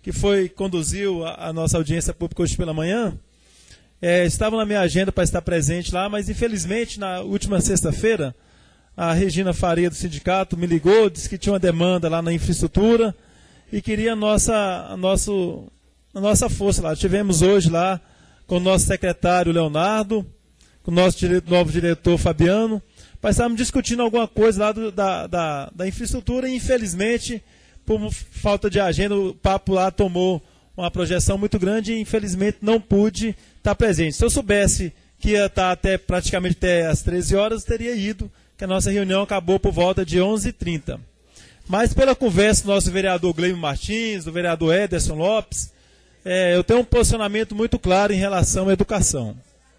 conduziu a nossa audiência pública hoje pela manhã, estava na minha agenda para estar presente lá, mas infelizmente na última sexta-feira a Regina Faria do sindicato me ligou, disse que tinha uma demanda lá na infraestrutura e queria a nossa força lá. Tivemos hoje lá com o nosso secretário Leonardo, com o nosso novo diretor Fabiano, mas estávamos discutindo alguma coisa lá da infraestrutura e infelizmente, por falta de agenda, o papo lá tomou uma projeção muito grande e infelizmente não pude estar presente. Se eu soubesse que ia estar praticamente até às 13 horas, teria ido, que a nossa reunião acabou por volta de 11h30. Mas pela conversa do nosso vereador Gleimo Martins, do vereador Ederson Lopes, eu tenho um posicionamento muito claro em relação à educação.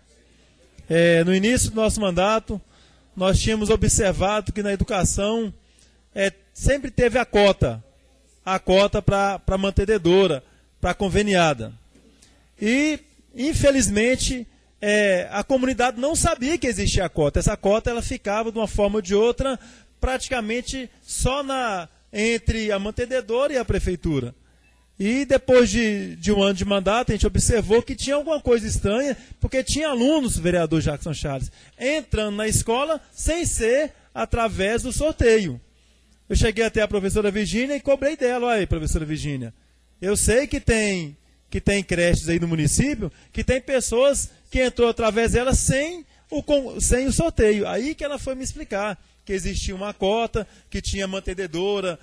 No início do nosso mandato, nós tínhamos observado que na educação sempre teve a cota para a mantenedora, para a conveniada. E, infelizmente, a comunidade não sabia que existia a cota. Essa cota ela ficava de uma forma ou de outra praticamente só entre a mantenedora e a prefeitura. E depois de um ano de mandato, a gente observou que tinha alguma coisa estranha, porque tinha alunos, vereador Jackson Charles, entrando na escola sem ser através do sorteio. Eu cheguei até a professora Virgínia e cobrei dela. Olha aí, professora Virgínia, eu sei que tem creches aí no município, que tem pessoas que entrou através dela sem o sorteio. Aí que ela foi me explicar que existia uma cota, que tinha mantenedora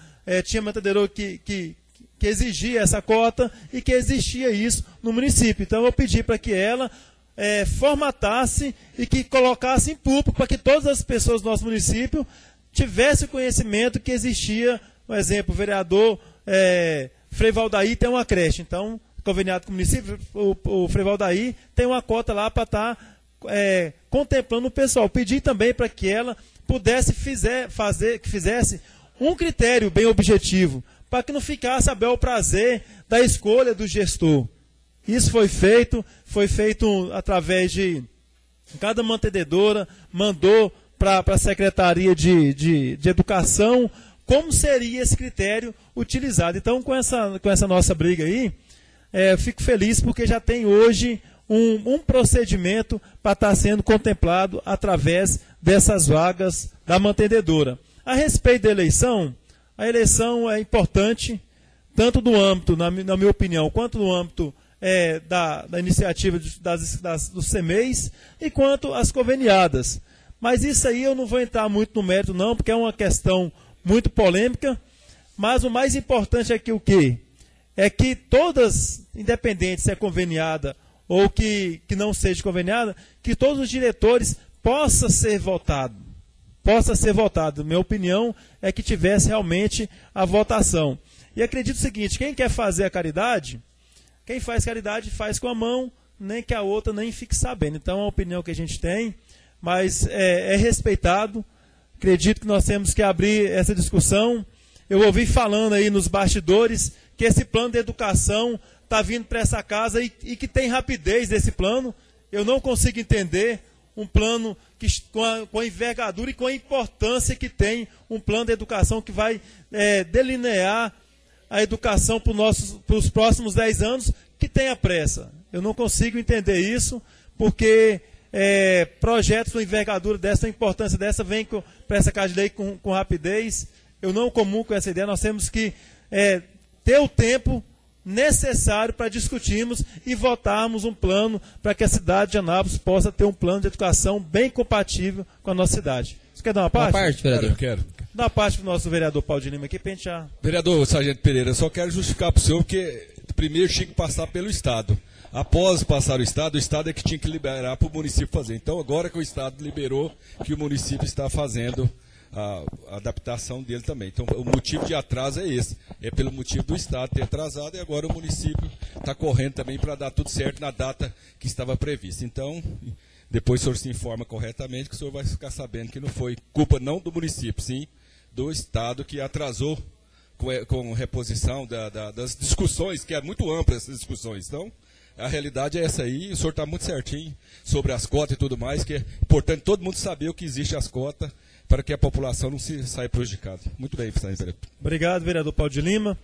que exigia essa cota e que existia isso no município. Então eu pedi para que ela formatasse e que colocasse em público para que todas as pessoas do nosso município tivessem conhecimento que existia, por exemplo, o vereador Frei Valdaí tem uma creche, então, conveniado com o município, o Frei Valdaí tem uma cota lá para estar contemplando o pessoal. Pedi também para que ela pudesse fizesse um critério bem objetivo, para que não ficasse a bel prazer da escolha do gestor. Isso foi feito através de cada mantenedora, mandou para a Secretaria de Educação como seria esse critério utilizado. Então, com essa nossa briga aí, eu fico feliz porque já tem hoje um procedimento para estar sendo contemplado através dessas vagas da mantenedora. A respeito da eleição, a eleição é importante, tanto no âmbito, na minha opinião, quanto no âmbito da iniciativa dos CMEs e quanto às conveniadas. Mas isso aí eu não vou entrar muito no mérito não, porque é uma questão muito polêmica, mas o mais importante é que o quê? É que todas, independente se é conveniada ou que não seja conveniada, que todos os diretores possam ser votados. Minha opinião é que tivesse realmente a votação. E acredito o seguinte, quem quer fazer a caridade, quem faz caridade faz com a mão, nem que a outra nem fique sabendo. Então é uma opinião que a gente tem, mas é respeitado. Acredito que nós temos que abrir essa discussão. Eu ouvi falando aí nos bastidores que esse plano de educação está vindo para essa casa e que tem rapidez desse plano. Eu não consigo entender um plano com a envergadura e com a importância que tem um plano de educação que vai delinear a educação para os próximos 10 anos, que tenha pressa. Eu não consigo entender isso, porque projetos com envergadura dessa, importância dessa, vêm para essa casa de lei com rapidez. Eu não comungo com essa ideia. Nós temos que ter o tempo necessário para discutirmos e votarmos um plano para que a cidade de Anápolis possa ter um plano de educação bem compatível com a nossa cidade. Você quer dar uma parte? Uma parte, vereador. Quero. Dá uma parte para o nosso vereador Paulo de Lima aqui para a gente já... Vereador Sargento Pereira, eu só quero justificar para o senhor que primeiro tinha que passar pelo Estado. Após passar o Estado é que tinha que liberar para o município fazer. Então agora que o Estado liberou, que o município está fazendo a adaptação dele também. Então o motivo de atraso é esse. É pelo motivo do Estado ter atrasado e agora o município está correndo também para dar tudo certo na data que estava prevista. Então, depois o senhor se informa corretamente que o senhor vai ficar sabendo que não foi culpa não do município, sim do Estado que atrasou com reposição das discussões, que é muito ampla essas discussões. Então, a realidade é essa aí, o senhor está muito certinho sobre as cotas e tudo mais, que é importante todo mundo saber o que existe as cotas, para que a população não se saia prejudicada. Muito bem, vereador. Obrigado, vereador Paulo de Lima.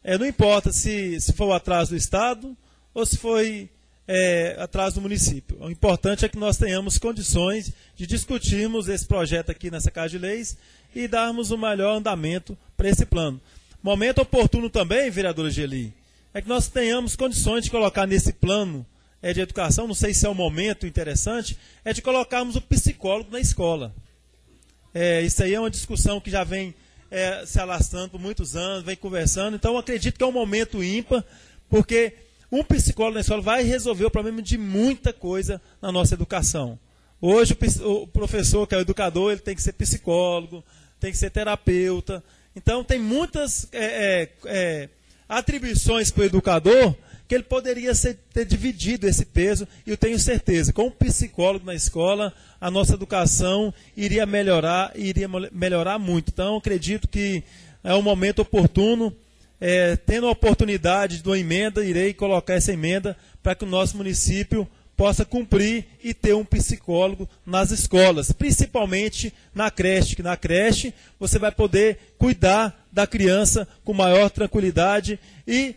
não importa se foi o atraso do Estado ou se foi atraso do município. O importante é que nós tenhamos condições de discutirmos esse projeto aqui nessa Casa de Leis e darmos o melhor andamento para esse plano. Momento oportuno também, vereadora Geli, é que nós tenhamos condições de colocar nesse plano de educação, não sei se é um momento interessante, é de colocarmos o psicólogo na escola. Isso aí é uma discussão que já vem se alastrando por muitos anos, vem conversando, então eu acredito que é um momento ímpar, porque um psicólogo na escola vai resolver o problema de muita coisa na nossa educação. Hoje o professor, que é o educador, ele tem que ser psicólogo, tem que ser terapeuta. Então tem muitas atribuições para o educador que ele poderia ter dividido esse peso, e eu tenho certeza, com um psicólogo na escola, a nossa educação iria melhorar muito. Então acredito que é um momento oportuno. Tendo a oportunidade de uma emenda, irei colocar essa emenda para que o nosso município possa cumprir e ter um psicólogo nas escolas, principalmente na creche, que na creche você vai poder cuidar da criança com maior tranquilidade e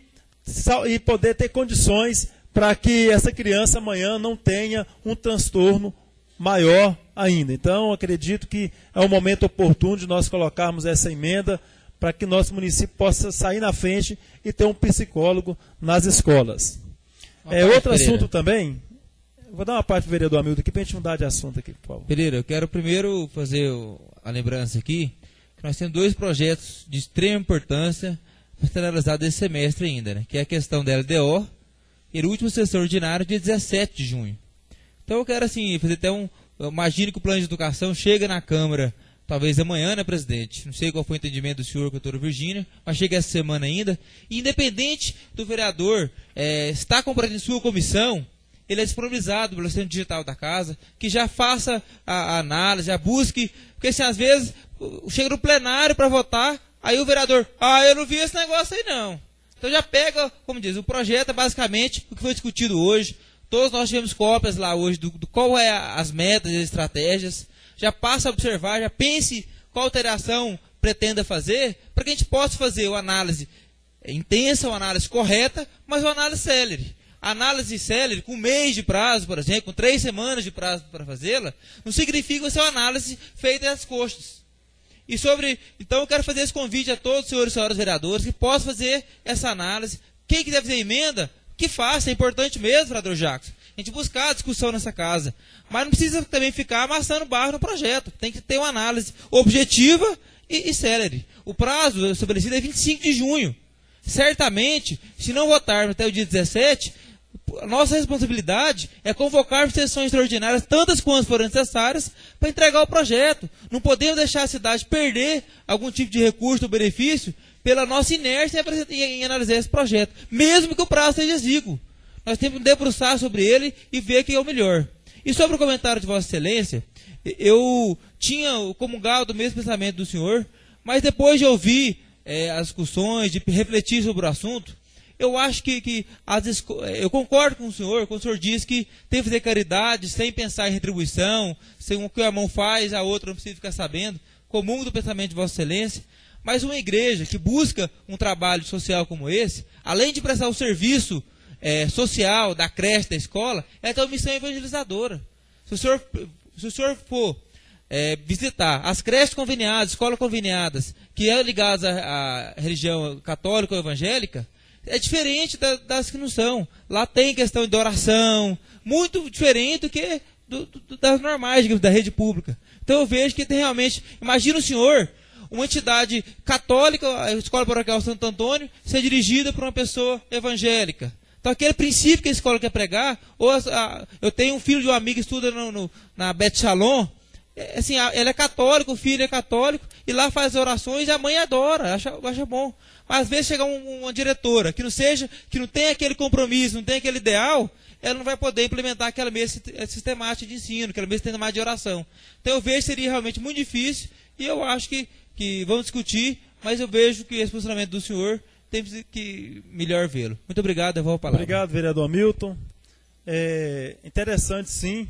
poder ter condições para que essa criança amanhã não tenha um transtorno maior ainda. Então, acredito que é um momento oportuno de nós colocarmos essa emenda para que nosso município possa sair na frente e ter um psicólogo nas escolas. Outro assunto também, vou dar uma parte para o vereador Hamilton aqui, para a gente mudar de assunto aqui, por favor. Pereira, eu quero primeiro fazer a lembrança aqui, que nós temos 2 projetos de extrema importância para ser analisados esse semestre ainda, né? Que é a questão da LDO e o último sessão ordinário, dia 17 de junho. Então eu quero assim, fazer até eu imagino que o plano de educação chega na Câmara talvez amanhã, né, presidente? Não sei qual foi o entendimento do senhor com a doutora Virgínia, mas chega essa semana ainda. E independente do vereador estar compartilhando em sua comissão, ele é disponibilizado pelo Centro Digital da Casa, que já faça a análise, já busque, porque assim, às vezes chega no plenário para votar, aí o vereador, eu não vi esse negócio aí não. Então já pega, como diz, o projeto é basicamente o que foi discutido hoje. Todos nós tivemos cópias lá hoje do qual é as metas e as estratégias. Já passa a observar, já pense qual alteração pretenda fazer, para que a gente possa fazer uma análise intensa, uma análise correta, mas uma análise célere. A análise célere, com 1 mês de prazo, por exemplo, com 3 semanas de prazo para fazê-la, não significa ser uma análise feita às costas. Então eu quero fazer esse convite a todos os senhores e senhoras vereadores que possam fazer essa análise. Quem quiser fazer emenda, que faça, é importante mesmo, vereador Jackson. A gente buscar a discussão nessa casa. Mas não precisa também ficar amassando barro no projeto. Tem que ter uma análise objetiva e célere. O prazo estabelecido é 25 de junho. Certamente, se não votarmos até o dia 17, a nossa responsabilidade é convocarmos sessões extraordinárias, tantas quantas forem necessárias, para entregar o projeto. Não podemos deixar a cidade perder algum tipo de recurso ou benefício pela nossa inércia em analisar esse projeto, mesmo que o prazo seja exíguo. Nós temos que debruçar sobre ele e ver quem é o melhor. E sobre o comentário de Vossa Excelência, eu tinha comungado do mesmo pensamento do senhor, mas depois de ouvir as discussões, de refletir sobre o assunto, eu acho que eu concordo com o senhor quando o senhor diz que tem que fazer caridade sem pensar em retribuição, sem o que a mão faz, a outra não precisa ficar sabendo, comum do pensamento de Vossa Excelência. Mas uma igreja que busca um trabalho social como esse, além de prestar o serviço social da creche, da escola, ela tem uma missão evangelizadora. Se o senhor for visitar as creches conveniadas, escolas conveniadas, que é ligadas à religião católica ou evangélica, é diferente das que não são. Lá tem questão de oração, muito diferente do que das normais, digamos, da rede pública. Então eu vejo que tem realmente, imagina o senhor, uma entidade católica, a Escola Paroquial Santo Antônio, ser dirigida por uma pessoa evangélica. Então aquele princípio que a escola quer pregar, eu tenho um filho de um amigo que estuda na Beth Shalom, assim, ele é católico, o filho é católico, e lá faz orações e a mãe adora, acha bom. Mas às vezes chega uma diretora que não tem aquele compromisso, não tem aquele ideal, ela não vai poder implementar aquela mesma sistemática de ensino, aquela mesma sistemática de oração. Então eu vejo que seria realmente muito difícil, e eu acho que vamos discutir, mas eu vejo que esse posicionamento do senhor temos que melhor vê-lo. Muito obrigado, eu vou a palavra. Obrigado, vereador Hamilton. Interessante, sim,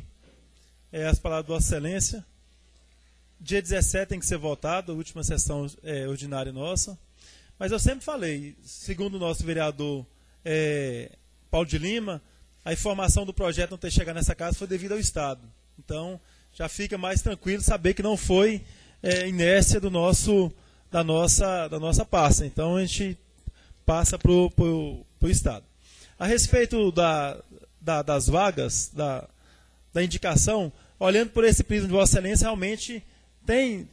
as palavras de Vossa Excelência. Dia 17 tem que ser votado, a última sessão ordinária nossa. Mas eu sempre falei, segundo o nosso vereador Paulo de Lima, a informação do projeto não ter chegado nessa casa foi devido ao Estado. Então, já fica mais tranquilo saber que não foi inércia da nossa pasta. Então, a gente passa para o Estado. A respeito das vagas, da indicação, olhando por esse prisma de Vossa Excelência, realmente tem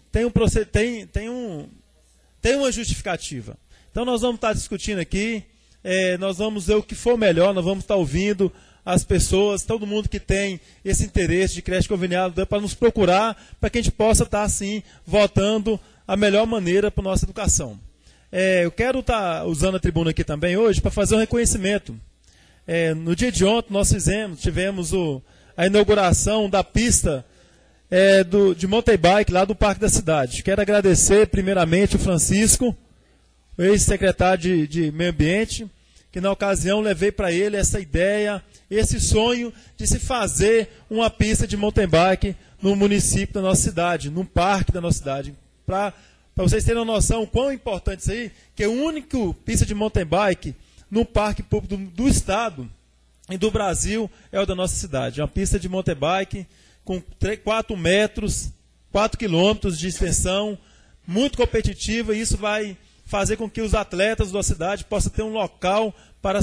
uma justificativa. Então, nós vamos estar discutindo aqui, nós vamos ver o que for melhor, nós vamos estar ouvindo as pessoas, todo mundo que tem esse interesse de creche conveniada, para nos procurar, para que a gente possa estar, assim, votando a melhor maneira para a nossa educação. Eu quero estar usando a tribuna aqui também hoje para fazer um reconhecimento. No dia de ontem nós tivemos a inauguração da pista de mountain bike lá do Parque da Cidade. Quero agradecer primeiramente o Francisco, o ex-secretário de Meio Ambiente, que na ocasião levei para ele essa ideia, esse sonho de se fazer uma pista de mountain bike no município da nossa cidade, num parque da nossa cidade. Para vocês terem uma noção quão importante isso aí, que a única pista de mountain bike no parque público do estado e do Brasil é o da nossa cidade. É uma pista de mountain bike com 4 metros, 4 quilômetros de extensão, muito competitiva, e isso vai fazer com que os atletas da cidade possam ter um local para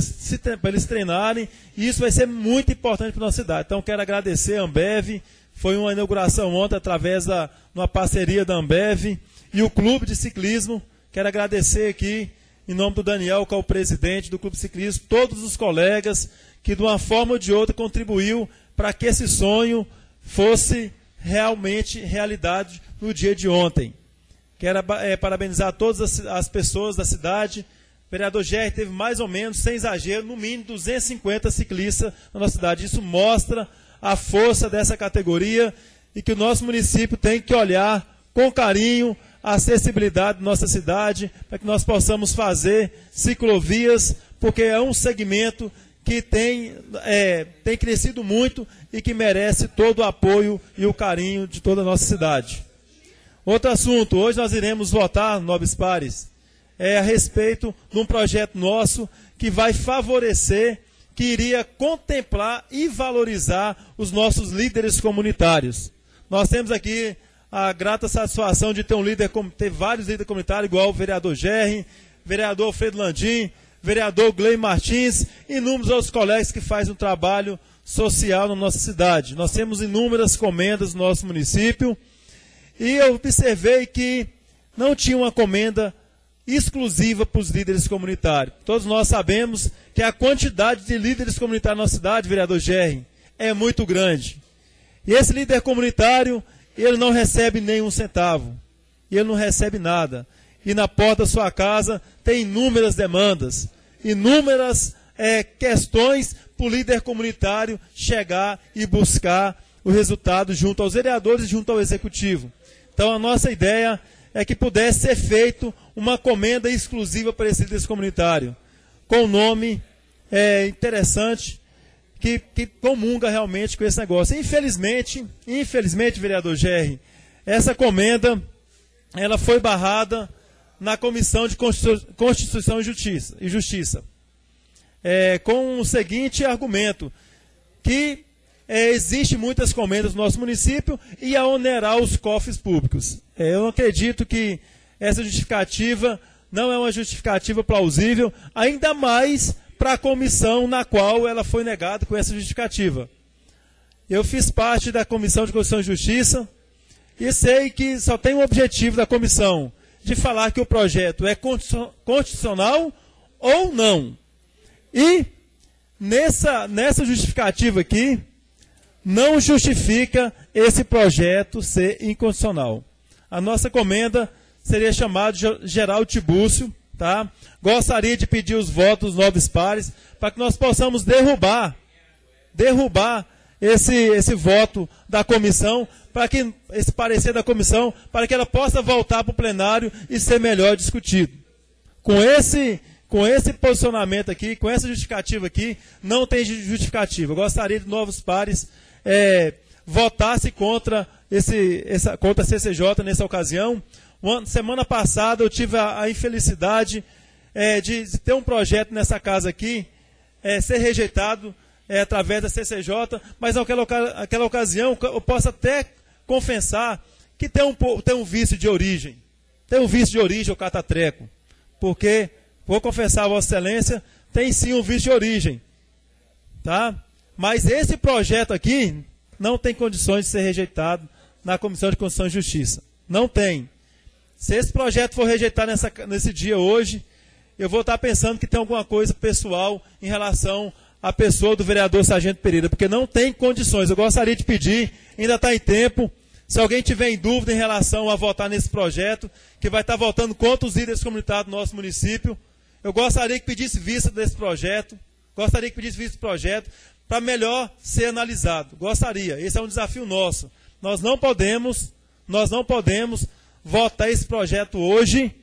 eles treinarem, e isso vai ser muito importante para a nossa cidade. Então, quero agradecer a Ambev, foi uma inauguração ontem através de uma parceria da Ambev e o Clube de Ciclismo. Quero agradecer aqui, em nome do Daniel, que é o presidente do Clube de Ciclismo, todos os colegas que, de uma forma ou de outra, contribuiu para que esse sonho fosse realmente realidade no dia de ontem. Quero parabenizar todas as pessoas da cidade. O vereador Gerry teve mais ou menos, sem exagero, no mínimo 250 ciclistas na nossa cidade. Isso mostra a força dessa categoria e que o nosso município tem que olhar com carinho a acessibilidade da nossa cidade, para que nós possamos fazer ciclovias, porque é um segmento que tem crescido muito e que merece todo o apoio e o carinho de toda a nossa cidade. Outro assunto, hoje nós iremos votar, nobres pares, a respeito de um projeto nosso que vai favorecer, que iria contemplar e valorizar os nossos líderes comunitários. Nós temos aqui a grata satisfação de ter vários líderes comunitários, igual o vereador Gerry, vereador Alfredo Landim, vereador Gley Martins, e inúmeros outros colegas que fazem um trabalho social na nossa cidade. Nós temos inúmeras comendas no nosso município, e eu observei que não tinha uma comenda exclusiva para os líderes comunitários. Todos nós sabemos que a quantidade de líderes comunitários na nossa cidade, vereador Gerry, é muito grande. E esse líder comunitário, ele não recebe nenhum centavo, ele não recebe nada. E na porta da sua casa tem inúmeras demandas, inúmeras questões para o líder comunitário chegar e buscar o resultado junto aos vereadores e junto ao executivo. Então a nossa ideia é que pudesse ser feito uma comenda exclusiva para esse líder comunitário, com um nome interessante, que comunga realmente com esse negócio. Infelizmente, vereador Gerry, essa comenda ela foi barrada na Comissão de Constituição e Justiça, com o seguinte argumento, que existe muitas comendas no nosso município e a onerar os cofres públicos. Eu acredito que essa justificativa não é uma justificativa plausível, ainda mais para a comissão na qual ela foi negada com essa justificativa. Eu fiz parte da Comissão de Constituição e Justiça e sei que só tem um objetivo da comissão, de falar que o projeto é constitucional ou não. E nessa justificativa aqui, não justifica esse projeto ser inconstitucional. A nossa comenda seria chamada de Geraldo Tibúrcio, tá? Gostaria de pedir os votos dos nobres pares para que nós possamos derrubar esse voto da comissão, para que esse parecer da comissão, para que ela possa voltar para o plenário e ser melhor discutido. Com esse posicionamento aqui, com essa justificativa aqui, não tem justificativa. Eu gostaria de novos pares votasse contra a CCJ nessa ocasião, Semana passada eu tive a infelicidade de ter um projeto nessa casa aqui, ser rejeitado através da CCJ, mas naquela ocasião eu posso até confessar que tem um vício de origem. Tem um vício de origem o catatreco. Porque, vou confessar a Vossa Excelência, tem sim um vício de origem. Tá? Mas esse projeto aqui não tem condições de ser rejeitado na Comissão de Constituição e Justiça. Não tem. Se esse projeto for rejeitado nesse dia hoje, eu vou estar pensando que tem alguma coisa pessoal em relação à pessoa do vereador Sargento Pereira, porque não tem condições. Eu gostaria de pedir, ainda está em tempo, se alguém tiver em dúvida em relação a votar nesse projeto, que vai estar votando contra os líderes comunitários do nosso município, eu gostaria que pedisse vista desse projeto, para melhor ser analisado. Gostaria, esse é um desafio nosso. Nós não podemos votar esse projeto hoje,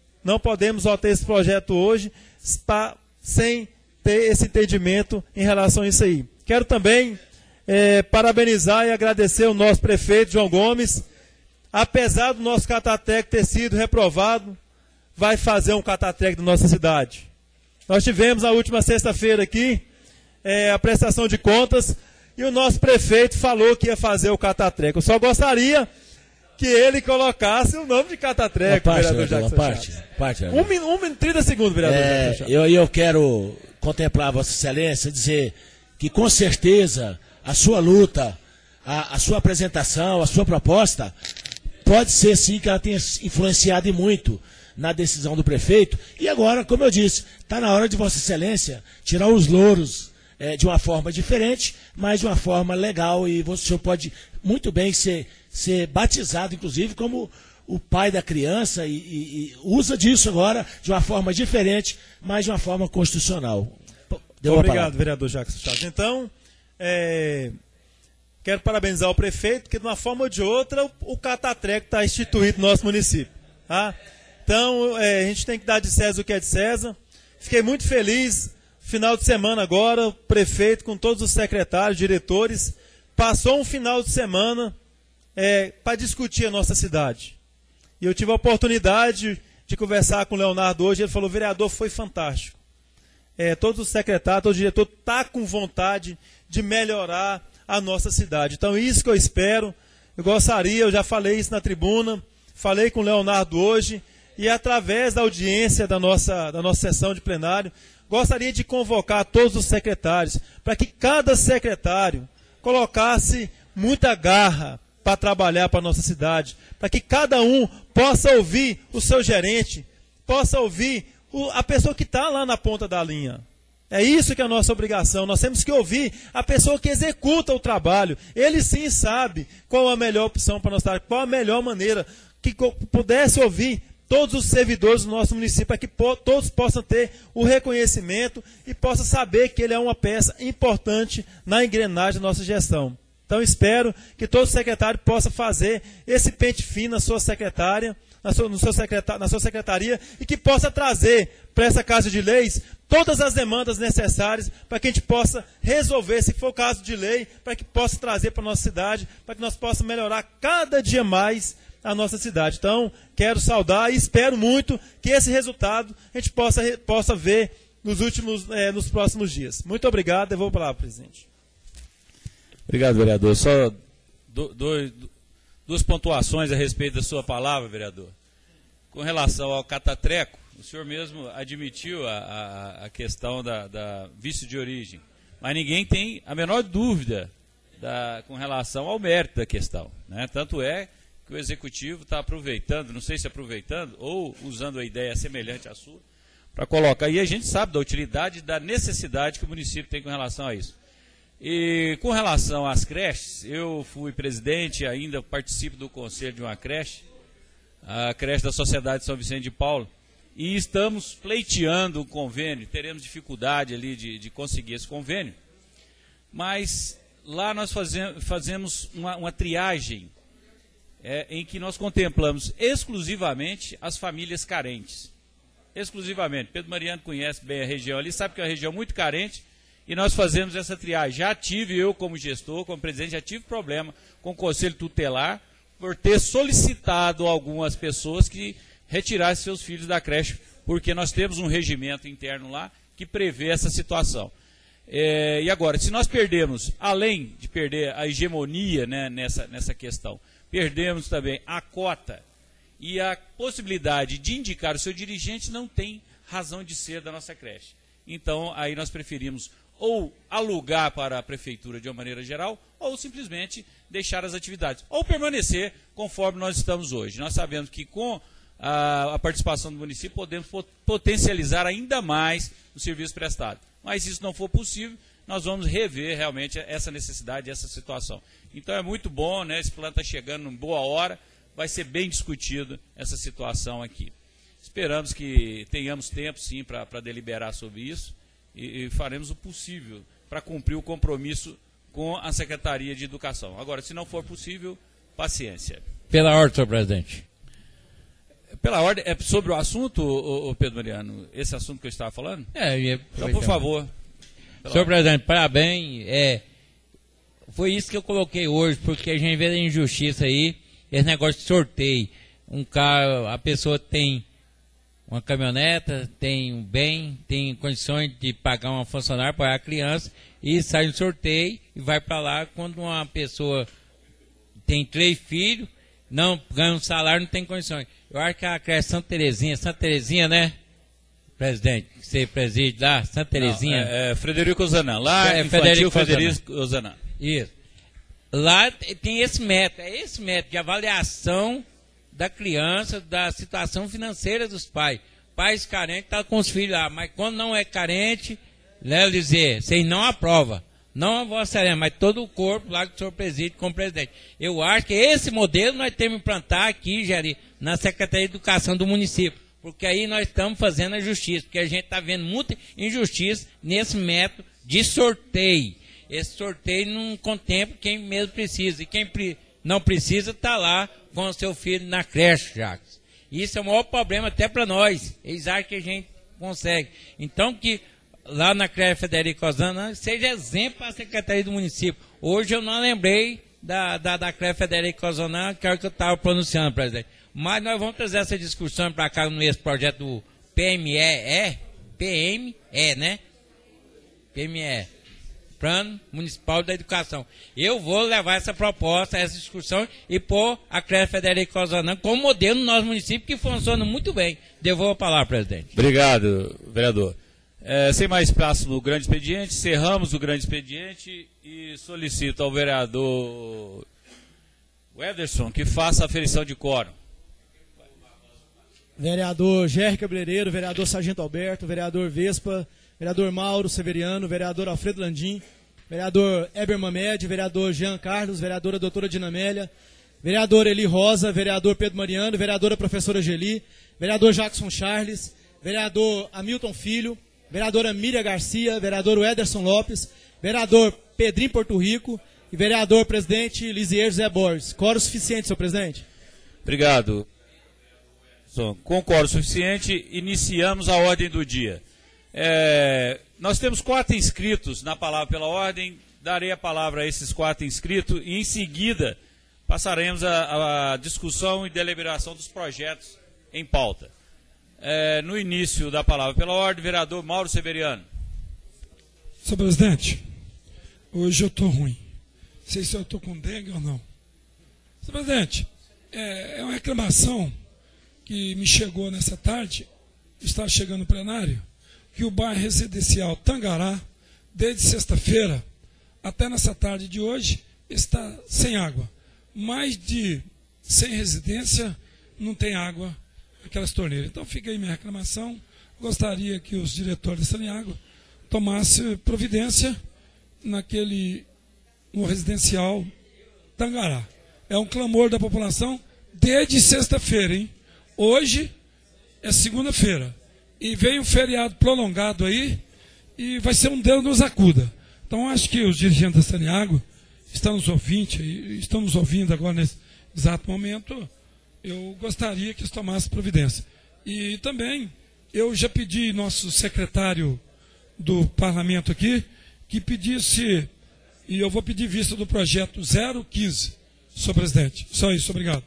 sem ter esse entendimento em relação a isso aí. Quero também parabenizar e agradecer o nosso prefeito, João Gomes. Apesar do nosso catatreco ter sido reprovado, vai fazer um catatreco da nossa cidade. Nós tivemos na última sexta-feira aqui a prestação de contas e o nosso prefeito falou que ia fazer o catatreco. Eu só gostaria que ele colocasse o nome de catatreco, vereador Jackson. 1 minuto e 30 segundos, vereador Jackson. Eu quero contemplar Vossa Excelência, dizer que com certeza a sua luta, a sua apresentação, a sua proposta, pode ser sim que ela tenha influenciado e muito na decisão do prefeito. E agora, como eu disse, está na hora de Vossa Excelência tirar os louros de uma forma diferente, mas de uma forma legal, e o senhor pode muito bem ser batizado, inclusive, como o pai da criança, e usa disso agora de uma forma diferente, mas de uma forma constitucional. Obrigado, vereador Jackson Chaves. Então, quero parabenizar o prefeito, porque de uma forma ou de outra o catatreco está instituído no nosso município. Tá? Então, a gente tem que dar de César o que é de César. Fiquei muito feliz. Final de semana agora, o prefeito com todos os secretários, diretores, passou um final de semana para discutir a nossa cidade. E eu tive a oportunidade de conversar com o Leonardo hoje, ele falou, vereador, foi fantástico. Todos os secretários, todo o diretor está com vontade de melhorar a nossa cidade. Então, isso que eu espero. Eu já falei isso na tribuna, falei com o Leonardo hoje, e através da audiência da nossa sessão de plenário, gostaria de convocar todos os secretários, para que cada secretário colocasse muita garra para trabalhar para a nossa cidade, para que cada um possa ouvir o seu gerente, possa ouvir a pessoa que está lá na ponta da linha. É isso que é a nossa obrigação. Nós temos que ouvir a pessoa que executa o trabalho. Ele sim sabe qual a melhor opção para a nossa cidade, qual a melhor maneira, que pudesse ouvir todos os servidores do nosso município, para que todos possam ter o reconhecimento e possam saber que ele é uma peça importante na engrenagem da nossa gestão. Então, espero que todo secretário possa fazer esse pente fino na sua secretária, na sua secretaria, e que possa trazer para essa Casa de Leis todas as demandas necessárias para que a gente possa resolver, se for caso de lei, para que possa trazer para a nossa cidade, para que nós possamos melhorar cada dia mais a nossa cidade. Então, quero saudar e espero muito que esse resultado a gente possa ver nos próximos dias. Muito obrigado. Devolvo a palavra, presidente. Obrigado, vereador. Só duas pontuações a respeito da sua palavra, vereador. Com relação ao catatreco, o senhor mesmo admitiu a questão da vício de origem, mas ninguém tem a menor dúvida com relação ao mérito da questão, né? Tanto é que o executivo está aproveitando, não sei se aproveitando ou usando a ideia semelhante à sua, para colocar. E a gente sabe da utilidade e da necessidade que o município tem com relação a isso. E com relação às creches, eu fui presidente e ainda participo do conselho de uma creche, a creche da Sociedade São Vicente de Paulo, e estamos pleiteando um convênio, teremos dificuldade ali de conseguir esse convênio, mas lá nós fazemos uma triagem em que nós contemplamos exclusivamente as famílias carentes. Exclusivamente. Pedro Mariano conhece bem a região ali, sabe que é uma região muito carente, e nós fazemos essa triagem. Já tive, eu como gestor, como presidente, já tive problema com o conselho tutelar, por ter solicitado algumas pessoas que retirassem seus filhos da creche, porque nós temos um regimento interno lá que prevê essa situação. E agora, se nós perdemos, além de perder a hegemonia, né, nessa questão, perdemos também a cota e a possibilidade de indicar o seu dirigente, não tem razão de ser da nossa creche. Então, aí nós preferimos ou alugar para a prefeitura de uma maneira geral, ou simplesmente deixar as atividades, ou permanecer conforme nós estamos hoje. Nós sabemos que com a participação do município podemos potencializar ainda mais o serviço prestado. Mas se isso não for possível, nós vamos rever realmente essa necessidade, essa situação. Então é muito bom, né? Esse plano está chegando em boa hora, vai ser bem discutido essa situação aqui. Esperamos que tenhamos tempo, sim, para deliberar sobre isso e faremos o possível para cumprir o compromisso com a Secretaria de Educação. Agora, se não for possível, paciência. Pela ordem, senhor presidente. Pela ordem, é sobre o assunto, Pedro Mariano, esse assunto que eu estava falando? Então, por favor. Senhor presidente, parabéns. Foi isso que eu coloquei hoje, porque a gente vê a injustiça aí, esse negócio de sorteio. Um carro, a pessoa tem uma caminhoneta, tem um bem, tem condições de pagar uma funcionária para a criança e sai no sorteio e vai para lá. Quando uma pessoa tem 3 filhos, não ganha um salário, não tem condições. Eu acho que a creche Santa Terezinha, né, presidente, que você preside lá, Santa Terezinha. É Frederico Ozanam, lá infantil Frederico Ozanam. Isso. Lá tem esse método de avaliação da criança, da situação financeira dos pais. Pais carentes estão com os filhos lá, mas quando não é carente, né, dizer, vocês não aprovam. Não a Vossa Excelência, mas todo o corpo lá que o senhor preside como presidente. Eu acho que esse modelo nós temos que implantar aqui, Jari, na Secretaria de Educação do município. Porque aí nós estamos fazendo a justiça. Porque a gente está vendo muita injustiça nesse método de sorteio. Esse sorteio não contempla quem mesmo precisa. E quem não precisa está lá com o seu filho na creche, Jacques. Isso é o maior problema até para nós. Eles acham que a gente consegue. Então que lá na creche Frederico Ozanam seja exemplo para a Secretaria do município. Hoje eu não lembrei da creche Frederico Ozanam, que é o que eu estava pronunciando, presidente. Mas nós vamos trazer essa discussão para cá nesse projeto do PME, né? PME, Plano Municipal da Educação. Eu vou levar essa proposta, essa discussão e pôr a creche Frederico Ozanam como modelo no nosso município, que funciona muito bem. Devolvo a palavra, presidente. Obrigado, vereador. Sem mais espaço no grande expediente, cerramos o grande expediente e solicito ao vereador Ederson que faça a aferição de quórum. Vereador Gerry Cabeleireiro, vereador Sargento Alberto, vereador Vespa, vereador Mauro Severiano, vereador Alfredo Landim, vereador Eber Mamed, vereador Jean Carlos, vereadora doutora Dinamélia, vereador Eli Rosa, vereador Pedro Mariano, vereadora professora Geli, vereador Jackson Charles, vereador Hamilton Filho, vereadora Miriam Garcia, vereador Ederson Lopes, vereador Pedrinho Porto Rico e vereador presidente Lisier José Borges. Quórum suficiente, senhor presidente. Obrigado. Com quórum suficiente, iniciamos a ordem do dia. Nós temos 4 inscritos na palavra pela ordem. Darei a palavra a esses 4 inscritos e em seguida passaremos a discussão e deliberação dos projetos em pauta. No início da palavra pela ordem, vereador Mauro Severiano. Senhor presidente, hoje eu estou ruim. Não sei se eu estou com dengue ou não. Senhor presidente, é uma reclamação que me chegou nessa tarde, está chegando no plenário, que o bairro residencial Tangará, desde sexta-feira até nessa tarde de hoje, está sem água. Mais de 100 residências não tem água aquelas torneiras. Então fica aí minha reclamação. Gostaria que os diretores da Saneágua tomassem providência no residencial Tangará. É um clamor da população desde sexta-feira, hein? Hoje é segunda-feira. E vem um feriado prolongado aí e vai ser um Deus nos acuda. Então acho que os dirigentes da Saneágua estão nos ouvindo agora nesse exato momento. Eu gostaria que eles tomassem providência. E também, eu já pedi nosso secretário do parlamento aqui, que pedisse, e eu vou pedir vista do projeto 015, senhor presidente. Só isso, obrigado.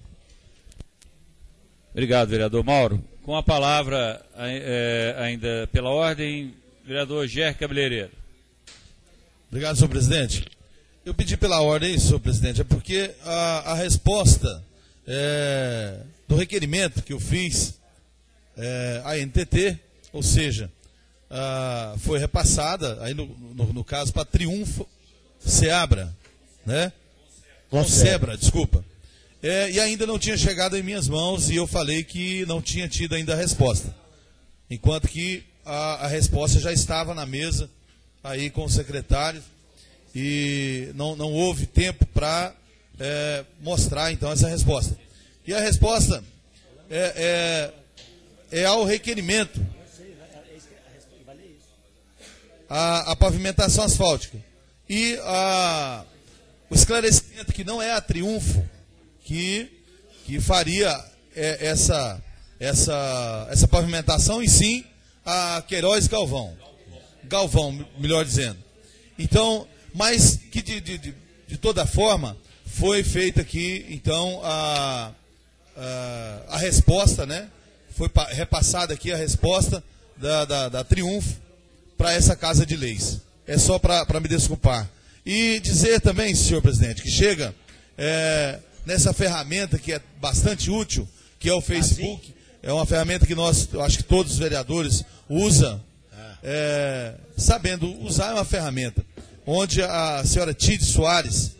Obrigado, vereador Mauro. Com a palavra, ainda pela ordem, vereador Gerry Cabeleireiro. Obrigado, senhor presidente. Eu pedi pela ordem, senhor presidente, é porque a resposta do requerimento que eu fiz à NTT, ou seja, foi repassada, aí no caso, para Triunfo Seabra, né? Concebra, desculpa. E ainda não tinha chegado em minhas mãos e eu falei que não tinha tido ainda a resposta. Enquanto que a resposta já estava na mesa aí com o secretário e não houve tempo para mostrar então essa resposta. E a resposta é ao requerimento a pavimentação asfáltica e o esclarecimento que não é a Triunfo que faria essa pavimentação, e sim a Queiroz Galvão, melhor dizendo. Então, mas que de toda forma foi feita aqui, então, a resposta, né? Foi repassada aqui a resposta da Triunfo para essa Casa de Leis. É só para me desculpar. E dizer também, senhor presidente, que chega nessa ferramenta que é bastante útil, que é o Facebook. É uma ferramenta que eu acho que todos os vereadores usam, sabendo usar uma ferramenta, onde a senhora Tide Soares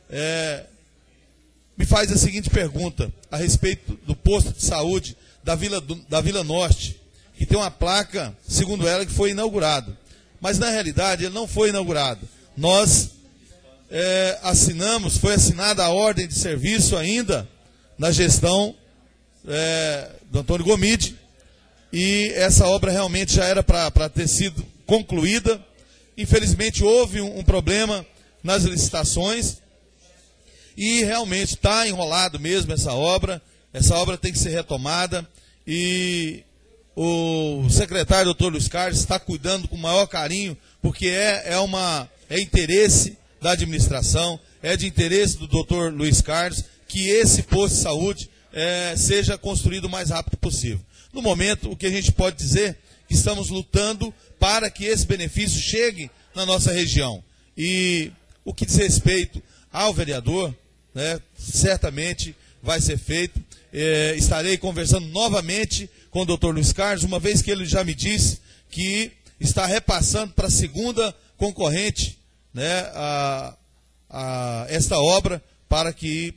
me faz a seguinte pergunta a respeito do posto de saúde da Vila Norte, que tem uma placa, segundo ela, que foi inaugurado. Mas na realidade ele não foi inaugurado. Nós foi assinada a ordem de serviço ainda na gestão do Antônio Gomide, e essa obra realmente já era para ter sido concluída. Infelizmente houve um problema nas licitações e realmente está enrolado mesmo essa obra tem que ser retomada, e o secretário doutor Luiz Carlos está cuidando com o maior carinho, porque é interesse da administração, é de interesse do doutor Luiz Carlos que esse posto de saúde seja construído o mais rápido possível. No momento, o que a gente pode dizer é que estamos lutando para que esse benefício chegue na nossa região. E o que diz respeito ao vereador, né, certamente vai ser feito. Estarei conversando novamente com o doutor Luiz Carlos, uma vez que ele já me disse que está repassando para a segunda concorrente, né, esta obra, para que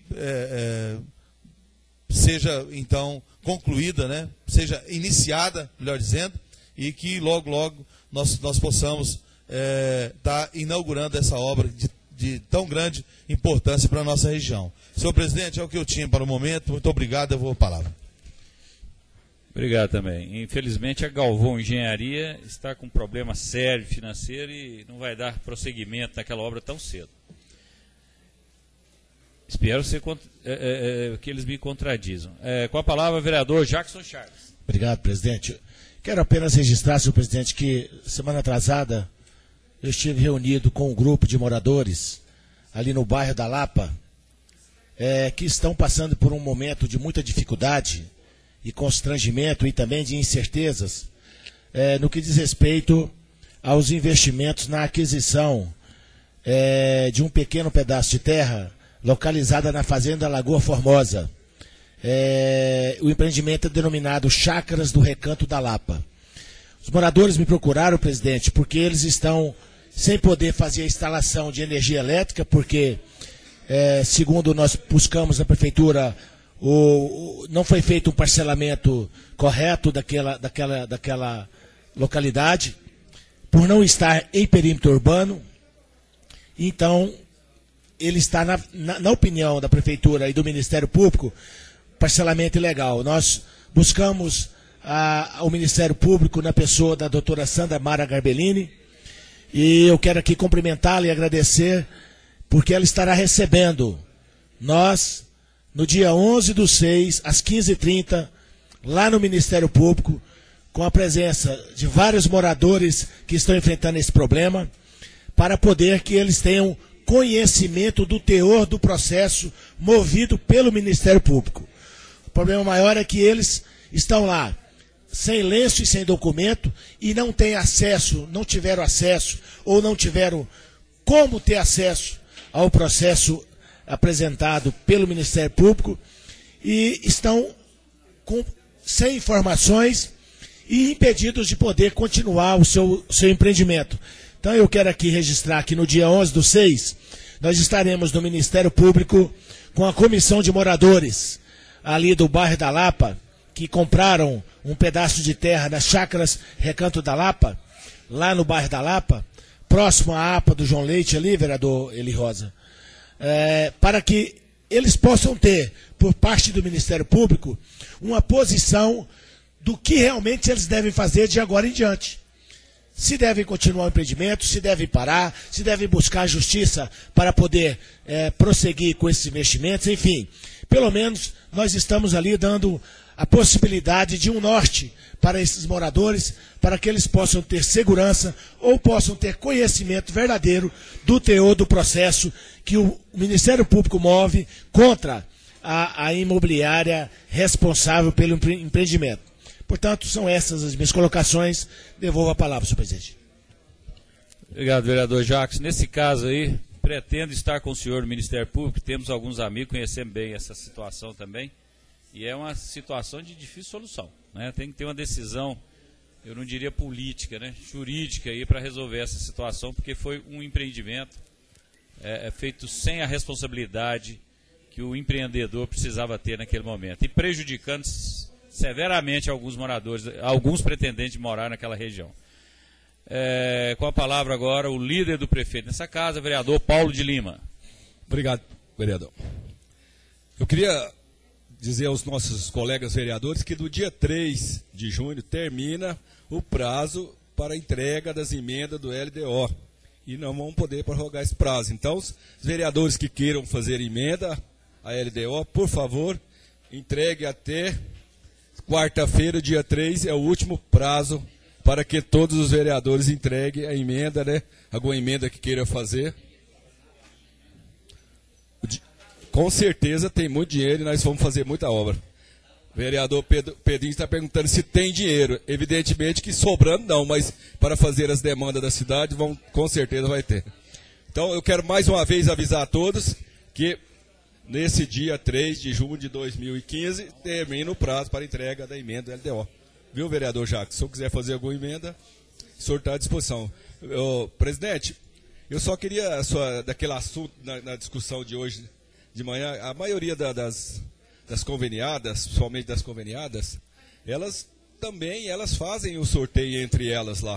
seja então concluída, né, seja iniciada, melhor dizendo, e que logo nós possamos estar inaugurando essa obra de tão grande importância para a nossa região. Senhor presidente, é o que eu tinha para o momento. Muito obrigado, eu vou à palavra. Obrigado também. Infelizmente a Galvão Engenharia está com um problema sério financeiro e não vai dar prosseguimento naquela obra tão cedo. Espero que eles me contradizam. Com a palavra, vereador Jackson Charles. Obrigado, presidente. Quero apenas registrar, senhor presidente, que semana atrasada eu estive reunido com um grupo de moradores ali no bairro da Lapa, que estão passando por um momento de muita dificuldade e constrangimento e também de incertezas no que diz respeito aos investimentos na aquisição de um pequeno pedaço de terra localizada na fazenda Lagoa Formosa. O empreendimento é denominado Chácaras do Recanto da Lapa. Os moradores me procuraram, presidente, porque eles estão sem poder fazer a instalação de energia elétrica, porque, segundo nós buscamos na prefeitura, não foi feito um parcelamento correto daquela localidade, por não estar em perímetro urbano. Então, ele está, na opinião da prefeitura e do Ministério Público, parcelamento ilegal. Nós buscamos o Ministério Público na pessoa da doutora Sandra Mara Garbellini, e eu quero aqui cumprimentá-la e agradecer, porque ela estará recebendo nós, no dia 11/6, às 15h30, lá no Ministério Público, com a presença de vários moradores que estão enfrentando esse problema, para poder que eles tenham conhecimento do teor do processo movido pelo Ministério Público. O problema maior é que eles estão lá sem lenço e sem documento e não têm acesso, não tiveram acesso ou não tiveram como ter acesso ao processo apresentado pelo Ministério Público e estão sem informações e impedidos de poder continuar o seu empreendimento. Então eu quero aqui registrar que no dia 11/6, nós estaremos no Ministério Público com a comissão de moradores ali do bairro da Lapa, que compraram um pedaço de terra das chácaras Recanto da Lapa, lá no bairro da Lapa, próximo à APA do João Leite ali, vereador Eli Rosa, para que eles possam ter, por parte do Ministério Público, uma posição do que realmente eles devem fazer de agora em diante. Se devem continuar o empreendimento, se devem parar, se devem buscar a justiça para poder prosseguir com esses investimentos, enfim. Pelo menos nós estamos ali dando a possibilidade de um norte para esses moradores, para que eles possam ter segurança ou possam ter conhecimento verdadeiro do teor do processo que o Ministério Público move contra a imobiliária responsável pelo empreendimento. Portanto, são essas as minhas colocações. Devolvo a palavra, senhor presidente. Obrigado, vereador Jacques. Nesse caso aí, pretendo estar com o senhor no Ministério Público. Temos alguns amigos, conhecemos bem essa situação também. E é uma situação de difícil solução, né? Tem que ter uma decisão, eu não diria política, né? Jurídica aí para resolver essa situação, porque foi um empreendimento feito sem a responsabilidade que o empreendedor precisava ter naquele momento. E prejudicando severamente alguns moradores, alguns pretendentes de morar naquela região. Com a palavra agora o líder do prefeito nessa casa, vereador Paulo de Lima. Obrigado, vereador. Eu queria dizer aos nossos colegas vereadores que do dia 3 de junho termina o prazo para a entrega das emendas do LDO. E não vão poder prorrogar esse prazo. Então, os vereadores que queiram fazer emenda à LDO, por favor, entregue até quarta-feira, dia 3, é o último prazo para que todos os vereadores entreguem a emenda, né? Alguma emenda que queira fazer. Com certeza tem muito dinheiro e nós vamos fazer muita obra. O vereador Pedrinho está perguntando se tem dinheiro. Evidentemente que sobrando não, mas para fazer as demandas da cidade, com certeza vai ter. Então eu quero mais uma vez avisar a todos que nesse dia 3 de junho de 2015 termina o prazo para entrega da emenda do LDO. Viu, vereador Jacques? Se eu quiser fazer alguma emenda, o senhor está à disposição. Presidente, eu só queria, daquele assunto na discussão de hoje de manhã, a maioria das conveniadas, principalmente das conveniadas, elas fazem o sorteio entre elas lá,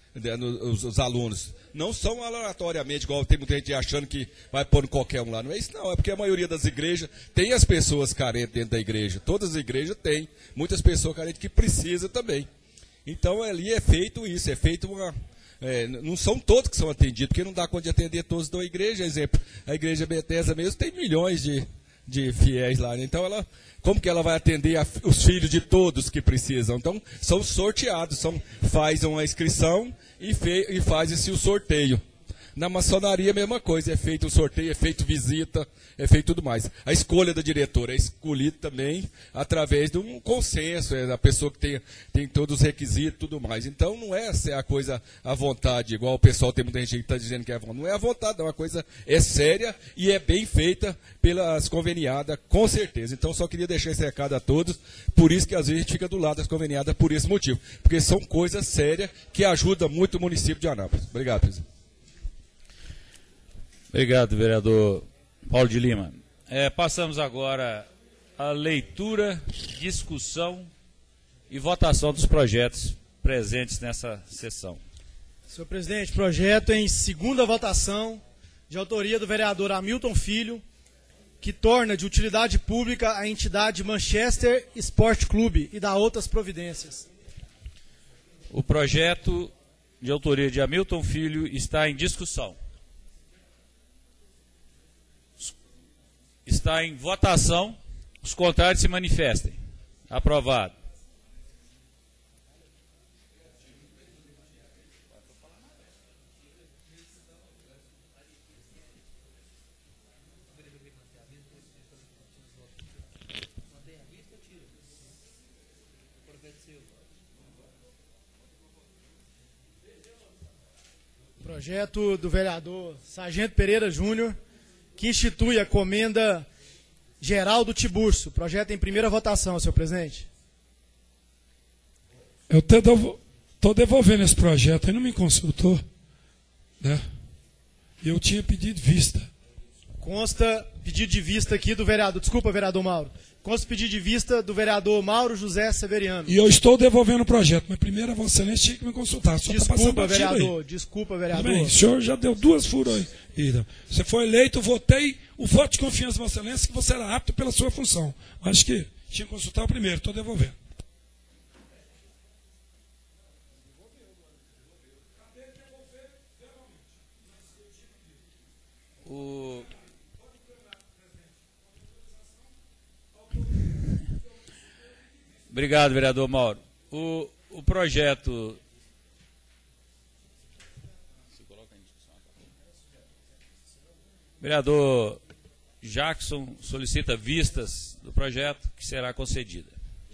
os alunos. Não são aleatoriamente, igual tem muita gente achando que vai pôr qualquer um lá. Não é isso não, é porque a maioria das igrejas tem as pessoas carentes dentro da igreja. Todas as igrejas têm muitas pessoas carentes que precisam também. Então ali é feito isso, é feito uma... não são todos que são atendidos, porque não dá conta de atender todos da igreja. Exemplo, a igreja Bethesda mesmo tem milhões de fiéis lá, né? Então como que ela vai atender os filhos de todos que precisam? Então são sorteados, faz uma inscrição e faz-se o sorteio. Na maçonaria a mesma coisa, é feito o sorteio, é feito visita, é feito tudo mais. A escolha da diretora é escolhida também através de um consenso, é a pessoa que tem todos os requisitos e tudo mais. Então não é a coisa à vontade, igual o pessoal tem muita gente que está dizendo que é à vontade. Não é à vontade, é uma coisa séria e é bem feita pelas conveniadas, com certeza. Então só queria deixar esse recado a todos, por isso que às vezes a gente fica do lado das conveniadas por esse motivo. Porque são coisas sérias que ajudam muito o município de Anápolis. Obrigado, presidente. Obrigado, vereador Paulo de Lima. Passamos agora à leitura, discussão e votação dos projetos presentes nessa sessão. Senhor presidente, projeto em segunda votação, de autoria do vereador Hamilton Filho, que torna de utilidade pública a entidade Manchester Sport Clube e dá outras providências. O projeto de autoria de Hamilton Filho está em discussão. Está em votação. Os contrários se manifestem. Aprovado. Projeto do vereador Sargento Pereira Júnior, que institui a Comenda Geral do Tiburcio. Projeto em primeira votação, senhor presidente. Eu estou devolvendo esse projeto, ele não me consultou, né? Eu tinha pedido vista. Consta pedido de vista aqui do vereador, desculpa, vereador Mauro. Consta pedido de vista do vereador Mauro José Severiano. E eu estou devolvendo o projeto, mas primeiro a Vossa Excelência tinha que me consultar. Desculpa, vereador, desculpa, vereador. Bem, o senhor já deu 2 furos aí. Você foi eleito, eu votei o voto de confiança de Vossa Excelência que você era apto pela sua função. Acho que tinha que consultar o primeiro, estou devolvendo. Obrigado, vereador Mauro. O projeto... Vereador Jackson solicita vistas do projeto, que será concedida.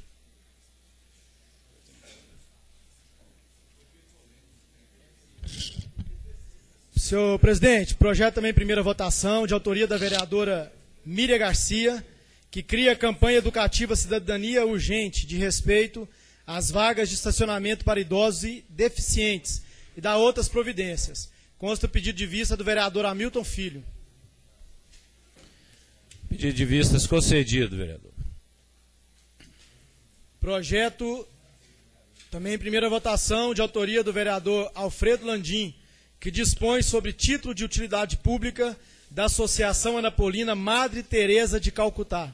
Senhor presidente, projeto também em primeira votação, de autoria da vereadora Miriam Garcia, que cria a campanha educativa Cidadania Urgente de respeito às vagas de estacionamento para idosos e deficientes e dá outras providências. Consta o pedido de vista do vereador Hamilton Filho. Pedido de vistas concedido, vereador. Projeto também em primeira votação, de autoria do vereador Alfredo Landim, que dispõe sobre título de utilidade pública da Associação Anapolina Madre Teresa de Calcutá.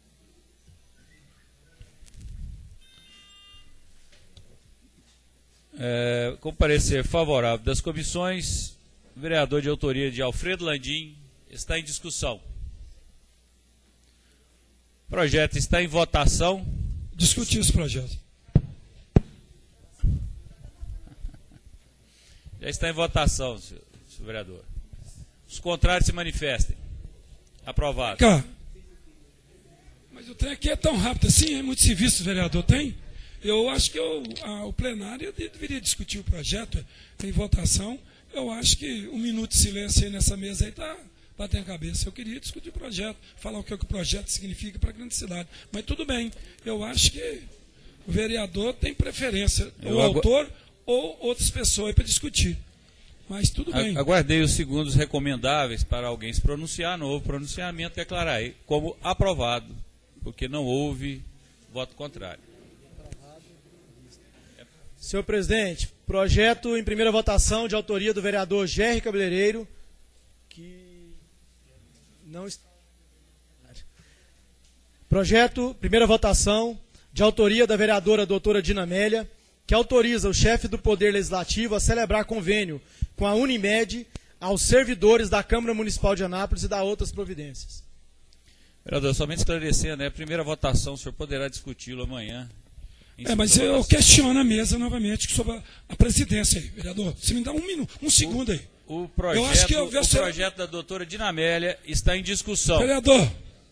Com parecer favorável das comissões, o vereador de autoria de Alfredo Landim está em discussão. O projeto está em votação. Discutir esse projeto. Já está em votação, senhor vereador. Os contrários se manifestem. Aprovado. Cá. Mas o trem aqui é tão rápido assim, é muito serviço, vereador, tem? Eu acho que o plenário deveria discutir o projeto em votação. Eu acho que 1 minuto de silêncio aí nessa mesa aí está batendo a cabeça. Eu queria discutir o projeto, falar o que o projeto significa para a grande cidade. Mas tudo bem, eu acho que o vereador tem preferência, o autor ou outras pessoas para discutir. Mas tudo bem. Aguardei os segundos recomendáveis para alguém se pronunciar. Não houve pronunciamento, declararei como aprovado, porque não houve voto contrário. Senhor presidente, projeto em primeira votação de autoria do vereador Gerry Cabeleireiro, que não está... Projeto, primeira votação, de autoria da vereadora doutora Dina Amélia, que autoriza o chefe do Poder Legislativo a celebrar convênio com a Unimed aos servidores da Câmara Municipal de Anápolis e dar outras providências. Vereador, somente esclarecendo, a primeira votação, o senhor poderá discuti-lo amanhã. Mas eu questiono a mesa novamente sobre a presidência aí, vereador. Você me dá um segundo aí. O projeto da doutora Dina Amélia está em discussão. Vereador.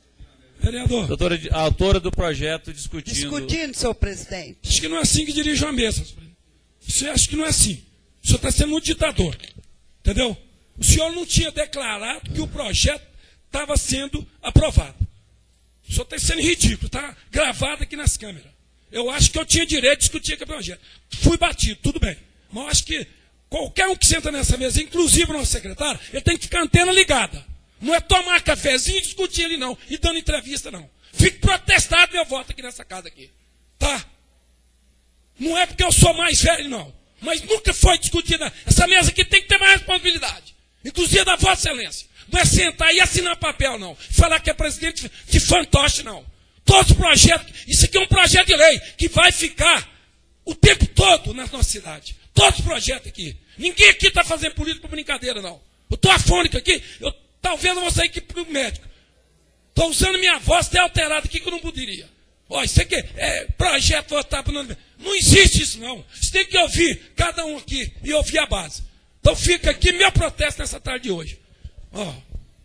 A autora do projeto discutindo. Discutindo, senhor presidente. Acho que não é assim que dirige uma mesa. Você acha que não é assim? O senhor está sendo um ditador. Entendeu? O senhor não tinha declarado que o projeto estava sendo aprovado. O senhor está sendo ridículo, está gravado aqui nas câmeras. Eu acho que eu tinha direito de discutir aquele projeto. Fui batido, tudo bem. Mas eu acho que qualquer um que senta nessa mesa, inclusive o nosso secretário, ele tem que ficar antena ligada. Não é tomar cafezinho e discutir ali, não. E dando entrevista, não. Fico protestado meu voto aqui nessa casa aqui. Tá? Não é porque eu sou mais velho, não. Mas nunca foi discutida. Essa mesa aqui tem que ter mais responsabilidade. Inclusive da Vossa Excelência. Não é sentar e assinar papel, não. Falar que é presidente de fantoche, não. Todos os projetos, isso aqui é um projeto de lei que vai ficar o tempo todo na nossa cidade. Todos os projetos aqui. Ninguém aqui está fazendo política por brincadeira, não. Eu estou afônico aqui, talvez eu vou sair aqui para o médico. Estou usando minha voz até alterada aqui que eu não poderia. Ó, isso aqui é projeto votar para não existe isso, não. Você tem que ouvir cada um aqui e ouvir a base. Então fica aqui meu protesto nessa tarde de hoje. Ó.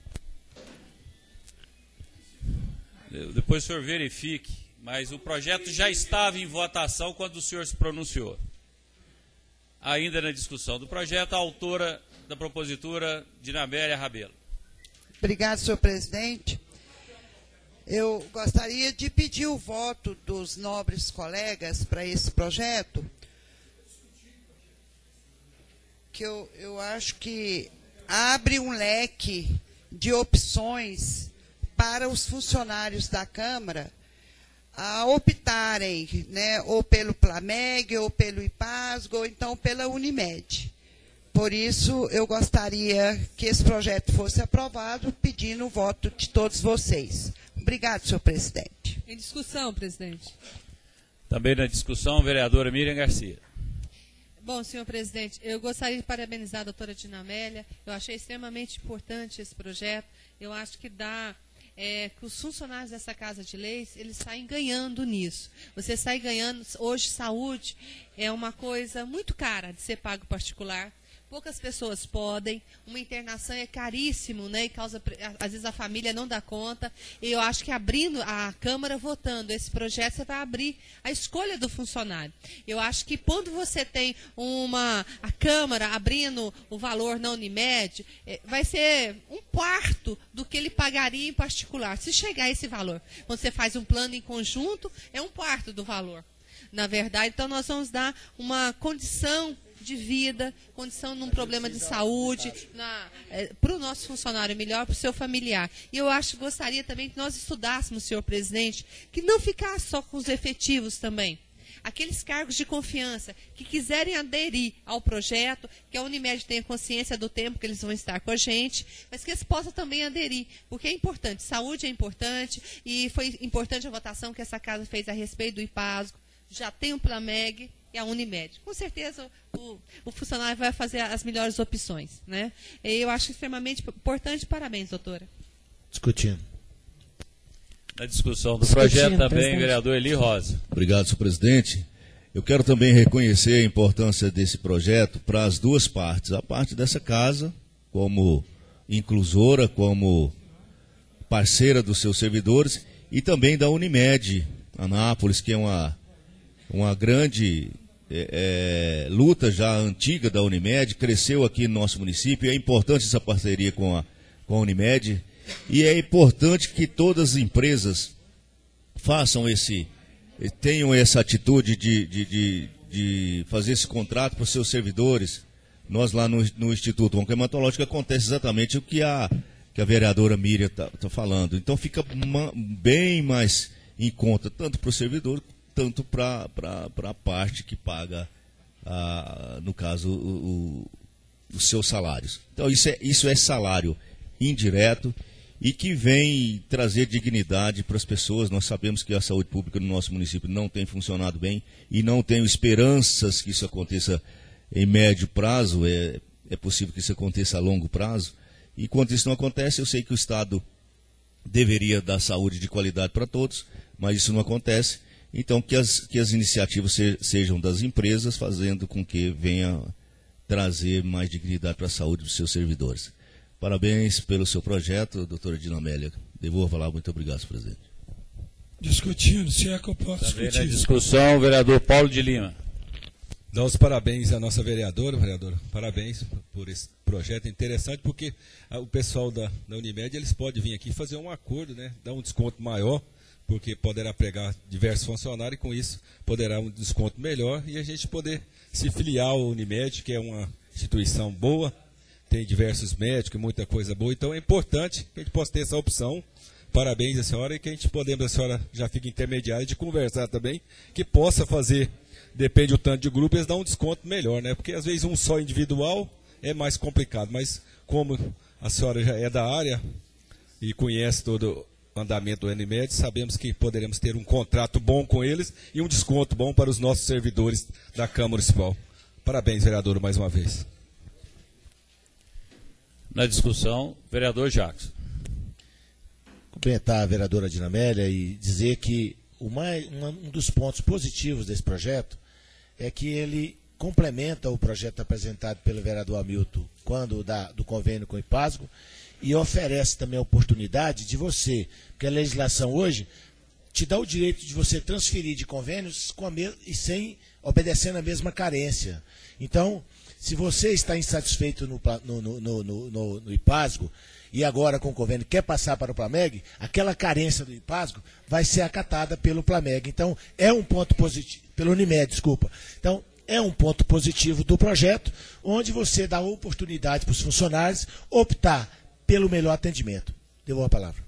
Depois o senhor verifique, mas o projeto já estava em votação quando o senhor se pronunciou. Ainda na discussão do projeto, a autora da propositura, Dinamélia Rabelo. Obrigado, senhor presidente. Eu gostaria de pedir o voto dos nobres colegas para esse projeto, que eu acho que abre um leque de opções para os funcionários da Câmara a optarem, né, ou pelo Plameg, ou pelo IPASGO, ou então pela Unimed. Por isso, eu gostaria que esse projeto fosse aprovado, pedindo o voto de todos vocês. Obrigado, senhor presidente. Em discussão, presidente. Também na discussão, vereadora Miriam Garcia. Bom, senhor presidente, eu gostaria de parabenizar a doutora Dinamélia. Eu achei extremamente importante esse projeto. Eu acho que dá... que os funcionários dessa Casa de Leis, eles saem ganhando nisso. Você sai ganhando, hoje saúde é uma coisa muito cara de ser pago particular. Poucas pessoas podem, uma internação é caríssimo, né, e causa, às vezes a família não dá conta, e eu acho que abrindo a Câmara, votando esse projeto, você vai abrir a escolha do funcionário. Eu acho que quando você tem a Câmara abrindo o valor na Unimed, vai ser um quarto do que ele pagaria em particular, se chegar a esse valor. Quando você faz um plano em conjunto, é um quarto do valor. Na verdade, então nós vamos dar uma condição de vida, condição num problema de saúde, para o nosso funcionário melhor, para o seu familiar. E eu gostaria também que nós estudássemos, senhor presidente, que não ficasse só com os efetivos também. Aqueles cargos de confiança que quiserem aderir ao projeto, que a Unimed tenha consciência do tempo que eles vão estar com a gente, mas que eles possam também aderir, porque é importante, saúde é importante, e foi importante a votação que essa casa fez a respeito do IPASGO, já tem o Plameg e a Unimed. Com certeza o funcionário vai fazer as melhores opções, né? E eu acho extremamente importante. Parabéns, doutora. Discutindo. Na discussão do projeto também, presidente. Vereador Eli Rosa. Obrigado, senhor presidente. Eu quero também reconhecer a importância desse projeto para as duas partes. A parte dessa casa, como inclusora, como parceira dos seus servidores, e também da Unimed, Anápolis, que é uma grande luta já antiga da Unimed, cresceu aqui no nosso município. É importante essa parceria com a Unimed, e é importante que todas as empresas tenham essa atitude de fazer esse contrato para os seus servidores. Nós lá no Instituto Oncohematológico acontece exatamente o que a vereadora Miriam está falando. Então fica bem mais em conta, tanto para o servidor, tanto para a parte que paga, no caso, os seus salários. Então isso é salário indireto e que vem trazer dignidade para as pessoas. Nós sabemos que a saúde pública no nosso município não tem funcionado bem e não tenho esperanças que isso aconteça em médio prazo. É possível que isso aconteça a longo prazo. E quando isso não acontece, eu sei que o Estado deveria dar saúde de qualidade para todos, mas isso não acontece. Então, que as iniciativas sejam das empresas, fazendo com que venha trazer mais dignidade para a saúde dos seus servidores. Parabéns pelo seu projeto, doutora Dinamélia. Devolvo lá, muito obrigado, senhor presidente. Discutindo, se é que eu posso discutir. Na discussão, o vereador Paulo de Lima. Dá os parabéns à nossa vereadora, parabéns por esse projeto interessante, porque o pessoal da Unimed, eles podem vir aqui fazer um acordo, né, dar um desconto maior, porque poderá pregar diversos funcionários e com isso poderá um desconto melhor e a gente poder se filiar ao Unimed, que é uma instituição boa, tem diversos médicos, muita coisa boa, então é importante que a gente possa ter essa opção. Parabéns à senhora e que a senhora já fica intermediária de conversar também, que possa fazer, depende do tanto de grupo, eles dão um desconto melhor, né? Porque às vezes um só individual é mais complicado, mas como a senhora já é da área e conhece todo o andamento do Unimed, sabemos que poderemos ter um contrato bom com eles e um desconto bom para os nossos servidores da Câmara Municipal. Parabéns, vereador, mais uma vez. Na discussão, vereador Jackson. Cumprimentar a vereadora Dinamélia e dizer que um dos pontos positivos desse projeto é que ele complementa o projeto apresentado pelo vereador Hamilton quando do convênio com o IPASGO e oferece também a oportunidade de você, porque a legislação hoje te dá o direito de você transferir de convênios e sem obedecendo a mesma carência. Então, se você está insatisfeito no IPASGO e agora com o convênio quer passar para o Plameg, aquela carência do IPASGO vai ser acatada pelo Plameg. Então, é um ponto positivo, pelo Unimed, desculpa. Então, é um ponto positivo do projeto, onde você dá oportunidade para os funcionários optar pelo melhor atendimento. Devolvo a palavra.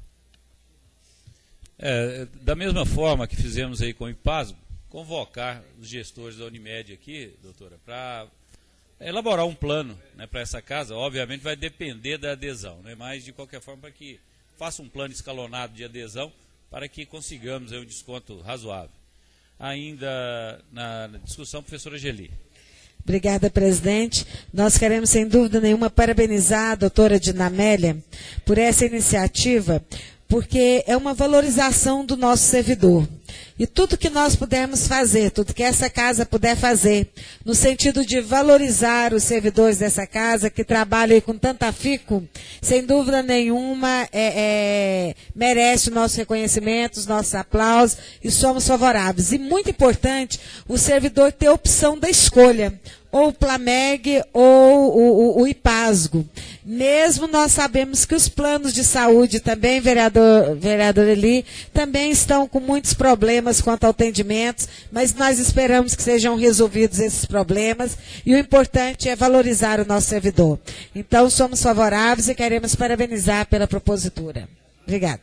Da mesma forma que fizemos aí com o IPASGO, convocar os gestores da Unimed aqui, doutora, para elaborar um plano, né, para essa casa. Obviamente vai depender da adesão, né, mas de qualquer forma para que faça um plano escalonado de adesão para que consigamos aí um desconto razoável. Ainda na discussão, professora Geli. Obrigada, presidente. Nós queremos, sem dúvida nenhuma, parabenizar a doutora Dinamélia por essa iniciativa, porque é uma valorização do nosso servidor. E tudo que nós pudermos fazer, tudo que essa casa puder fazer, no sentido de valorizar os servidores dessa casa, que trabalham aí com tanto afinco, sem dúvida nenhuma, merece o nosso reconhecimento, os nossos aplausos, e somos favoráveis. E muito importante, o servidor ter a opção da escolha, ou o Plameg ou o IPASGO. Mesmo nós sabemos que os planos de saúde também, vereador Eli, também estão com muitos problemas quanto ao atendimento, mas nós esperamos que sejam resolvidos esses problemas, e o importante é valorizar o nosso servidor. Então, somos favoráveis e queremos parabenizar pela propositura. Obrigada.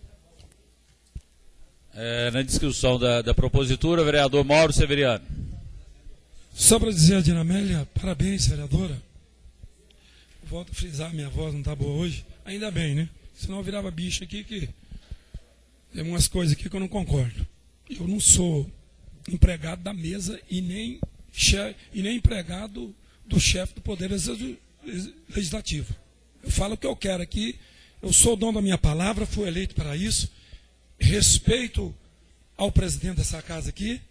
Na discussão da propositura, vereador Mauro Severiano. Só para dizer a Dinamélia, parabéns, vereadora. Volto a frisar, minha voz não está boa hoje. Ainda bem, né? Senão eu virava bicho aqui, que tem umas coisas aqui que eu não concordo. Eu não sou empregado da mesa e nem empregado do chefe do Poder Legislativo. Eu falo o que eu quero aqui, eu sou dono da minha palavra, fui eleito para isso, respeito ao presidente dessa casa aqui,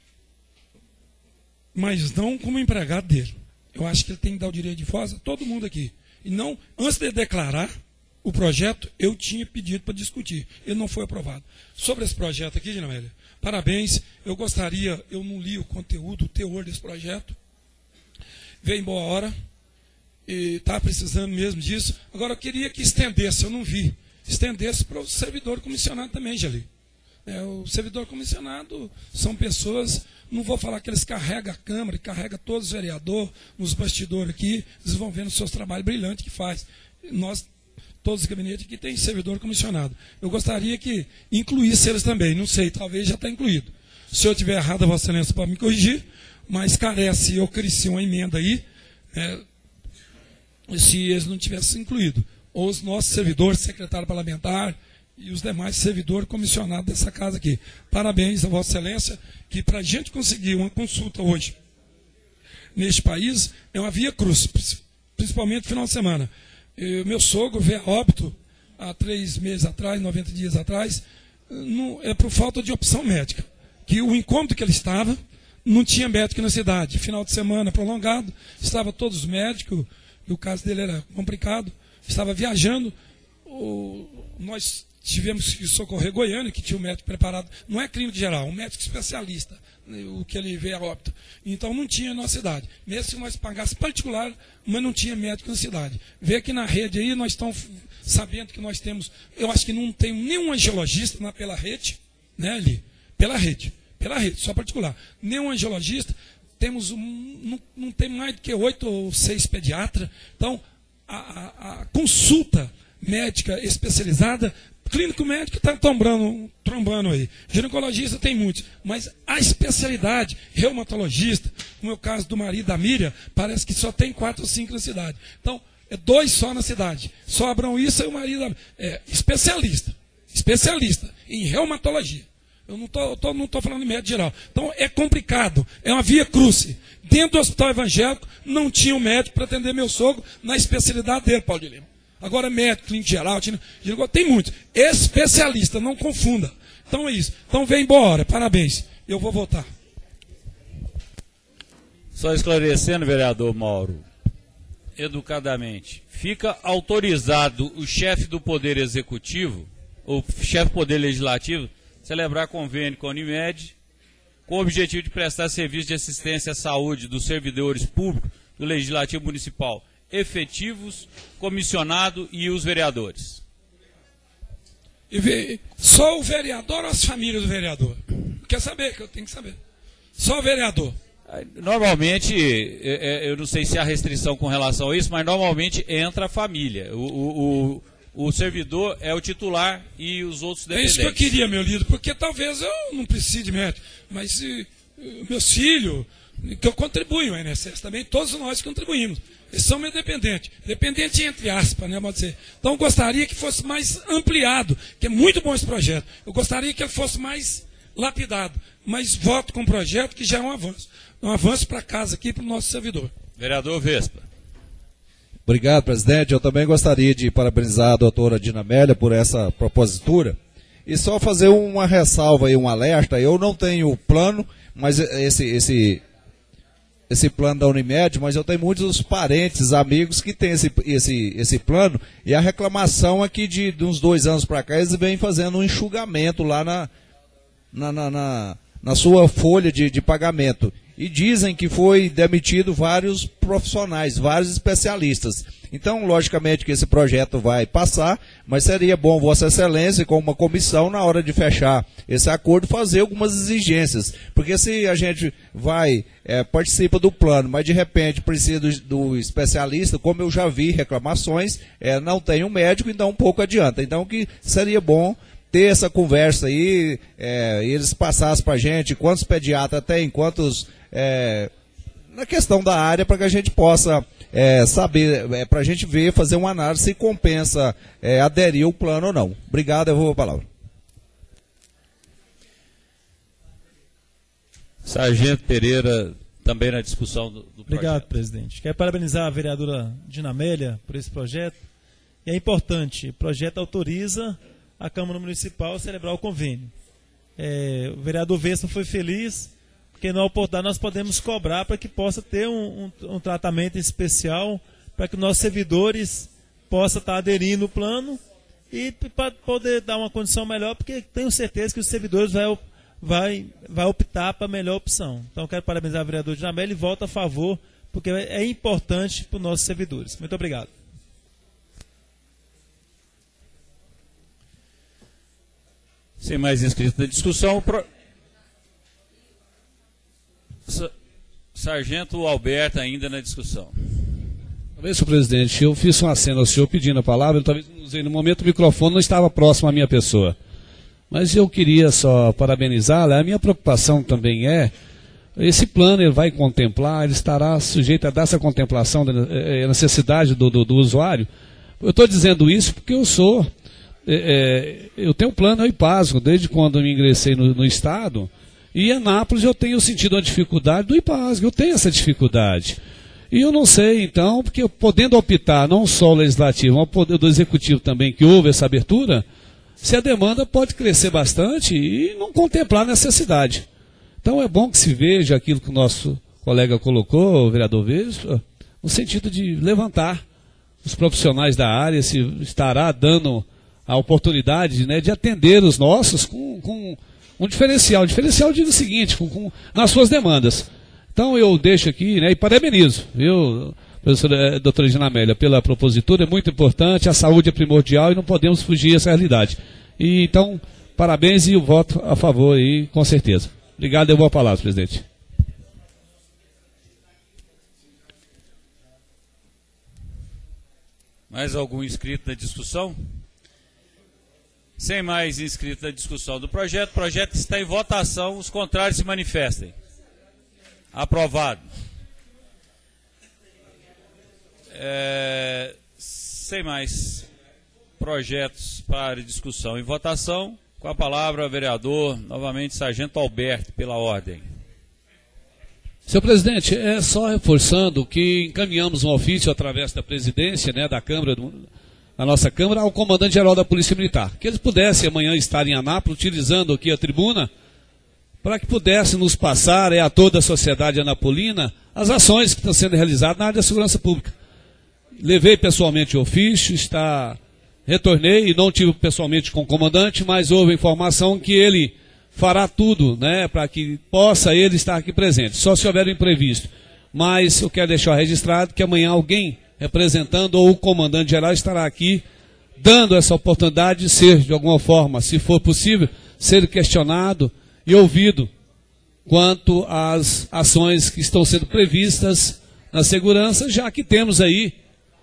mas não como empregado dele. Eu acho que ele tem que dar o direito de voz a todo mundo aqui. E não, antes de declarar o projeto, eu tinha pedido para discutir. Ele não foi aprovado. Sobre esse projeto aqui, Dinamélia, parabéns. Eu gostaria, eu não li o conteúdo, o teor desse projeto. Veio em boa hora. E está precisando mesmo disso. Agora, eu queria que estendesse, eu não vi. Estendesse para o servidor comissionado também, Geli. O servidor comissionado são pessoas, não vou falar que eles carregam a Câmara, carregam todos os vereadores nos bastidores aqui, eles vão vendo os seus trabalhos brilhantes que faz. Nós, todos os gabinetes aqui, tem servidor comissionado. Eu gostaria que incluísse eles também, não sei, talvez já está incluído. Se eu estiver errado, a Vossa Excelência pode me corrigir, mas carece, eu cresci uma emenda aí, se eles não tivessem incluído. Ou os nossos servidores, secretário parlamentar, e os demais servidores comissionados dessa casa aqui. Parabéns a Vossa Excelência, que para a gente conseguir uma consulta hoje neste país é uma via cruz, principalmente no final de semana. Meu sogro veio a óbito há 3 meses atrás, 90 dias atrás, é por falta de opção médica. Que o incômodo que ele estava, não tinha médico na cidade. Final de semana prolongado, estava todos os médicos, e o caso dele era complicado, estava viajando, nós tivemos que socorrer Goiânia, que tinha um médico preparado, não é clínico geral, um médico especialista, o que ele veio a óbito. Então não tinha na cidade. Mesmo se nós pagássemos particular, mas não tinha médico na cidade. Vê aqui na rede aí, nós estamos sabendo que nós temos, eu acho que não tem nenhum angiologista pela rede, né, ali? Pela rede, só particular. Nenhum angiologista, temos não tem mais do que 8 ou 6 pediatras. Então, a consulta médica especializada, clínico médico está trombando aí. Ginecologista tem muitos. Mas a especialidade, reumatologista, como é o caso do marido da Miriam, parece que só tem 4 ou 5 na cidade. Então, é 2 só na cidade. Sobram isso e o marido da especialista em reumatologia. Eu não estou falando de médico geral. Então, é complicado. É uma via cruce. Dentro do hospital evangélico, não tinha um médico para atender meu sogro na especialidade dele, Paulo de Lima. Agora, médico, clínico geral, tem muitos. Especialista, não confunda. Então é isso. Então vem embora, parabéns. Eu vou votar. Só esclarecendo, vereador Mauro, educadamente, fica autorizado o chefe do Poder Executivo, ou chefe do Poder Legislativo, celebrar convênio com a Unimed, com o objetivo de prestar serviço de assistência à saúde dos servidores públicos do Legislativo Municipal, efetivos, comissionado e os vereadores. E só o vereador ou as famílias do vereador? Quer saber, que eu tenho que saber. Só o vereador. Normalmente, eu não sei se há restrição com relação a isso, mas normalmente entra a família. O servidor é o titular e os outros dependentes. É isso que eu queria, meu líder, porque talvez eu não precise de médico, mas meus filhos, que eu contribuo, o INSS também, todos nós contribuímos. Eles são meio dependentes. Dependente entre aspas, né, pode dizer. Então eu gostaria que fosse mais ampliado, que é muito bom esse projeto. Eu gostaria que ele fosse mais lapidado, mas voto com o projeto que já é um avanço. Um avanço para casa aqui, para o nosso servidor. Vereador Vespa. Obrigado, presidente. Eu também gostaria de parabenizar a doutora Dina Amélia por essa propositura. E só fazer uma ressalva e um alerta. Eu não tenho plano, mas esse plano da Unimed, mas eu tenho muitos parentes, amigos que têm esse plano. E a reclamação é que de uns 2 anos para cá eles vêm fazendo um enxugamento lá na sua folha de pagamento. E dizem que foi demitido vários profissionais, vários especialistas. Então, logicamente que esse projeto vai passar, mas seria bom Vossa Excelência, com uma comissão, na hora de fechar esse acordo, fazer algumas exigências. Porque se a gente participa do plano, mas de repente precisa do especialista, como eu já vi reclamações, não tem um médico, então um pouco adianta. Então, que seria bom ter essa conversa aí, eles passassem para a gente quantos pediatras tem, quantos... na questão da área, para que a gente possa saber, para a gente ver, fazer uma análise se compensa aderir ao plano ou não. Obrigado, eu vou a palavra. Sargento Pereira, também na discussão do projeto. Obrigado, presidente. Quero parabenizar a vereadora Dina Amélia por esse projeto. E é importante, o projeto autoriza a Câmara Municipal a celebrar o convênio. O vereador Vespa foi feliz, porque na oportunidade nós podemos cobrar para que possa ter um tratamento especial, para que nossos servidores possam estar aderindo ao plano e para poder dar uma condição melhor, porque tenho certeza que os servidores vai optar para a melhor opção. Então quero parabenizar o vereador Dina Amélia e voto a favor, porque é importante para os nossos servidores. Muito obrigado. Sem mais inscritos na discussão, Sargento Alberto ainda na discussão. Talvez, senhor presidente, eu fiz um aceno ao senhor pedindo a palavra, talvez não usei no momento, o microfone não estava próximo à minha pessoa. Mas eu queria só parabenizá-la. A minha preocupação também esse plano ele vai contemplar, ele estará sujeito a dar essa contemplação da necessidade do usuário. Eu estou dizendo isso porque eu tenho plano IPASGO, desde quando eu me ingressei no Estado, e em Anápolis eu tenho sentido a dificuldade do IPASGO, eu tenho essa dificuldade. E eu não sei, então, porque podendo optar não só o Legislativo, mas o Poder do Executivo também, que houve essa abertura, se a demanda pode crescer bastante e não contemplar a necessidade. Então é bom que se veja aquilo que o nosso colega colocou, o vereador Vespa, no sentido de levantar os profissionais da área, se estará dando a oportunidade, né, de atender os nossos com um diferencial. O diferencial diz o seguinte, nas suas demandas. Então eu deixo aqui, né, e parabenizo, viu, professora doutora Dina Amélia, pela propositura, é muito importante, a saúde é primordial e não podemos fugir dessa realidade. E, então, parabéns e o voto a favor aí, com certeza. Obrigado, eu vou a palavra, presidente. Mais algum inscrito na discussão? Sem mais inscritos na discussão do projeto, o projeto está em votação, os contrários se manifestem. Aprovado. Sem mais projetos para discussão e votação, com a palavra o vereador, novamente, Sargento Alberto, pela ordem. Senhor presidente, só reforçando que encaminhamos um ofício através da presidência, né, da Câmara, da nossa Câmara, ao comandante-geral da Polícia Militar, que eles pudessem amanhã estar em Anápolis, utilizando aqui a tribuna, para que pudesse nos passar a toda a sociedade anapolina as ações que estão sendo realizadas na área da segurança pública. Levei pessoalmente o ofício, está retornei e não tive pessoalmente com o comandante, mas houve informação que ele fará tudo, né, para que possa ele estar aqui presente, só se houver um imprevisto. Mas eu quero deixar registrado que amanhã alguém representando ou o comandante geral estará aqui dando essa oportunidade de ser, de alguma forma, se for possível, ser questionado e ouvido quanto às ações que estão sendo previstas na segurança, já que temos aí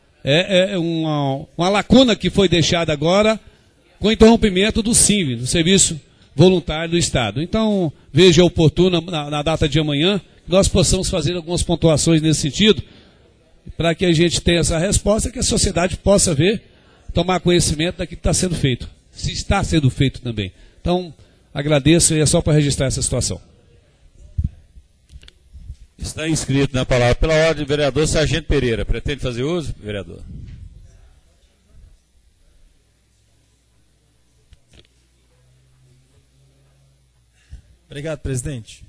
uma lacuna que foi deixada agora com o interrompimento do SINV, do Serviço Voluntário do Estado. Então, veja oportuno na data de amanhã, que nós possamos fazer algumas pontuações nesse sentido, para que a gente tenha essa resposta, que a sociedade possa ver, tomar conhecimento daquilo que está sendo feito, se está sendo feito também. Então, agradeço e é só para registrar essa situação. Está inscrito na palavra pela ordem o vereador Sargento Pereira. Pretende fazer uso, vereador? Obrigado, presidente.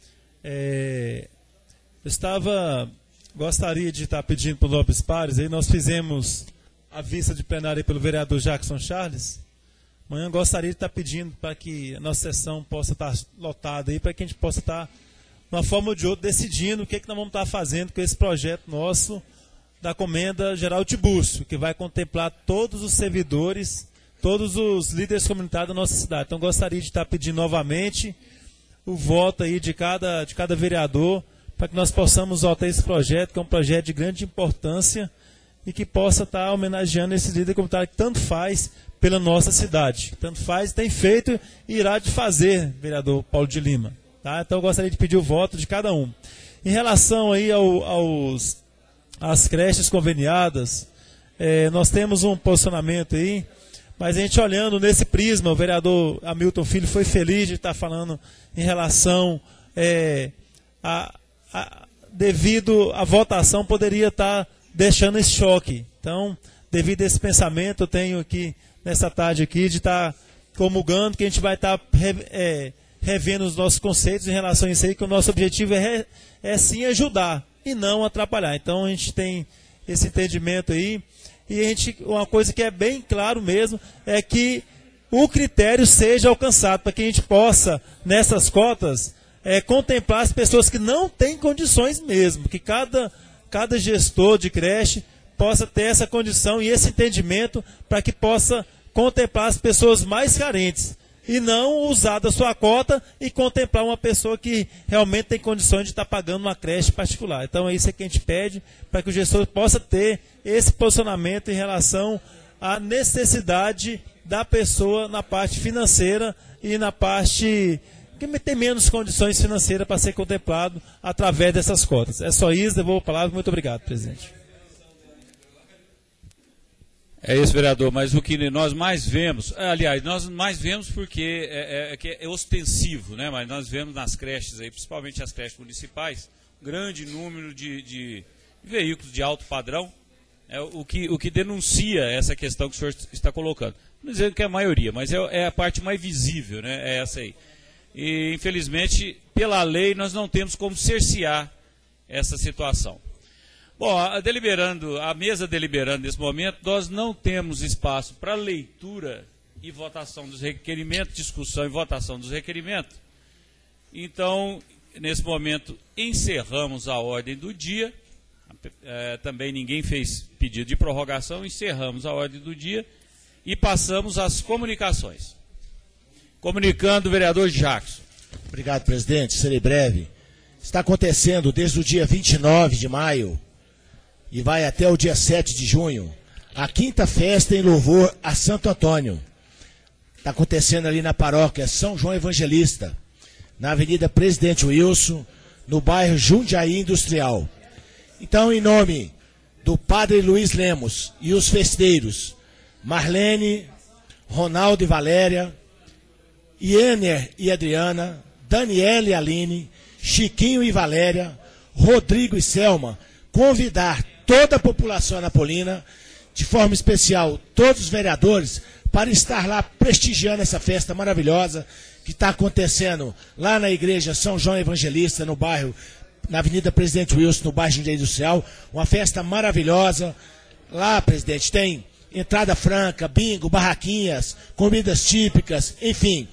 Gostaria de estar pedindo para os nobres pares, aí nós fizemos a vista de plenário pelo vereador Jackson Charles. Amanhã gostaria de estar pedindo para que a nossa sessão possa estar lotada aí, para que a gente possa estar, de uma forma ou de outra, decidindo o que nós vamos estar fazendo com esse projeto nosso da Comenda Geral Tiburcio, que vai contemplar todos os servidores, todos os líderes comunitários da nossa cidade. Então gostaria de estar pedindo novamente o voto aí de cada vereador, para que nós possamos votar esse projeto, que é um projeto de grande importância e que possa estar homenageando esse líder comunitário que tanto faz pela nossa cidade. Tanto faz, tem feito e irá de fazer, vereador Paulo de Lima. Tá? Então eu gostaria de pedir o voto de cada um. Em relação aí às creches conveniadas, nós temos um posicionamento aí, mas a gente olhando nesse prisma, o vereador Hamilton Filho foi feliz de estar falando em relação devido à votação, poderia estar deixando esse choque. Então, devido a esse pensamento, eu tenho aqui, nessa tarde aqui, de estar comulgando, que a gente vai estar revendo os nossos conceitos em relação a isso aí, que o nosso objetivo é sim ajudar e não atrapalhar. Então, a gente tem esse entendimento aí, e uma coisa que é bem claro mesmo, é que o critério seja alcançado, para que a gente possa, nessas cotas, contemplar as pessoas que não têm condições mesmo, que cada gestor de creche possa ter essa condição e esse entendimento para que possa contemplar as pessoas mais carentes e não usar da sua cota e contemplar uma pessoa que realmente tem condições de estar pagando uma creche particular. Então é isso que a gente pede, para que o gestor possa ter esse posicionamento em relação à necessidade da pessoa na parte financeira e na parte que tem menos condições financeiras para ser contemplado através dessas cotas. É só isso, devolvo a palavra. Muito obrigado, presidente. É isso, vereador, mas o que nós mais vemos, aliás, nós mais vemos porque é ostensivo, né? Mas nós vemos nas creches aí, principalmente as creches municipais, grande número de veículos de alto padrão, o que denuncia essa questão que o senhor está colocando. Não dizendo que é a maioria, mas é a parte mais visível, né? É essa aí. E, infelizmente, pela lei, nós não temos como cercear essa situação. Bom, a mesa deliberando nesse momento, nós não temos espaço para leitura e votação dos requerimentos, discussão e votação dos requerimentos. Então, nesse momento, encerramos a ordem do dia. Também ninguém fez pedido de prorrogação, encerramos a ordem do dia e passamos às comunicações. Comunicando o vereador Jackson. Obrigado, presidente. Serei breve. Está acontecendo desde o dia 29 de maio e vai até o dia 7 de junho a 5ª festa em louvor a Santo Antônio. Está acontecendo ali na paróquia São João Evangelista, na Avenida Presidente Wilson, no bairro Jundiaí Industrial. Então, em nome do Padre Luiz Lemos e os festeiros, Marlene, Ronaldo e Valéria, Iener e Adriana, Daniela e Aline, Chiquinho e Valéria, Rodrigo e Selma, convidar toda a população anapolina, de forma especial todos os vereadores, para estar lá prestigiando essa festa maravilhosa que está acontecendo lá na igreja São João Evangelista, no bairro, na Avenida Presidente Wilson, no bairro Jundiaí Industrial. Uma festa maravilhosa. Lá, presidente, tem entrada franca, bingo, barraquinhas, comidas típicas, enfim.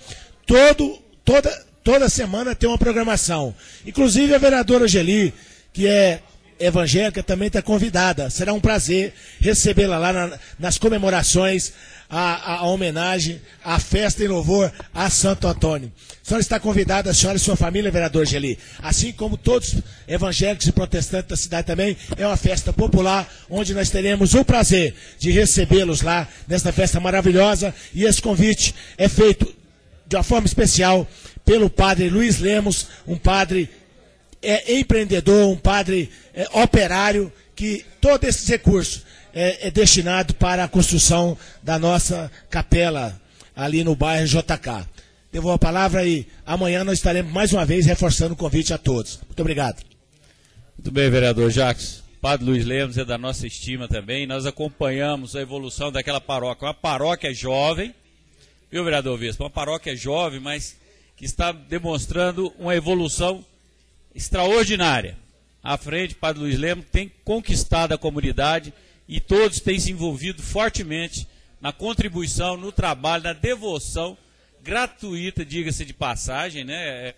Toda semana tem uma programação. Inclusive a vereadora Geli, que é evangélica, também está convidada. Será um prazer recebê-la lá nas comemorações, a homenagem, a festa em louvor a Santo Antônio. A senhora está convidada, a senhora e sua família, vereador Geli. Assim como todos evangélicos e protestantes da cidade também, é uma festa popular, onde nós teremos o prazer de recebê-los lá, nesta festa maravilhosa. E esse convite é feito de uma forma especial pelo padre Luiz Lemos, um padre empreendedor, um padre operário, que todo esse recurso é destinado para a construção da nossa capela ali no bairro JK. Devolvo a palavra e amanhã nós estaremos mais uma vez reforçando o convite a todos. Muito obrigado. Muito bem, vereador Jacques. Padre Luiz Lemos é da nossa estima também. Nós acompanhamos a evolução daquela paróquia. Uma paróquia jovem, viu, vereador Vespa? Uma paróquia jovem, mas que está demonstrando uma evolução extraordinária. À frente, Padre Luiz Lemos tem conquistado a comunidade e todos têm se envolvido fortemente na contribuição, no trabalho, na devoção gratuita, diga-se de passagem, né?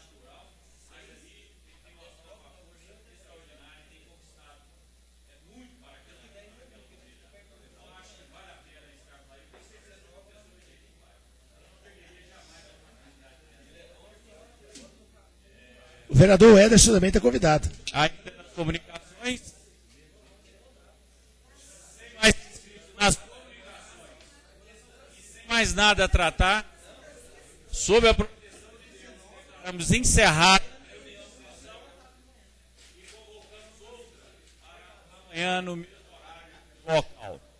O vereador Ederson também está convidado. Ainda nas comunicações. Sem mais nada a tratar, sob a proteção de Deus, vamos encerrar a reunião de sessão e convocamos outra para amanhã no mesmo horário local.